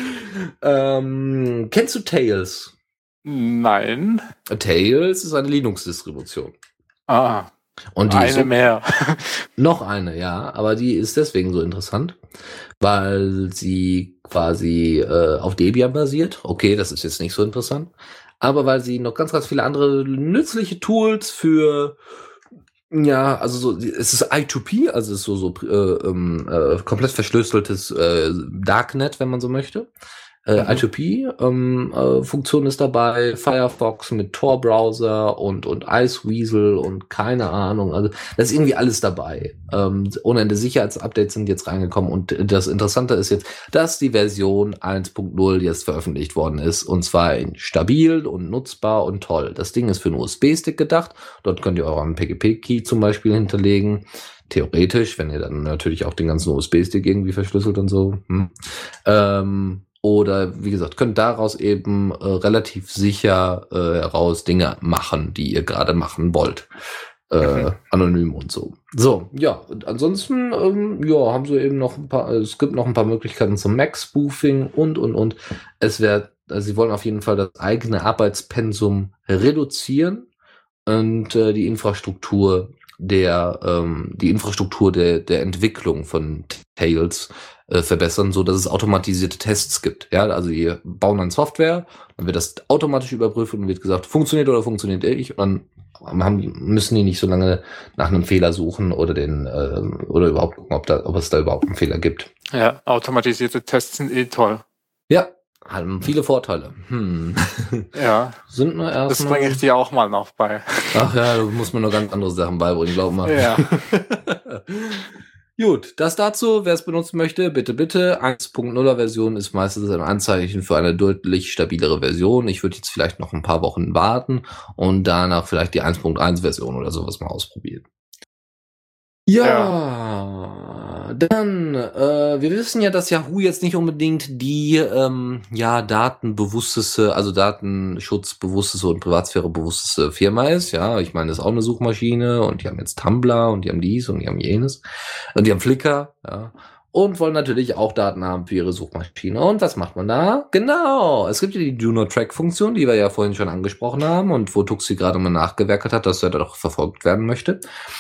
ähm, kennst du Tails? Nein. Tails ist eine Linux-Distribution. Ah, Und die ist eine so, mehr. noch eine, ja, aber die ist deswegen so interessant, weil sie quasi äh, auf Debian basiert. Okay, das ist jetzt nicht so interessant. Aber weil sie noch ganz, ganz viele andere nützliche Tools für, ja, also so, es ist I zwei P, also es ist so, so äh, ähm, äh, komplett verschlüsseltes äh, Darknet, wenn man so möchte. Äh, Mhm. I zwei P ähm, äh, Funktion ist dabei, Firefox mit Tor-Browser und und Iceweasel und keine Ahnung, also da ist irgendwie alles dabei. Ähm, ohne Ende Sicherheitsupdates sind jetzt reingekommen und das Interessante ist jetzt, dass die Version eins Punkt null jetzt veröffentlicht worden ist und zwar in stabil und nutzbar und toll. Das Ding ist für einen U S B-Stick gedacht, dort könnt ihr euren P G P-Key zum Beispiel hinterlegen. Theoretisch, wenn ihr dann natürlich auch den ganzen U S B-Stick irgendwie verschlüsselt und so. Hm. Ähm, Oder wie gesagt, könnt daraus eben äh, relativ sicher äh, heraus Dinge machen, die ihr gerade machen wollt. Äh, Mhm. Anonym und so. So, ja, und ansonsten ähm, ja, haben sie eben noch ein paar, es gibt noch ein paar Möglichkeiten zum Mac-Spoofing und und und. Es wird, also sie wollen auf jeden Fall das eigene Arbeitspensum reduzieren und äh, die Infrastruktur der ähm, die Infrastruktur der der Entwicklung von Tails äh, verbessern, so dass es automatisierte Tests gibt. Ja, also die bauen dann Software, dann wird das automatisch überprüft und wird gesagt, funktioniert oder funktioniert nicht. Und dann haben, müssen die nicht so lange nach einem Fehler suchen oder den äh, oder überhaupt gucken, ob, da, ob es da überhaupt einen Fehler gibt. Ja, automatisierte Tests sind eh toll. Ja, haben viele Vorteile. Hm. Ja, Sind nur erst das bringe ich dir auch mal noch bei. Ach ja, du musst mir noch ganz andere Sachen beibringen, glaub mal. Ja. Gut, das dazu, wer es benutzen möchte, bitte, bitte. eins Punkt null Version ist meistens ein Anzeichen für eine deutlich stabilere Version. Ich würde jetzt vielleicht noch ein paar Wochen warten und danach vielleicht die eins Punkt eins Version oder sowas mal ausprobieren. Ja, ja. Dann, äh, wir wissen ja, dass Yahoo jetzt nicht unbedingt die, ähm, ja, datenbewussteste, also datenschutzbewussteste und privatsphärebewussteste Firma ist. Ja, ich meine, das ist auch eine Suchmaschine und die haben jetzt Tumblr und die haben dies und die haben jenes und die haben Flickr, ja. Und wollen natürlich auch Daten haben für ihre Suchmaschine. Und was macht man da? Genau, es gibt ja die Do-Not-Track-Funktion, die wir ja vorhin schon angesprochen haben und wo Tuxi gerade mal nachgewerkelt hat, dass er da doch verfolgt werden möchte.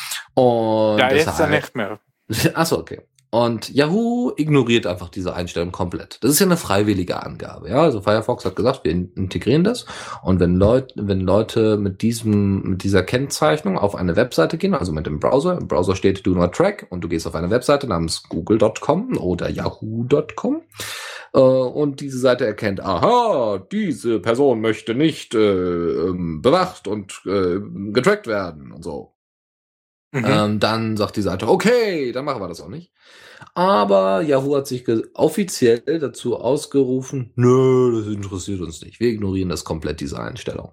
Und Ja, jetzt deshalb, ja nicht mehr. Achso, okay. Und Yahoo ignoriert einfach diese Einstellung komplett. Das ist ja eine freiwillige Angabe. Ja, also Firefox hat gesagt, wir integrieren das. Und wenn Leute, wenn Leute mit diesem, mit dieser Kennzeichnung auf eine Webseite gehen, also mit dem Browser, im Browser steht Do Not Track und du gehst auf eine Webseite namens google Punkt com oder yahoo Punkt com äh, und diese Seite erkennt, aha, diese Person möchte nicht äh, bewacht und äh, getrackt werden und so. Mhm. Ähm, dann sagt die Seite, okay, dann machen wir das auch nicht. Aber Yahoo hat sich offiziell dazu ausgerufen, nö, das interessiert uns nicht. Wir ignorieren das komplett, diese Einstellung.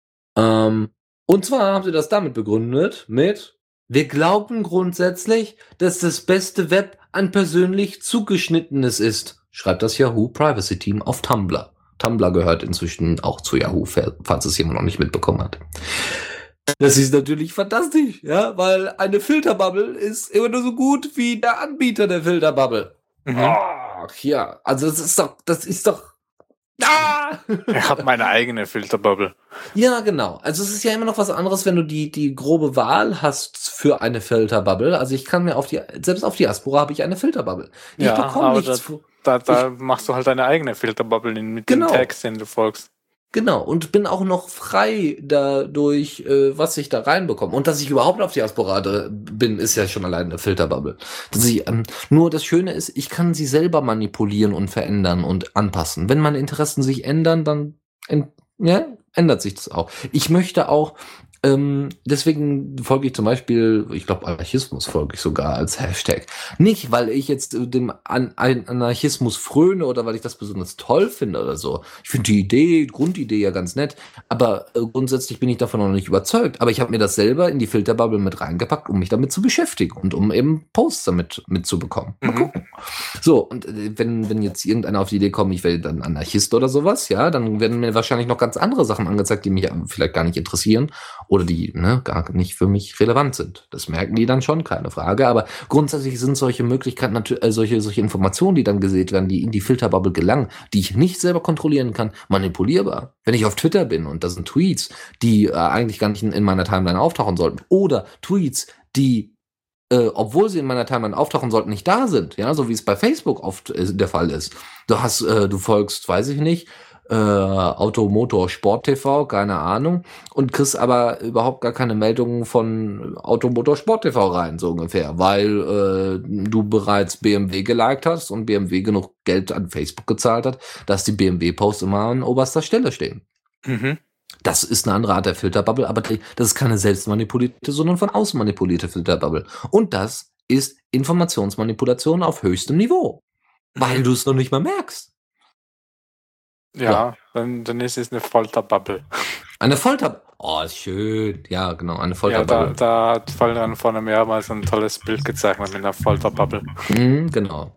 Ähm, und zwar haben sie das damit begründet mit, wir glauben grundsätzlich, dass das beste Web ein persönlich zugeschnittenes ist, schreibt das Yahoo Privacy Team auf Tumblr. Tumblr gehört inzwischen auch zu Yahoo, falls es jemand noch nicht mitbekommen hat. Das ist natürlich fantastisch, ja, weil eine Filterbubble ist immer nur so gut wie der Anbieter der Filterbubble. Mhm. Ach ja, also das ist doch, das ist doch. Ah! Ich habe meine eigene Filterbubble. Ja, genau. Also es ist ja immer noch was anderes, wenn du die die grobe Wahl hast für eine Filterbubble. Also ich kann mir auf die, selbst auf Diaspora habe ich eine Filterbubble. Ich ja, bekomme nichts. Da, da, da ich, machst du halt deine eigene Filterbubble mit genau. den Tags, den du folgst. Genau, und bin auch noch frei dadurch, äh, was ich da reinbekomme. Und dass ich überhaupt auf Diaspora bin, ist ja schon allein eine Filterbubble. Dass ich, ähm, nur das Schöne ist, ich kann sie selber manipulieren und verändern und anpassen. Wenn meine Interessen sich ändern, dann en- ja, ändert sich das auch. Ich möchte auch, ähm, deswegen folge ich zum Beispiel, ich glaube Anarchismus folge ich sogar als Hashtag. Nicht, weil ich jetzt dem An- Anarchismus fröne oder weil ich das besonders toll finde oder so. Ich finde die Idee, Grundidee ja ganz nett, aber äh, grundsätzlich bin ich davon noch nicht überzeugt. Aber ich habe mir das selber in die Filterbubble mit reingepackt, um mich damit zu beschäftigen und um eben Posts damit mitzubekommen. Mal gucken. So, und äh, wenn, wenn jetzt irgendeiner auf die Idee kommt, ich werde dann Anarchist oder sowas, ja, dann werden mir wahrscheinlich noch ganz andere Sachen angezeigt, die mich vielleicht gar nicht interessieren. Oder die ne, gar nicht für mich relevant sind. Das merken die dann schon, keine Frage. Aber grundsätzlich sind solche Möglichkeiten, natürlich, äh, solche, solche Informationen, die dann gesät werden, die in die Filterbubble gelangen, die ich nicht selber kontrollieren kann, manipulierbar. Wenn ich auf Twitter bin und da sind Tweets, die äh, eigentlich gar nicht in, in meiner Timeline auftauchen sollten, oder Tweets, die Äh, obwohl sie in meiner Timeline auftauchen sollten, nicht da sind, ja, so wie es bei Facebook oft äh, der Fall ist. Du hast, äh, du folgst, weiß ich nicht, äh, Auto, Motor, Sport T V, keine Ahnung, und kriegst aber überhaupt gar keine Meldungen von Auto, Motor, Sport T V rein, so ungefähr, weil äh, du bereits B M W geliked hast und B M W genug Geld an Facebook gezahlt hat, dass die B M W-Posts immer an oberster Stelle stehen. Mhm. Das ist eine andere Art der Filterbubble, aber das ist keine selbstmanipulierte, sondern von außen manipulierte Filterbubble. Und das ist Informationsmanipulation auf höchstem Niveau, weil du es noch nicht mal merkst. Ja, ja. Dann, dann ist es eine Folterbubble. Eine Folter... Oh, ist schön. Ja, genau, eine Folterbubble. Ja, da, da hat Fallen vorne mehrmals ein tolles Bild gezeichnet mit einer Folterbubble. Mhm, genau.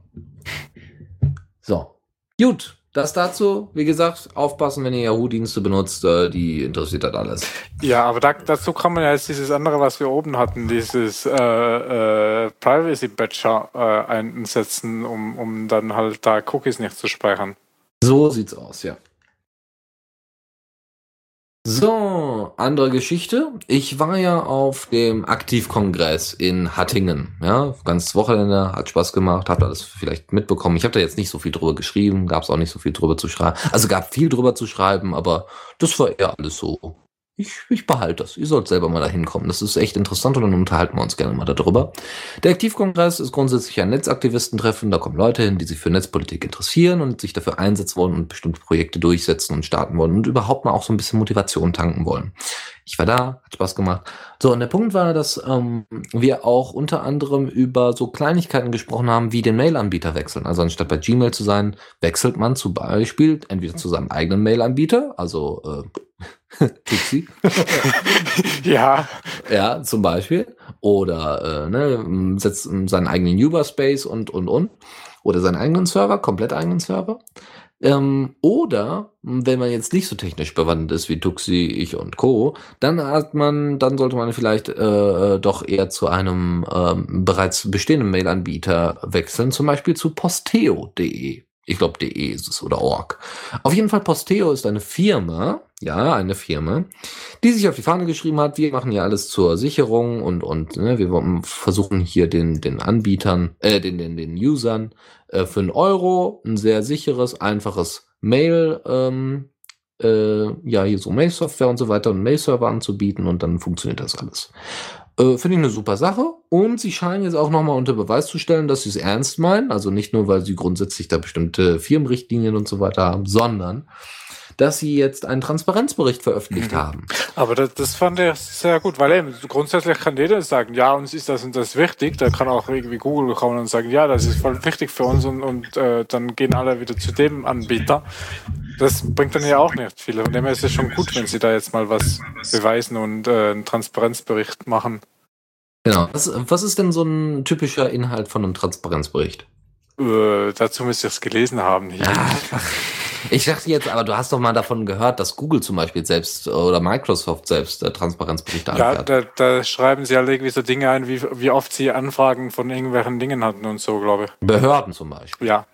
So, gut. Das dazu, wie gesagt, aufpassen, wenn ihr Yahoo-Dienste benutzt, äh, die interessiert das alles. Ja, aber da, dazu kann man ja jetzt dieses andere, was wir oben hatten, dieses äh, äh, Privacy-Badger äh, einsetzen, um, um dann halt da Cookies nicht zu speichern. So sieht's aus, ja. So, andere Geschichte. Ich war ja auf dem Aktivkongress in Hattingen. Ja, ganz Wochenende, hat Spaß gemacht, habt alles vielleicht mitbekommen. Ich habe da jetzt nicht so viel drüber geschrieben, gab es auch nicht so viel drüber zu schreiben. Also gab viel drüber zu schreiben, aber das war eher alles so. Ich, ich behalte das. Ihr sollt selber mal da hinkommen. Das ist echt interessant und dann unterhalten wir uns gerne mal darüber. Der Aktivkongress ist grundsätzlich ein Netzaktivistentreffen. Da kommen Leute hin, die sich für Netzpolitik interessieren und sich dafür einsetzen wollen und bestimmte Projekte durchsetzen und starten wollen und überhaupt mal auch so ein bisschen Motivation tanken wollen. Ich war da, hat Spaß gemacht. So, und der Punkt war, dass ähm, wir auch unter anderem über so Kleinigkeiten gesprochen haben, wie den Mail-Anbieter wechseln. Also anstatt bei Gmail zu sein, wechselt man zum Beispiel entweder zu seinem eigenen Mail-Anbieter, also äh, Tuxi. Ja. Ja, zum Beispiel. Oder äh, ne, setzt seinen eigenen Uberspace und, und, und. Oder seinen eigenen Server, komplett eigenen Server. Ähm, oder, wenn man jetzt nicht so technisch bewandt ist wie Tuxi, ich und Co., dann hat man, dann sollte man vielleicht äh, doch eher zu einem ähm, bereits bestehenden Mail-Anbieter wechseln, zum Beispiel zu posteo punkt de. Ich glaube, de ist es oder org. Auf jeden Fall, Posteo ist eine Firma, ja, eine Firma, die sich auf die Fahne geschrieben hat, wir machen ja alles zur Sicherung und, und ne, wir versuchen hier den, den Anbietern, äh, den, den, den Usern äh, für einen Euro ein sehr sicheres, einfaches Mail, ähm, äh, ja, hier so Mail-Software und so weiter und Mail-Server anzubieten und dann funktioniert das alles. Äh, Finde ich eine super Sache. Und sie scheinen jetzt auch nochmal unter Beweis zu stellen, dass sie es ernst meinen. Also nicht nur, weil sie grundsätzlich da bestimmte Firmenrichtlinien und so weiter haben, sondern dass sie jetzt einen Transparenzbericht veröffentlicht Mhm. haben. Aber das, das fand ich sehr gut, weil eben grundsätzlich kann jeder sagen, ja, uns ist das und das wichtig. Da kann auch irgendwie Google kommen und sagen, ja, das ist voll wichtig für uns und, und äh, dann gehen alle wieder zu dem Anbieter. Das bringt dann ja auch nicht viel. Von dem her ist es schon gut, wenn sie da jetzt mal was beweisen und äh, einen Transparenzbericht machen. Genau. Was, was ist denn so ein typischer Inhalt von einem Transparenzbericht? Äh, dazu müsste ich es gelesen haben. Hier. Ich dachte jetzt, aber du hast doch mal davon gehört, dass Google zum Beispiel selbst oder Microsoft selbst äh, Transparenzberichte Ja, anfährt. da, da schreiben sie halt irgendwie so Dinge ein, wie, wie oft sie Anfragen von irgendwelchen Dingen hatten und so, glaube ich. Behörden zum Beispiel. Ja.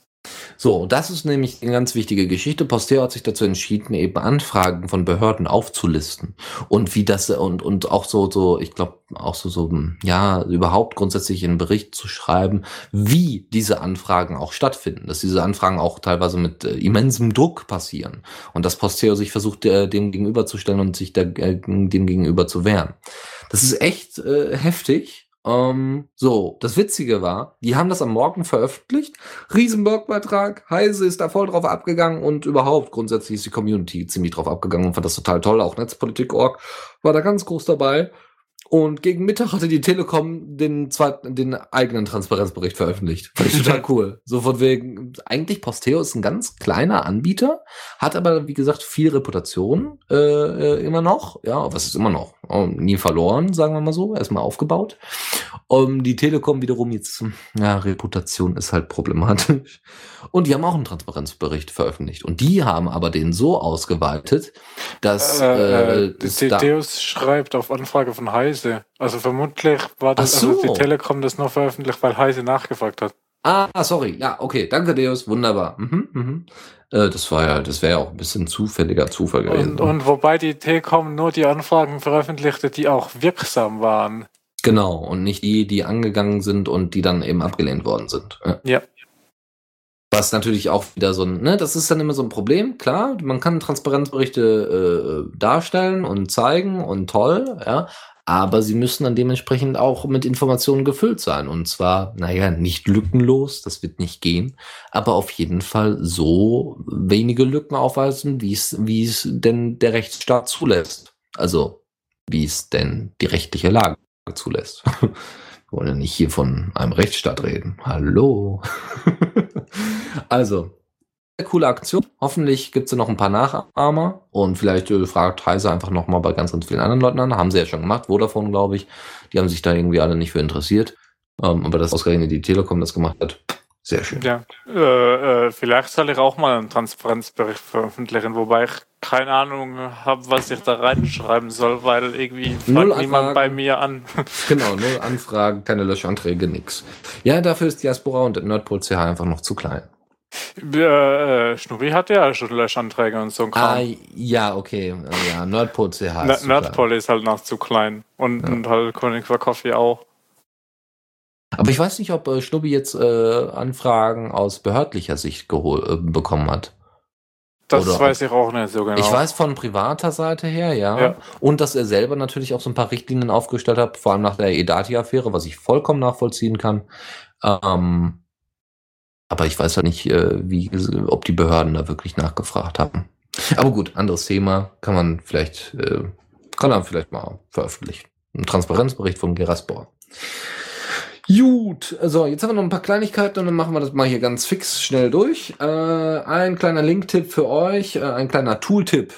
So, das ist nämlich eine ganz wichtige Geschichte. Posteo hat sich dazu entschieden, eben Anfragen von Behörden aufzulisten. Und wie das, und, und auch so, so, ich glaube, auch so, so, ja, überhaupt grundsätzlich einen Bericht zu schreiben, wie diese Anfragen auch stattfinden. Dass diese Anfragen auch teilweise mit äh, immensem Druck passieren. Und dass Posteo sich versucht, äh, dem gegenüberzustellen und sich der, äh, dem gegenüber zu wehren. Das ist echt äh, heftig. Um, so, das Witzige war, die haben das am Morgen veröffentlicht, Riesenblogbeitrag, Heise ist da voll drauf abgegangen und überhaupt grundsätzlich ist die Community ziemlich drauf abgegangen und fand das total toll, auch Netzpolitik Punkt org war da ganz groß dabei. Und gegen Mittag hatte die Telekom den zweiten, den eigenen Transparenzbericht veröffentlicht. Fand ich total cool. So von wegen, eigentlich Posteo ist ein ganz kleiner Anbieter, hat aber, wie gesagt, viel Reputation äh, äh, immer noch. Ja, was ist immer noch? Oh, nie verloren, sagen wir mal so. Erstmal aufgebaut. Um, die Telekom wiederum jetzt, ja, Reputation ist halt problematisch. Und die haben auch einen Transparenzbericht veröffentlicht. Und die haben aber den so ausgeweitet, dass Äh, äh, es da Deus schreibt auf Anfrage von Heise. Also vermutlich war das, Ach so. also die Telekom das nur veröffentlicht, weil Heise nachgefragt hat. Ah, sorry. Ja, okay. Danke, Deus. Wunderbar. Mhm, mhm. Äh, das war ja, das wäre ja auch ein bisschen zufälliger Zufall gewesen. Und, und wobei die Telekom nur die Anfragen veröffentlichte, die auch wirksam waren. Genau. Und nicht die, die angegangen sind und die dann eben abgelehnt worden sind. Ja. Ja. Was natürlich auch wieder so ein, ne, das ist dann immer so ein Problem, klar, man kann Transparenzberichte äh, darstellen und zeigen und toll, ja, aber sie müssen dann dementsprechend auch mit Informationen gefüllt sein. Und zwar, naja, nicht lückenlos, das wird nicht gehen, aber auf jeden Fall so wenige Lücken aufweisen, wie es, wie es denn der Rechtsstaat zulässt. Also, wie es denn die rechtliche Lage zulässt. Wir wollen ja nicht hier von einem Rechtsstaat reden. Hallo. Also, sehr coole Aktion. Hoffentlich gibt es ja noch ein paar Nachahmer und vielleicht äh, fragt Heise einfach nochmal bei ganz, ganz vielen anderen Leuten an. Haben sie ja schon gemacht, Vodafone, glaube ich. Die haben sich da irgendwie alle nicht für interessiert. Ähm, aber dass ausgerechnet die Telekom das gemacht hat, sehr schön. Ja, äh, äh, vielleicht soll ich auch mal einen Transparenzbericht veröffentlichen, wobei ich keine Ahnung habe, was ich da reinschreiben soll, weil irgendwie Null fragt niemand Anfragen. bei mir an. Genau, null Anfragen, keine Löschanträge, nix. Ja, dafür ist Diaspora und Nerdpol C H einfach noch zu klein. Äh, äh, Schnurri hat ja schon Löschanträge und so ein Ah, Kram. ja, okay. Ja, Nerdpol C H. N- Nerdpol ist halt noch zu klein. Und, Ja. und halt König for Coffee auch. Aber ich weiß nicht, ob äh, Schnubbi jetzt äh, Anfragen aus behördlicher Sicht gehol äh, bekommen hat. Das Oder weiß ich auch nicht so genau. Ich weiß von privater Seite her, ja. Ja. Und dass er selber natürlich auch so ein paar Richtlinien aufgestellt hat, vor allem nach der Edati-Affäre, was ich vollkommen nachvollziehen kann. Ähm, aber ich weiß halt nicht, äh, wie, ob die Behörden da wirklich nachgefragt haben. Aber gut, anderes Thema. Kann man vielleicht, äh, kann er vielleicht mal veröffentlichen. Ein Transparenzbericht von Geraspor. Gut, so, jetzt haben wir noch ein paar Kleinigkeiten und dann machen wir das mal hier ganz fix schnell durch. Äh, ein kleiner Link-Tipp für euch, äh, ein kleiner Tool-Tipp.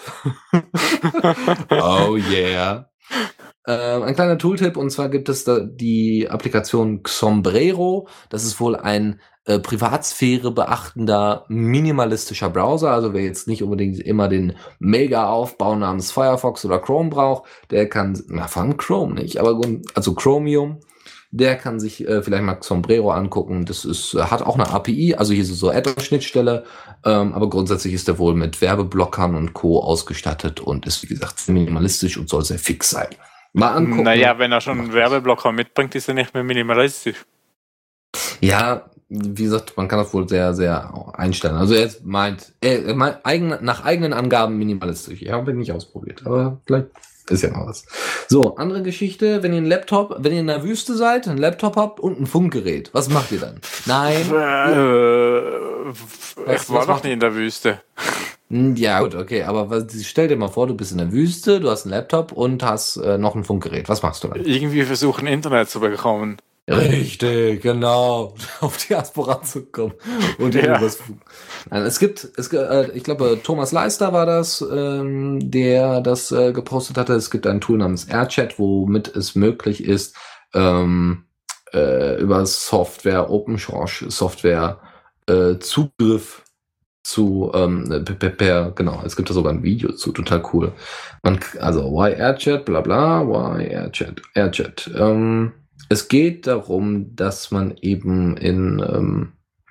Oh yeah. Äh, ein kleiner Tooltip, und zwar gibt es da die Applikation Sombrero. Das ist wohl ein äh, Privatsphäre beachtender, minimalistischer Browser. Also wer jetzt nicht unbedingt immer den Mega-Aufbau namens Firefox oder Chrome braucht, der kann, na vor allem Chrome nicht, aber also Chromium, der kann sich äh, vielleicht mal Sombrero angucken. Das ist, hat auch eine A P I, also hier ist so Add-on-Schnittstelle, ähm, aber grundsätzlich ist der wohl mit Werbeblockern und Co. ausgestattet und ist, wie gesagt, minimalistisch und soll sehr fix sein. Mal angucken. Naja, wenn er schon einen Werbeblocker mitbringt, ist er nicht mehr minimalistisch. Ja, wie gesagt, man kann das wohl sehr, sehr einstellen. Also er meint, er meint eigen, nach eigenen Angaben minimalistisch. Ja, habe ich nicht ausprobiert, aber vielleicht ist ja mal was. So, andere Geschichte, wenn ihr einen Laptop, wenn ihr in der Wüste seid, einen Laptop habt und ein Funkgerät, was macht ihr dann? Nein. Äh, Was- ich war was noch macht- nie in der Wüste. Hm, Ja, gut, okay, aber was, stell dir mal vor, du bist in der Wüste, du hast einen Laptop und hast äh, noch ein Funkgerät. Was machst du dann? Irgendwie versuchen, Internet zu bekommen. Richtig, genau. Auf die Diaspora zu kommen. Und Ja. irgendwas. Nein, es gibt, es, gibt, äh, ich glaube, Thomas Leister war das, ähm, der das äh, gepostet hatte. Es gibt ein Tool namens AirChat, womit es möglich ist, ähm, äh, über Software, Open Source Software, äh, Zugriff zu, ähm, per, per, per, genau, es gibt da sogar ein Video zu, total cool. Man, k- also, why AirChat, bla bla, why AirChat, AirChat. Ähm, es geht darum, dass man eben in, ähm,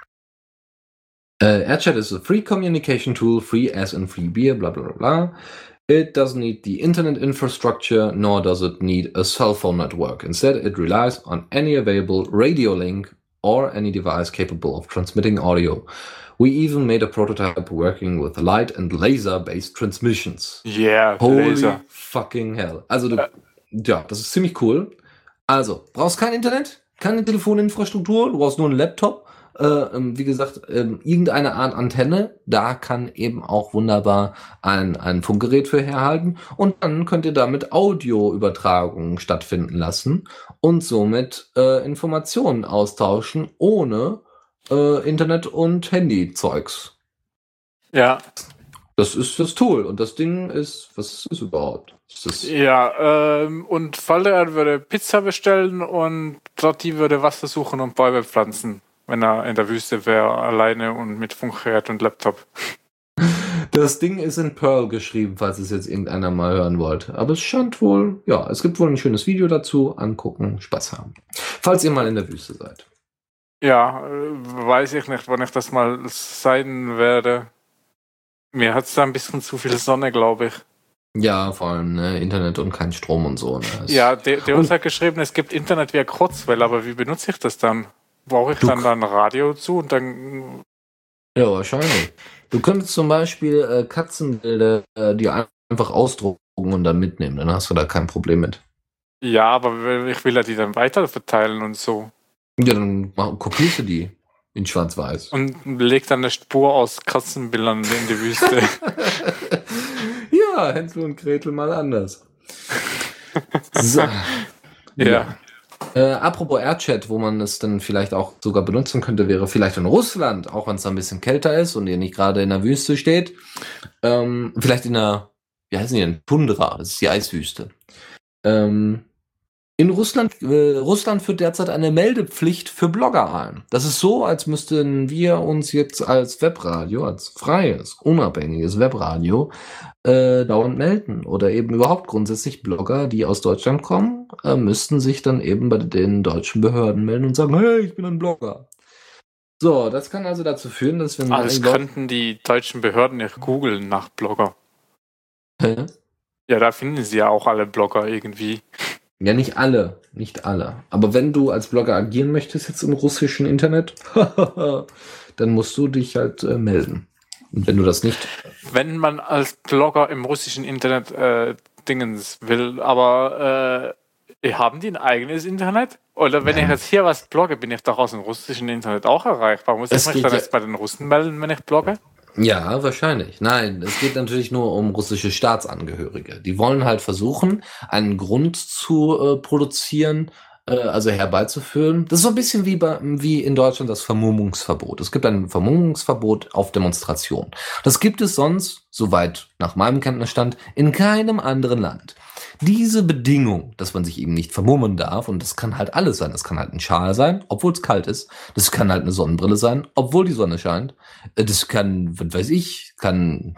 äh, AirChat is a free communication tool, free as in free beer, bla bla bla bla. It doesn't need the internet infrastructure, nor does it need a cell phone network. Instead, it relies on any available radio link or any device capable of transmitting audio. We even made a prototype working with light and laser-based transmissions. Yeah, Holy Laser. fucking hell. Also, du, ja, das ist ziemlich cool. Also, brauchst kein Internet, keine Telefoninfrastruktur, du brauchst nur einen Laptop. Äh, ähm, wie gesagt, ähm, irgendeine Art Antenne, da kann eben auch wunderbar ein, ein Funkgerät für herhalten. Und dann könnt ihr damit Audioübertragungen stattfinden lassen und somit äh, Informationen austauschen, ohne äh, Internet- und Handy-Zeugs. Ja, Das ist das Tool. Und das Ding ist, was ist das überhaupt? Ist das, ja, ähm, und Falter würde Pizza bestellen und Lotti würde Wasser suchen und Bäume pflanzen, wenn er in der Wüste wäre, alleine und mit Funkgerät und Laptop. das Ding ist in Perl geschrieben, falls es jetzt irgendeiner mal hören wollte. Aber es scheint wohl, ja, es gibt wohl ein schönes Video dazu. Angucken, Spaß haben. Falls ihr mal in der Wüste seid. Ja, äh, weiß ich nicht, wann ich das mal sein werde. Mir hat es da ein bisschen zu viel Sonne, glaube ich. Ja, vor allem ne, Internet und kein Strom und so. Ne? Es- Ja, der, der uns Und- hat geschrieben, es gibt Internet via Kurzwelle, aber wie benutze ich das dann? Brauche ich Du- dann da ein Radio zu und dann. Ja, wahrscheinlich. Du könntest zum Beispiel äh, Katzenbilder äh, die einfach ausdrucken und dann mitnehmen. Dann hast du da kein Problem mit. Ja, aber ich will ja die dann weiter verteilen und so. Ja, dann mach, kopierst du die in Schwarz-Weiß. Und leg dann eine Spur aus Katzenbildern in die Wüste. Ja, Hänsel und Gretel mal anders. So. Ja. Äh, apropos AirChat, wo man es dann vielleicht auch sogar benutzen könnte, wäre vielleicht in Russland, auch wenn es da ein bisschen kälter ist und ihr nicht gerade in der Wüste steht. Ähm, vielleicht in der, wie heißen die denn? Tundra, das ist die Eiswüste. Ähm, in Russland, äh, Russland führt derzeit eine Meldepflicht für Blogger ein. Das ist so, als müssten wir uns jetzt als Webradio, als freies, unabhängiges Webradio, äh, dauernd melden. Oder eben überhaupt grundsätzlich Blogger, die aus Deutschland kommen, äh, müssten sich dann eben bei den deutschen Behörden melden und sagen, hey, ich bin ein Blogger. So, das kann also dazu führen, dass wir... Ah, das könnten die deutschen Behörden nicht googeln nach Blogger. Hä? Ja, da finden sie ja auch alle Blogger irgendwie. Ja, nicht alle, nicht alle. Aber wenn du als Blogger agieren möchtest jetzt im russischen Internet, dann musst du dich halt äh, melden. Und wenn du das nicht... Wenn man als Blogger im russischen Internet äh, Dingens will, aber äh, haben die ein eigenes Internet? Oder wenn Nein. ich jetzt hier was blogge, bin ich doch aus dem russischen Internet auch erreichbar? Muss Es ich mich geht dann ja- jetzt bei den Russen melden, wenn ich blogge? Ja, wahrscheinlich. Nein, es geht natürlich nur um russische Staatsangehörige. Die wollen halt versuchen, einen Grund zu äh, produzieren, äh, also herbeizuführen. Das ist so ein bisschen wie, bei, wie in Deutschland das Vermummungsverbot. Es gibt ein Vermummungsverbot auf Demonstrationen. Das gibt es sonst, soweit nach meinem Kenntnisstand, in keinem anderen Land. Diese Bedingung, dass man sich eben nicht vermummen darf, und das kann halt alles sein. Das kann halt ein Schal sein, obwohl es kalt ist. Das kann halt eine Sonnenbrille sein, obwohl die Sonne scheint. Das kann, was weiß ich, kann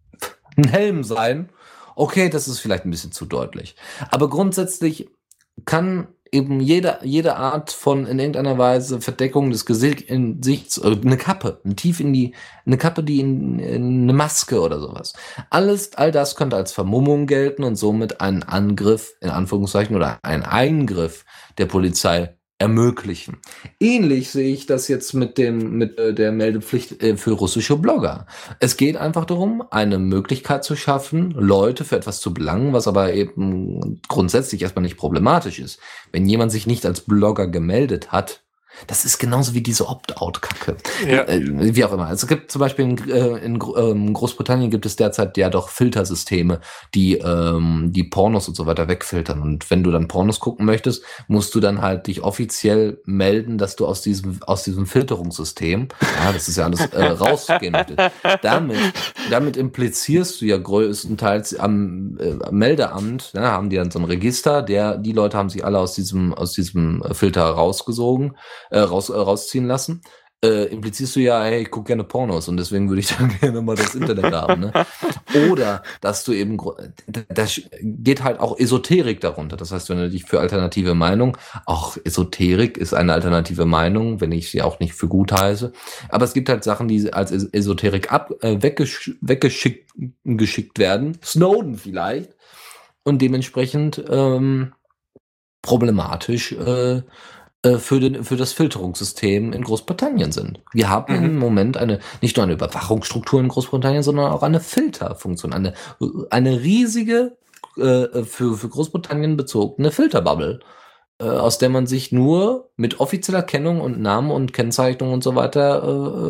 ein Helm sein. Okay, das ist vielleicht ein bisschen zu deutlich. Aber grundsätzlich kann eben jede, jede Art von in irgendeiner Weise Verdeckung des Gesichts, äh, eine Kappe, ein tief in die, eine Kappe, die in, in eine Maske oder sowas. Alles, all das könnte als Vermummung gelten und somit einen Angriff, in Anführungszeichen, oder einen Eingriff der Polizei ermöglichen. Ähnlich sehe ich das jetzt mit dem mit äh, der Meldepflicht äh, für russische Blogger. Es geht einfach darum, eine Möglichkeit zu schaffen, Leute für etwas zu belangen, was aber eben grundsätzlich erstmal nicht problematisch ist. Wenn jemand sich nicht als Blogger gemeldet hat, das ist genauso wie diese Opt-out-Kacke. Ja. Äh, wie auch immer. Also es gibt zum Beispiel in, äh, in Gro- ähm, Großbritannien gibt es derzeit ja doch Filtersysteme, die ähm, die Pornos und so weiter wegfiltern. Und wenn du dann Pornos gucken möchtest, musst du dann halt dich offiziell melden, dass du aus diesem aus diesem Filterungssystem, ja, das ist ja alles äh, rausgehen möchtest. Damit, damit implizierst du ja größtenteils am, äh, am Meldeamt, ja, haben die dann so ein Register, der die Leute haben sich alle aus diesem aus diesem Filter rausgesogen. Äh, raus, äh, rausziehen lassen, äh, implizierst du ja, hey, ich gucke gerne Pornos und deswegen würde ich dann gerne mal das Internet haben. Ne? Oder, dass du eben, da geht halt auch Esoterik darunter. Das heißt, wenn du dich für alternative Meinung, auch Esoterik ist eine alternative Meinung, wenn ich sie auch nicht für gut heiße, aber es gibt halt Sachen, die als Esoterik ab, äh, weggesch weggeschickt geschickt werden, Snowden vielleicht, und dementsprechend ähm, problematisch äh, für, den, für das Filterungssystem in Großbritannien sind. Wir haben Mhm. im Moment eine, nicht nur eine Überwachungsstruktur in Großbritannien, sondern auch eine Filterfunktion, eine, eine riesige, äh, für, für Großbritannien bezogene Filterbubble, äh, aus der man sich nur mit offizieller Kennung und Namen und Kennzeichnung und so weiter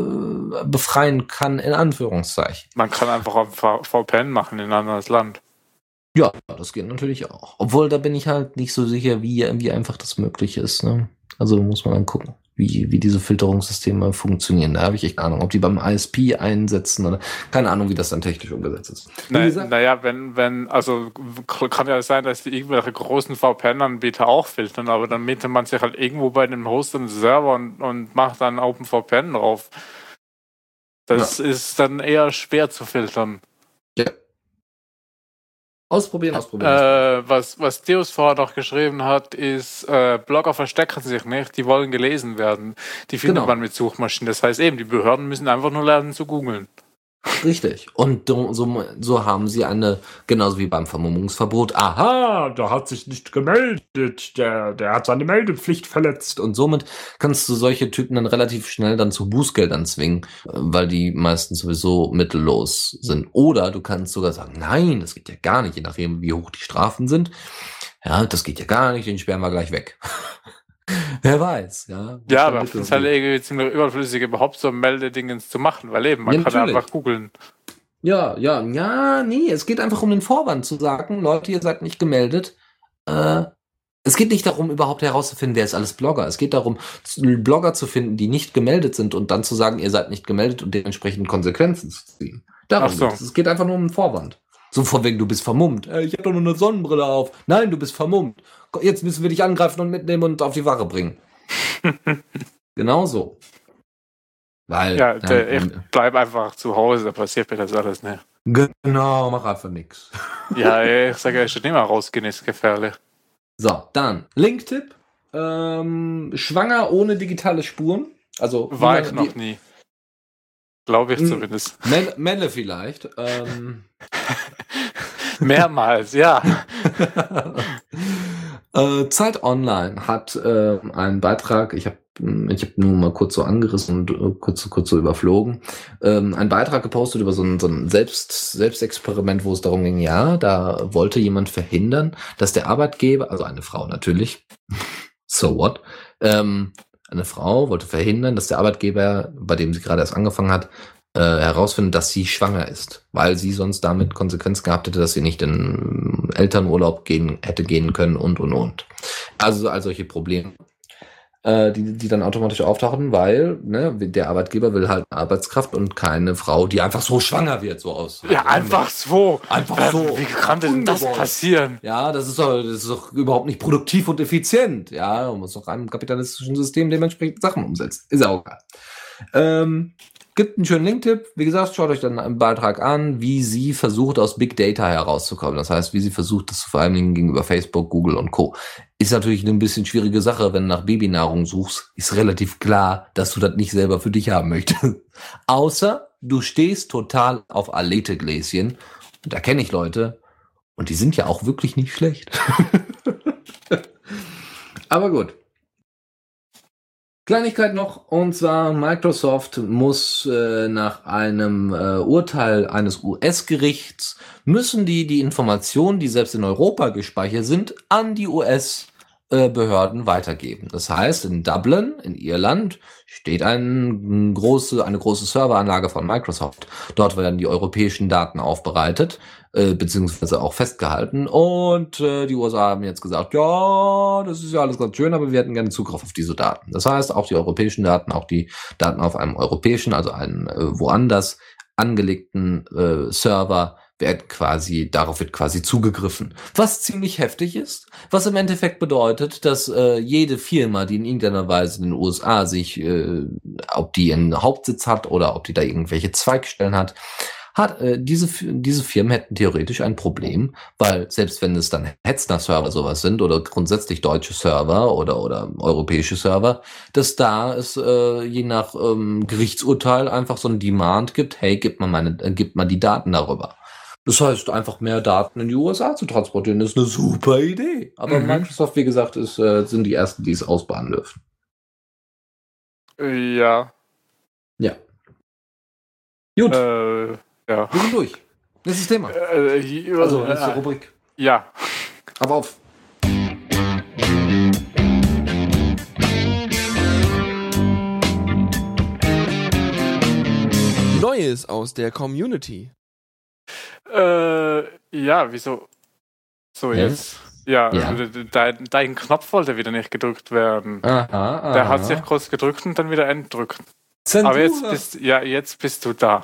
äh, befreien kann, in Anführungszeichen. Man kann einfach ein V- VPN machen in ein anderes Land. Ja, das geht natürlich auch. Obwohl, da bin ich halt nicht so sicher, wie, wie einfach das möglich ist. Ne? Also muss man dann gucken, wie, wie diese Filterungssysteme funktionieren. Da habe ich echt keine Ahnung, ob die beim I S P einsetzen oder keine Ahnung, wie das dann technisch umgesetzt ist. Wie Na, gesagt, naja, wenn, wenn, also k- kann ja sein, dass die irgendwelche großen V P N-Anbieter auch filtern, aber dann mietet man sich halt irgendwo bei einem Host einen Server und, und macht dann OpenVPN drauf. Das ist dann eher schwer zu filtern. ja. Ausprobieren, ausprobieren. ausprobieren. Äh, was, was Deus vorher noch geschrieben hat, ist, äh, Blogger verstecken sich nicht, die wollen gelesen werden. Die findet Genau. man mit Suchmaschinen. Das heißt eben, die Behörden müssen einfach nur lernen zu googeln. Richtig. Und do- so, so haben sie eine, genauso wie beim Vermummungsverbot, aha, der hat sich nicht gemeldet, der, der hat seine Meldepflicht verletzt. Und somit kannst du solche Typen dann relativ schnell dann zu Bußgeldern zwingen, äh, weil die meistens sowieso mittellos sind. Oder du kannst sogar sagen, nein, das geht ja gar nicht, je nachdem, wie hoch die Strafen sind. Ja, das geht ja gar nicht, den sperren wir gleich weg. Wer weiß, ja. Ja, aber ich finde es halt irgendwie ziemlich überflüssig, überhaupt so Meldedingens zu machen, weil eben, man Ja, kann natürlich. einfach googeln. Ja, ja, ja, nee, es geht einfach um den Vorwand zu sagen, Leute, ihr seid nicht gemeldet. Äh, es geht nicht darum, überhaupt herauszufinden, wer ist alles Blogger. Es geht darum, z- Blogger zu finden, die nicht gemeldet sind und dann zu sagen, ihr seid nicht gemeldet und dementsprechend Konsequenzen zu ziehen. Darum Ach so. geht's. Es geht einfach nur um den Vorwand. So von wegen, du bist vermummt. Äh, ich habe doch nur eine Sonnenbrille auf. Nein, du bist vermummt. Jetzt müssen wir dich angreifen und mitnehmen und auf die Wache bringen. Genau so. Weil, Ja, der, ähm, ich bleib einfach zu Hause, da passiert mir das alles nicht. genau, mach einfach nix. Ja, ich sage ja schon immer, rausgehen ist gefährlich. So, dann Linktipp. Ähm, schwanger ohne digitale Spuren. Also War wie ich man- noch nie. Glaube ich Hm. zumindest. Melle, Melle vielleicht. Ähm, Mehrmals, ja. äh, Zeit Online hat äh, einen Beitrag, ich habe ich hab nur mal kurz so angerissen und äh, kurz, kurz so überflogen, ähm, einen Beitrag gepostet über so ein, so ein Selbst, Selbstexperiment, wo es darum ging, ja, da wollte jemand verhindern, dass der Arbeitgeber, also eine Frau natürlich, so what, ähm, eine Frau wollte verhindern, dass der Arbeitgeber, bei dem sie gerade erst angefangen hat, äh, herausfindet, dass sie schwanger ist, weil sie sonst damit Konsequenz gehabt hätte, dass sie nicht in Elternurlaub gehen hätte gehen können und und und. Also all solche Probleme, äh, die die dann automatisch auftauchen, weil ne, der Arbeitgeber will halt eine Arbeitskraft und keine Frau, die einfach so schwanger wird, so aus. Ja, einfach so. Einfach so. Wie kann denn das Ungewollt. passieren? Ja, das ist doch, das ist doch überhaupt nicht produktiv und effizient. Ja, man muss doch einem kapitalistischen System dementsprechend Sachen umsetzen. Ist auch geil. Ähm, gibt einen schönen Linktipp. Wie gesagt, schaut euch dann einen Beitrag an, wie sie versucht, aus Big Data herauszukommen. Das heißt, wie sie versucht, das vor allen Dingen gegenüber Facebook, Google und Co. Ist natürlich eine ein bisschen schwierige Sache, wenn du nach Babynahrung suchst. Ist relativ klar, dass du das nicht selber für dich haben möchtest. Außer du stehst total auf Alete-Gläschen. Und da kenne ich Leute. Und die sind ja auch wirklich nicht schlecht. Aber gut. Kleinigkeit noch, und zwar Microsoft muss äh, nach einem äh, Urteil eines U S-Gerichts, müssen die die Informationen, die selbst in Europa gespeichert sind, an die U S-Behörden weitergeben. Das heißt, in Dublin, in Irland, steht ein große, eine große Serveranlage von Microsoft. Dort werden die europäischen Daten aufbereitet, äh, beziehungsweise auch festgehalten. Und äh, die U S A haben jetzt gesagt, ja, das ist ja alles ganz schön, aber wir hätten gerne Zugriff auf diese Daten. Das heißt, auch die europäischen Daten, auch die Daten auf einem europäischen, also einen äh, woanders angelegten äh, Server werden quasi, darauf wird quasi zugegriffen. Was ziemlich heftig ist, was im Endeffekt bedeutet, dass äh, jede Firma, die in irgendeiner Weise in den U S A sich, äh, ob die einen Hauptsitz hat oder ob die da irgendwelche Zweigstellen hat, hat äh, diese, diese Firmen hätten theoretisch ein Problem, weil selbst wenn es dann Hetzner-Server sowas sind oder grundsätzlich deutsche Server oder oder europäische Server, dass da es äh, je nach ähm, Gerichtsurteil einfach so ein Demand gibt, hey, gib mal meine, äh, gib mal die Daten darüber. Das heißt, einfach mehr Daten in die U S A zu transportieren, ist eine super Idee. Aber Mhm. Microsoft, wie gesagt, ist, äh, sind die Ersten, die es ausbaden dürfen. Ja. Ja. Gut, Äh, ja. wir sind durch. Nächstes Thema. Äh, hier- Also, nächste äh, Rubrik. ja. Aber auf. Neues aus der Community. Äh, ja, wieso? So, Ja. jetzt. Ja, Ja. also dein, dein Knopf wollte wieder nicht gedrückt werden. Aha, aha. Der hat sich kurz gedrückt und dann wieder entdrückt. Aber jetzt bist, ja, jetzt bist du da.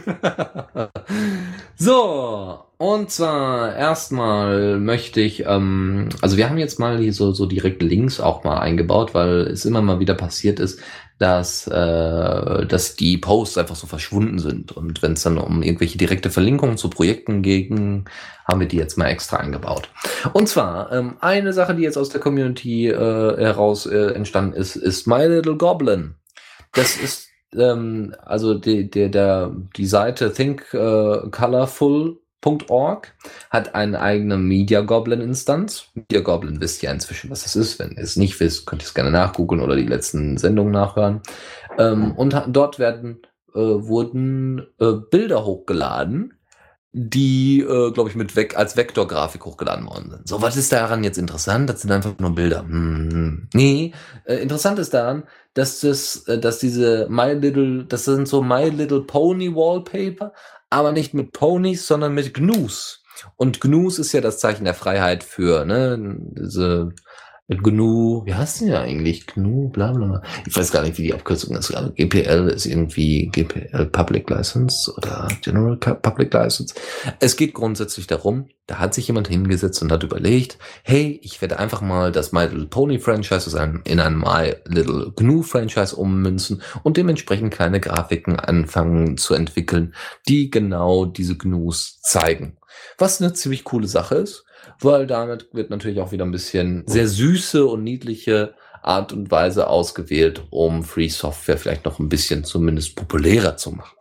So, und zwar erstmal möchte ich, ähm, also wir haben jetzt mal hier so, so direkt Links auch mal eingebaut, weil es immer mal wieder passiert ist, dass, äh, dass die Posts einfach so verschwunden sind. Und wenn es dann um irgendwelche direkte Verlinkungen zu Projekten ging, haben wir die jetzt mal extra eingebaut. Und zwar, ähm, eine Sache, die jetzt aus der Community äh, heraus äh, entstanden ist, ist My Little Goblin. Das ist ähm, also die, die, der, die Seite think colorful punkt org hat eine eigene Media Goblin Instanz. Media Goblin wisst ihr inzwischen, was das ist. Wenn ihr es nicht wisst, könnt ihr es gerne nachgoogeln oder die letzten Sendungen nachhören. Ähm, und ha- dort werden äh, wurden äh, Bilder hochgeladen, die, äh, glaube ich, mit Vek- als Vektorgrafik hochgeladen worden sind. So, was ist daran jetzt interessant? Das sind einfach nur Bilder. Hm, nee, äh, interessant ist daran, dass das, äh, dass diese My Little, das sind so My Little Pony Wallpaper, aber nicht mit Ponys, sondern mit Gnus. Und Gnus ist ja das Zeichen der Freiheit für, ne, diese G N U, wie heißt denn ja eigentlich? G N U, bla bla bla. Ich weiß gar nicht, wie die Abkürzung ist. Also G P L ist irgendwie G P L Public License oder General Public License. Es geht grundsätzlich darum, da hat sich jemand hingesetzt und hat überlegt, hey, ich werde einfach mal das My Little Pony Franchise in ein My Little G N U Franchise ummünzen und dementsprechend kleine Grafiken anfangen zu entwickeln, die genau diese G N Us zeigen. Was eine ziemlich coole Sache ist, weil damit wird natürlich auch wieder ein bisschen sehr süße und niedliche Art und Weise ausgewählt, um Free Software vielleicht noch ein bisschen zumindest populärer zu machen.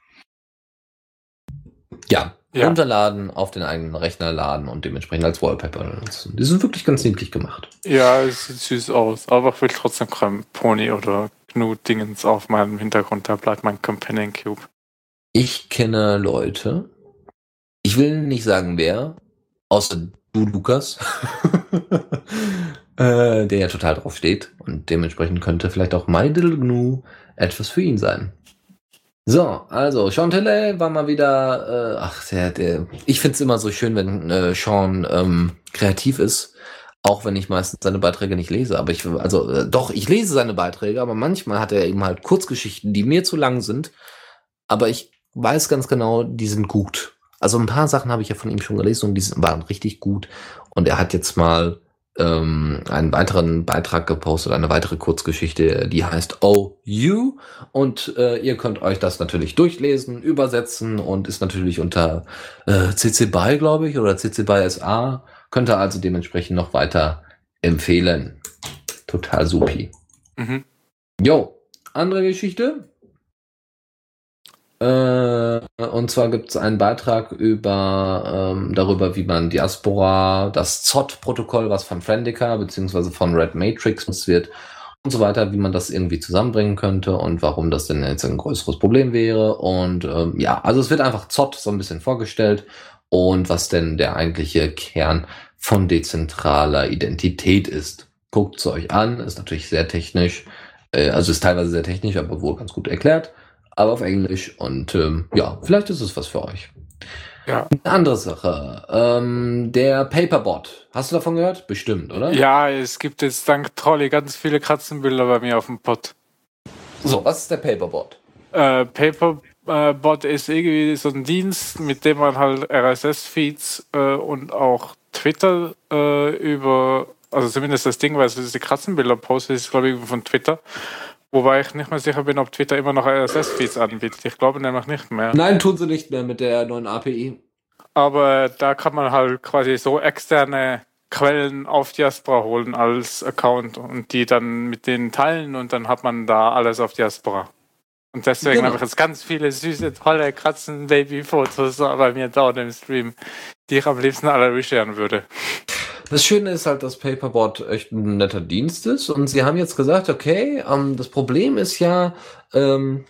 Ja, ja. Runterladen, auf den eigenen Rechner laden und dementsprechend als Wallpaper nutzen. Die sind wirklich ganz niedlich gemacht. Ja, es sieht süß aus, aber ich will trotzdem kein Pony oder Gnu-Dingens auf meinem Hintergrund, da bleibt mein Companion Cube. Ich kenne Leute, ich will nicht sagen wer, außer du, Lukas, äh, der ja total drauf steht und dementsprechend könnte vielleicht auch My Little Gnu etwas für ihn sein. So, also Chantilly war mal wieder, äh, ach, der, der, ich find's immer so schön, wenn äh, Sean ähm, kreativ ist, auch wenn ich meistens seine Beiträge nicht lese, aber ich, also äh, doch, ich lese seine Beiträge, aber manchmal hat er eben halt Kurzgeschichten, die mir zu lang sind, aber ich weiß ganz genau, die sind gut. Also ein paar Sachen habe ich ja von ihm schon gelesen und die waren richtig gut und er hat jetzt mal ähm, einen weiteren Beitrag gepostet, eine weitere Kurzgeschichte, die heißt Oh You und äh, ihr könnt euch das natürlich durchlesen, übersetzen und ist natürlich unter äh, C C B Y, glaube ich, oder C C B Y S A, könnt ihr also dementsprechend noch weiter empfehlen. Total supi. Mhm. Jo, andere Geschichte. Und zwar gibt es einen Beitrag über ähm, darüber, wie man Diaspora, das Z O T-Protokoll, was von Friendica beziehungsweise von Red Matrix genutzt wird und so weiter, wie man das irgendwie zusammenbringen könnte und warum das denn jetzt ein größeres Problem wäre. Und ähm, ja, also es wird einfach Z O T so ein bisschen vorgestellt und was denn der eigentliche Kern von dezentraler Identität ist. Guckt es euch an, ist natürlich sehr technisch, äh, also ist teilweise sehr technisch, aber wohl ganz gut erklärt. Aber auf Englisch und ähm, ja, vielleicht ist es was für euch. Ja. Eine andere Sache, ähm, der Paperbot. Hast du davon gehört? Bestimmt, oder? Ja, es gibt jetzt dank Trolli ganz viele Katzenbilder bei mir auf dem Pod. So, was ist der Paperbot? Äh, Paperbot ist irgendwie so ein Dienst, mit dem man halt R S S-Feeds äh, und auch Twitter äh, über, also zumindest das Ding, weil es die Katzenbilder postet, ist glaube ich von Twitter. Wobei ich nicht mehr sicher bin, ob Twitter immer noch R S S-Feeds anbietet. Ich glaube nämlich nicht mehr. Nein, tun sie nicht mehr mit der neuen A P I. Aber da kann man halt quasi so externe Quellen auf Diaspora holen als Account und die dann mit denen teilen und dann hat man da alles auf Diaspora. Und deswegen genau. habe ich jetzt ganz viele süße, tolle Katzen-Baby-Fotos bei mir da im Stream, die ich am liebsten alle resharen würde. Das Schöne ist halt, dass Paperbot echt ein netter Dienst ist und sie haben jetzt gesagt, okay, ähm, das Problem ist ja, ähm,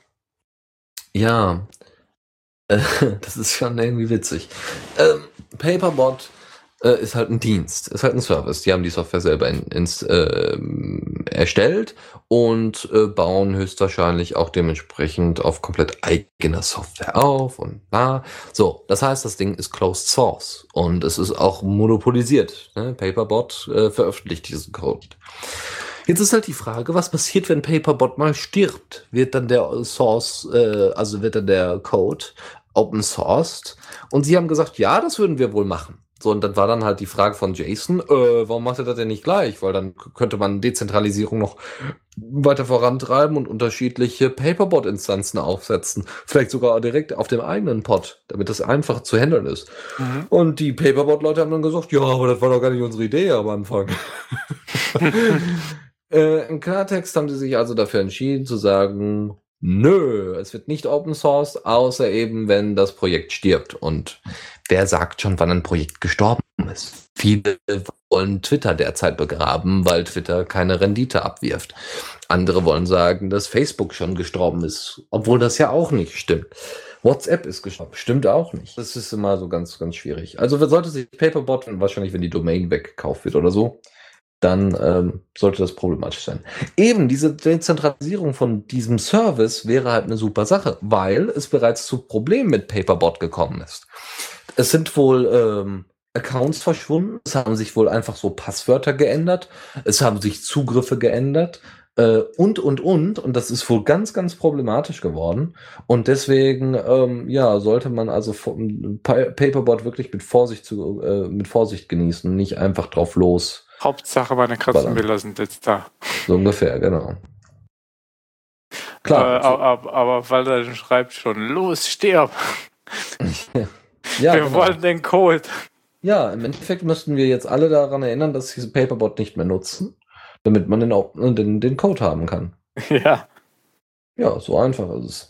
ja, äh, das ist schon irgendwie witzig. Ähm, Paperbot äh, ist halt ein Dienst, ist halt ein Service. Die haben die Software selber in, ins, äh, erstellt und äh, bauen höchstwahrscheinlich auch dementsprechend auf komplett eigener Software auf und bla. So, das heißt, das Ding ist Closed Source und es ist auch monopolisiert. Ne? Paperbot äh, veröffentlicht diesen Code. Jetzt ist halt die Frage, was passiert, wenn Paperbot mal stirbt? Wird dann der Source, äh, also wird dann der Code open sourced? Und sie haben gesagt, ja, das würden wir wohl machen. So, und dann war dann halt die Frage von Jason, äh, warum macht er das denn nicht gleich? Weil dann könnte man Dezentralisierung noch weiter vorantreiben und unterschiedliche Paperbot-Instanzen aufsetzen. Vielleicht sogar direkt auf dem eigenen Pod, damit das einfach zu handeln ist. Mhm. Und die Paperbot-Leute haben dann gesagt, ja, aber das war doch gar nicht unsere Idee am Anfang. äh, Im Klartext haben sie sich also dafür entschieden zu sagen, nö, es wird nicht Open Source, außer eben, wenn das Projekt stirbt. Und wer sagt schon, wann ein Projekt gestorben ist? Viele wollen Twitter derzeit begraben, weil Twitter keine Rendite abwirft. Andere wollen sagen, dass Facebook schon gestorben ist, obwohl das ja auch nicht stimmt. WhatsApp ist gestorben, stimmt auch nicht. Das ist immer so ganz, ganz schwierig. Also sollte sich Paperbot, wahrscheinlich wenn die Domain weggekauft wird oder so, dann ähm, sollte das problematisch sein. Eben diese Dezentralisierung von diesem Service wäre halt eine super Sache, weil es bereits zu Problemen mit Paperbot gekommen ist. Es sind wohl ähm, Accounts verschwunden, es haben sich wohl einfach so Passwörter geändert, es haben sich Zugriffe geändert äh, und, und, und. Und das ist wohl ganz, ganz problematisch geworden. Und deswegen, ähm, ja, sollte man also pa- Paperbot wirklich mit Vorsicht, zu, äh, mit Vorsicht genießen, nicht einfach drauf los. Hauptsache, meine Katzenbilder sind jetzt da. So ungefähr, genau. Klar. Äh, aber, aber weil er schreibt schon, los, stirb. Ja, wir genau. wollen den Code. Ja, im Endeffekt müssten wir jetzt alle daran erinnern, dass sie Paperbot nicht mehr nutzen. damit man den, Open, den, den Code haben kann. Ja. Ja, so einfach ist es.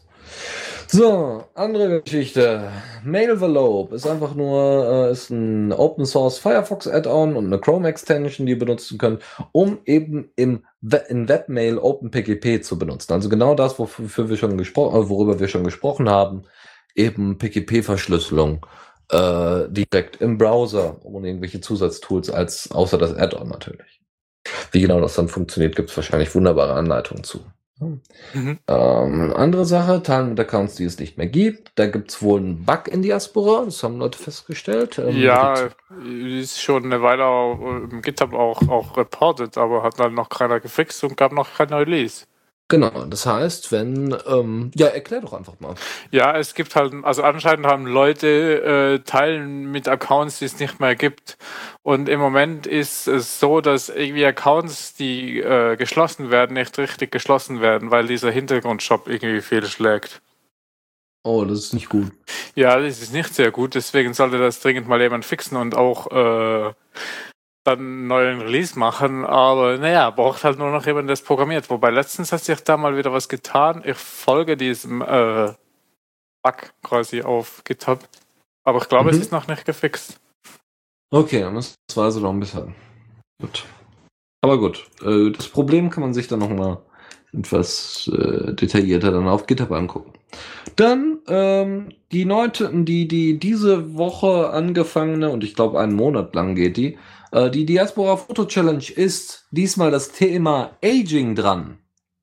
So, andere Geschichte. Mailvelope ist einfach nur äh, ist ein Open Source Firefox Add-on und eine Chrome Extension, die ihr benutzen könnt, um eben im We- in Webmail OpenPGP zu benutzen. Also genau das, wofür wir schon gesprochen, worüber wir schon gesprochen haben, eben P G P-Verschlüsselung äh, direkt im Browser, ohne irgendwelche Zusatztools als außer das Add-on natürlich. Wie genau das dann funktioniert, gibt es wahrscheinlich wunderbare Anleitungen zu. Mhm. Ähm, andere Sache, Teilen mit Accounts, die es nicht mehr gibt. Da gibt es wohl einen Bug in Diaspora, das haben Leute festgestellt. Ähm, ja, ist schon eine Weile auch, im GitHub auch, auch reported, aber hat dann noch keiner gefixt und gab noch kein Release. Genau, das heißt, wenn, ähm, ja, erklär doch einfach mal. Ja, es gibt halt, also anscheinend haben Leute äh, Teilen mit Accounts, die es nicht mehr gibt. Und im Moment ist es so, dass irgendwie Accounts, die äh, geschlossen werden, nicht richtig geschlossen werden, weil dieser Hintergrundshop irgendwie fehlschlägt. Oh, das ist nicht gut. Ja, das ist nicht sehr gut, deswegen sollte das dringend mal jemand fixen und auch äh, dann einen neuen Release machen, aber naja, braucht halt nur noch jemand, der es programmiert. Wobei letztens hat sich da mal wieder was getan. Ich folge diesem äh, Bug quasi auf GitHub, aber ich glaube, mhm. es ist noch nicht gefixt. Okay, dann ist das also noch ein bisschen. Gut. Aber gut, äh, das Problem kann man sich dann noch mal etwas äh, detaillierter dann auf GitHub angucken. Dann ähm, die neunte, die, die diese Woche angefangene, und ich glaube einen Monat lang geht die, äh, die Diaspora Photo Challenge ist diesmal das Thema Aging dran.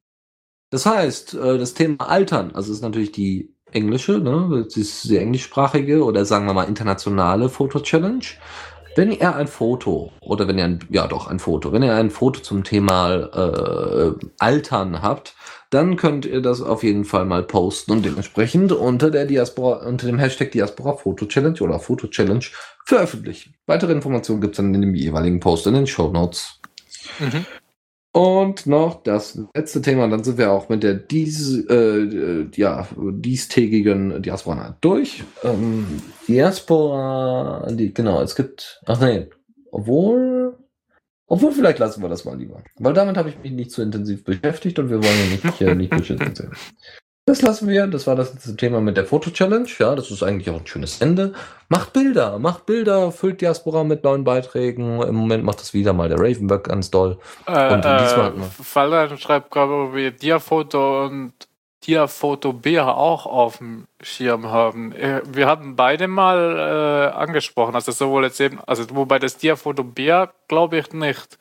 Das heißt, äh, das Thema Altern, also ist natürlich die englische, ne, das ist die englischsprachige oder sagen wir mal internationale Photo Challenge. Wenn ihr ein Foto, oder wenn ihr ein, ja doch, ein Foto, wenn ihr ein Foto zum Thema äh, Altern habt, dann könnt ihr das auf jeden Fall mal posten und dementsprechend unter der Diaspora, unter dem Hashtag Diaspora Photo Challenge oder Photo Challenge veröffentlichen. Weitere Informationen gibt es dann in dem jeweiligen Post in den Shownotes. Mhm. Und noch das letzte Thema, dann sind wir auch mit der dies, äh, ja, diestägigen Diaspora durch. Ähm, Diaspora, die, genau, es gibt, ach nee, obwohl, obwohl vielleicht lassen wir das mal lieber. Weil damit habe ich mich nicht so intensiv beschäftigt und wir wollen ja nicht, äh, nicht beschissen sehen. Das lassen wir, das war das letzte Thema mit der Foto-Challenge. Ja, das ist eigentlich auch ein schönes Ende. Macht Bilder, macht Bilder, füllt Diaspora mit neuen Beiträgen. Im Moment macht das wieder mal der Ravenberg ganz doll. Äh, und diesmal äh, Fallan schreibt gerade, ob wir Diafoto und Diafoto B auch auf dem Schirm haben. Wir haben beide mal äh, angesprochen, also sowohl jetzt eben, also wobei das Diafoto B glaube ich nicht.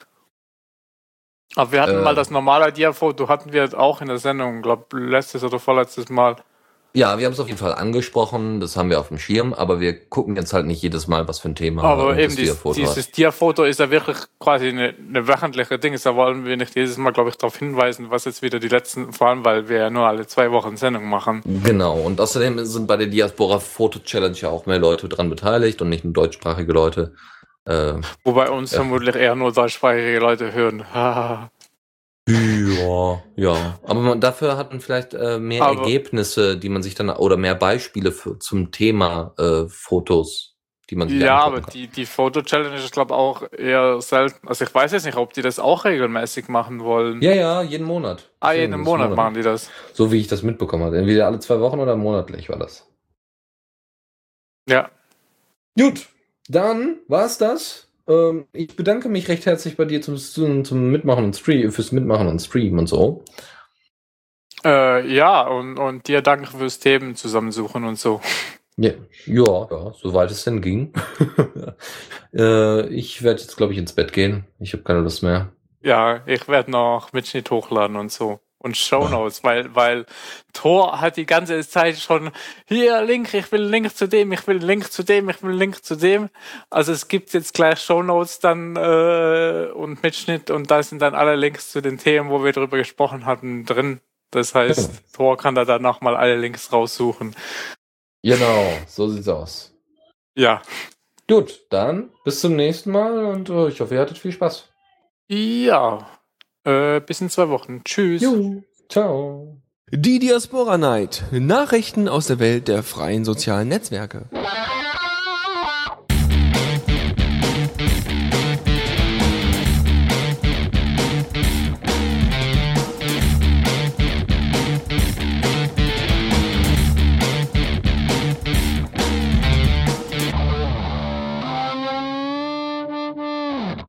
Aber wir hatten äh, mal das normale Diafoto, hatten wir auch in der Sendung, glaube letztes oder vorletztes Mal. Ja, wir haben es auf jeden Fall angesprochen, das haben wir auf dem Schirm, aber wir gucken jetzt halt nicht jedes Mal, was für ein Thema aber eben dies, Diafoto dieses Diafoto ist ja wirklich quasi eine, eine wöchentliche Ding, da wollen wir nicht jedes Mal, glaube ich, darauf hinweisen, was jetzt wieder die letzten, vor allem, weil wir ja nur alle zwei Wochen Sendung machen. Genau, und außerdem sind bei der Diaspora Photo Challenge ja auch mehr Leute dran beteiligt und nicht nur deutschsprachige Leute. Äh, Wobei uns ja. vermutlich eher nur deutschsprachige Leute hören. Ja, ja. Aber man, dafür hat man vielleicht äh, mehr aber Ergebnisse, die man sich dann, oder mehr Beispiele für, zum Thema äh, Fotos, die man sich ja, aber kann. die, die Foto-Challenge ist, glaube ich, auch eher selten. Also ich weiß jetzt nicht, ob die das auch regelmäßig machen wollen. Ja, ja, jeden Monat. Ah, jeden Monat, Monat machen die das. So wie ich das mitbekommen habe. Entweder alle zwei Wochen oder monatlich war das. Ja. Gut, dann war's das. Ich bedanke mich recht herzlich bei dir zum, zum Mitmachen und Stream, fürs Mitmachen und Streamen und so. Äh, ja, und, und dir danke fürs Themen zusammensuchen und so. Ja, ja, ja, soweit es denn ging. äh, ich werde jetzt, glaube ich, ins Bett gehen. Ich habe keine Lust mehr. Ja, ich werde noch Mitschnitt hochladen und so. Und Shownotes, weil, weil Thor hat die ganze Zeit schon hier Link, ich will einen Link zu dem, ich will einen Link zu dem, ich will einen Link zu dem. Also es gibt jetzt gleich Shownotes dann äh, und Mitschnitt und da sind dann alle Links zu den Themen, wo wir drüber gesprochen hatten, drin. Das heißt, ja. Thor kann da dann nochmal alle Links raussuchen. Genau, so sieht's aus. Ja. Gut, dann bis zum nächsten Mal und uh, ich hoffe, ihr hattet viel Spaß. Ja. Äh, bis in zwei Wochen. Tschüss. Jo, ciao. Die Diaspora Night. Nachrichten aus der Welt der freien sozialen Netzwerke.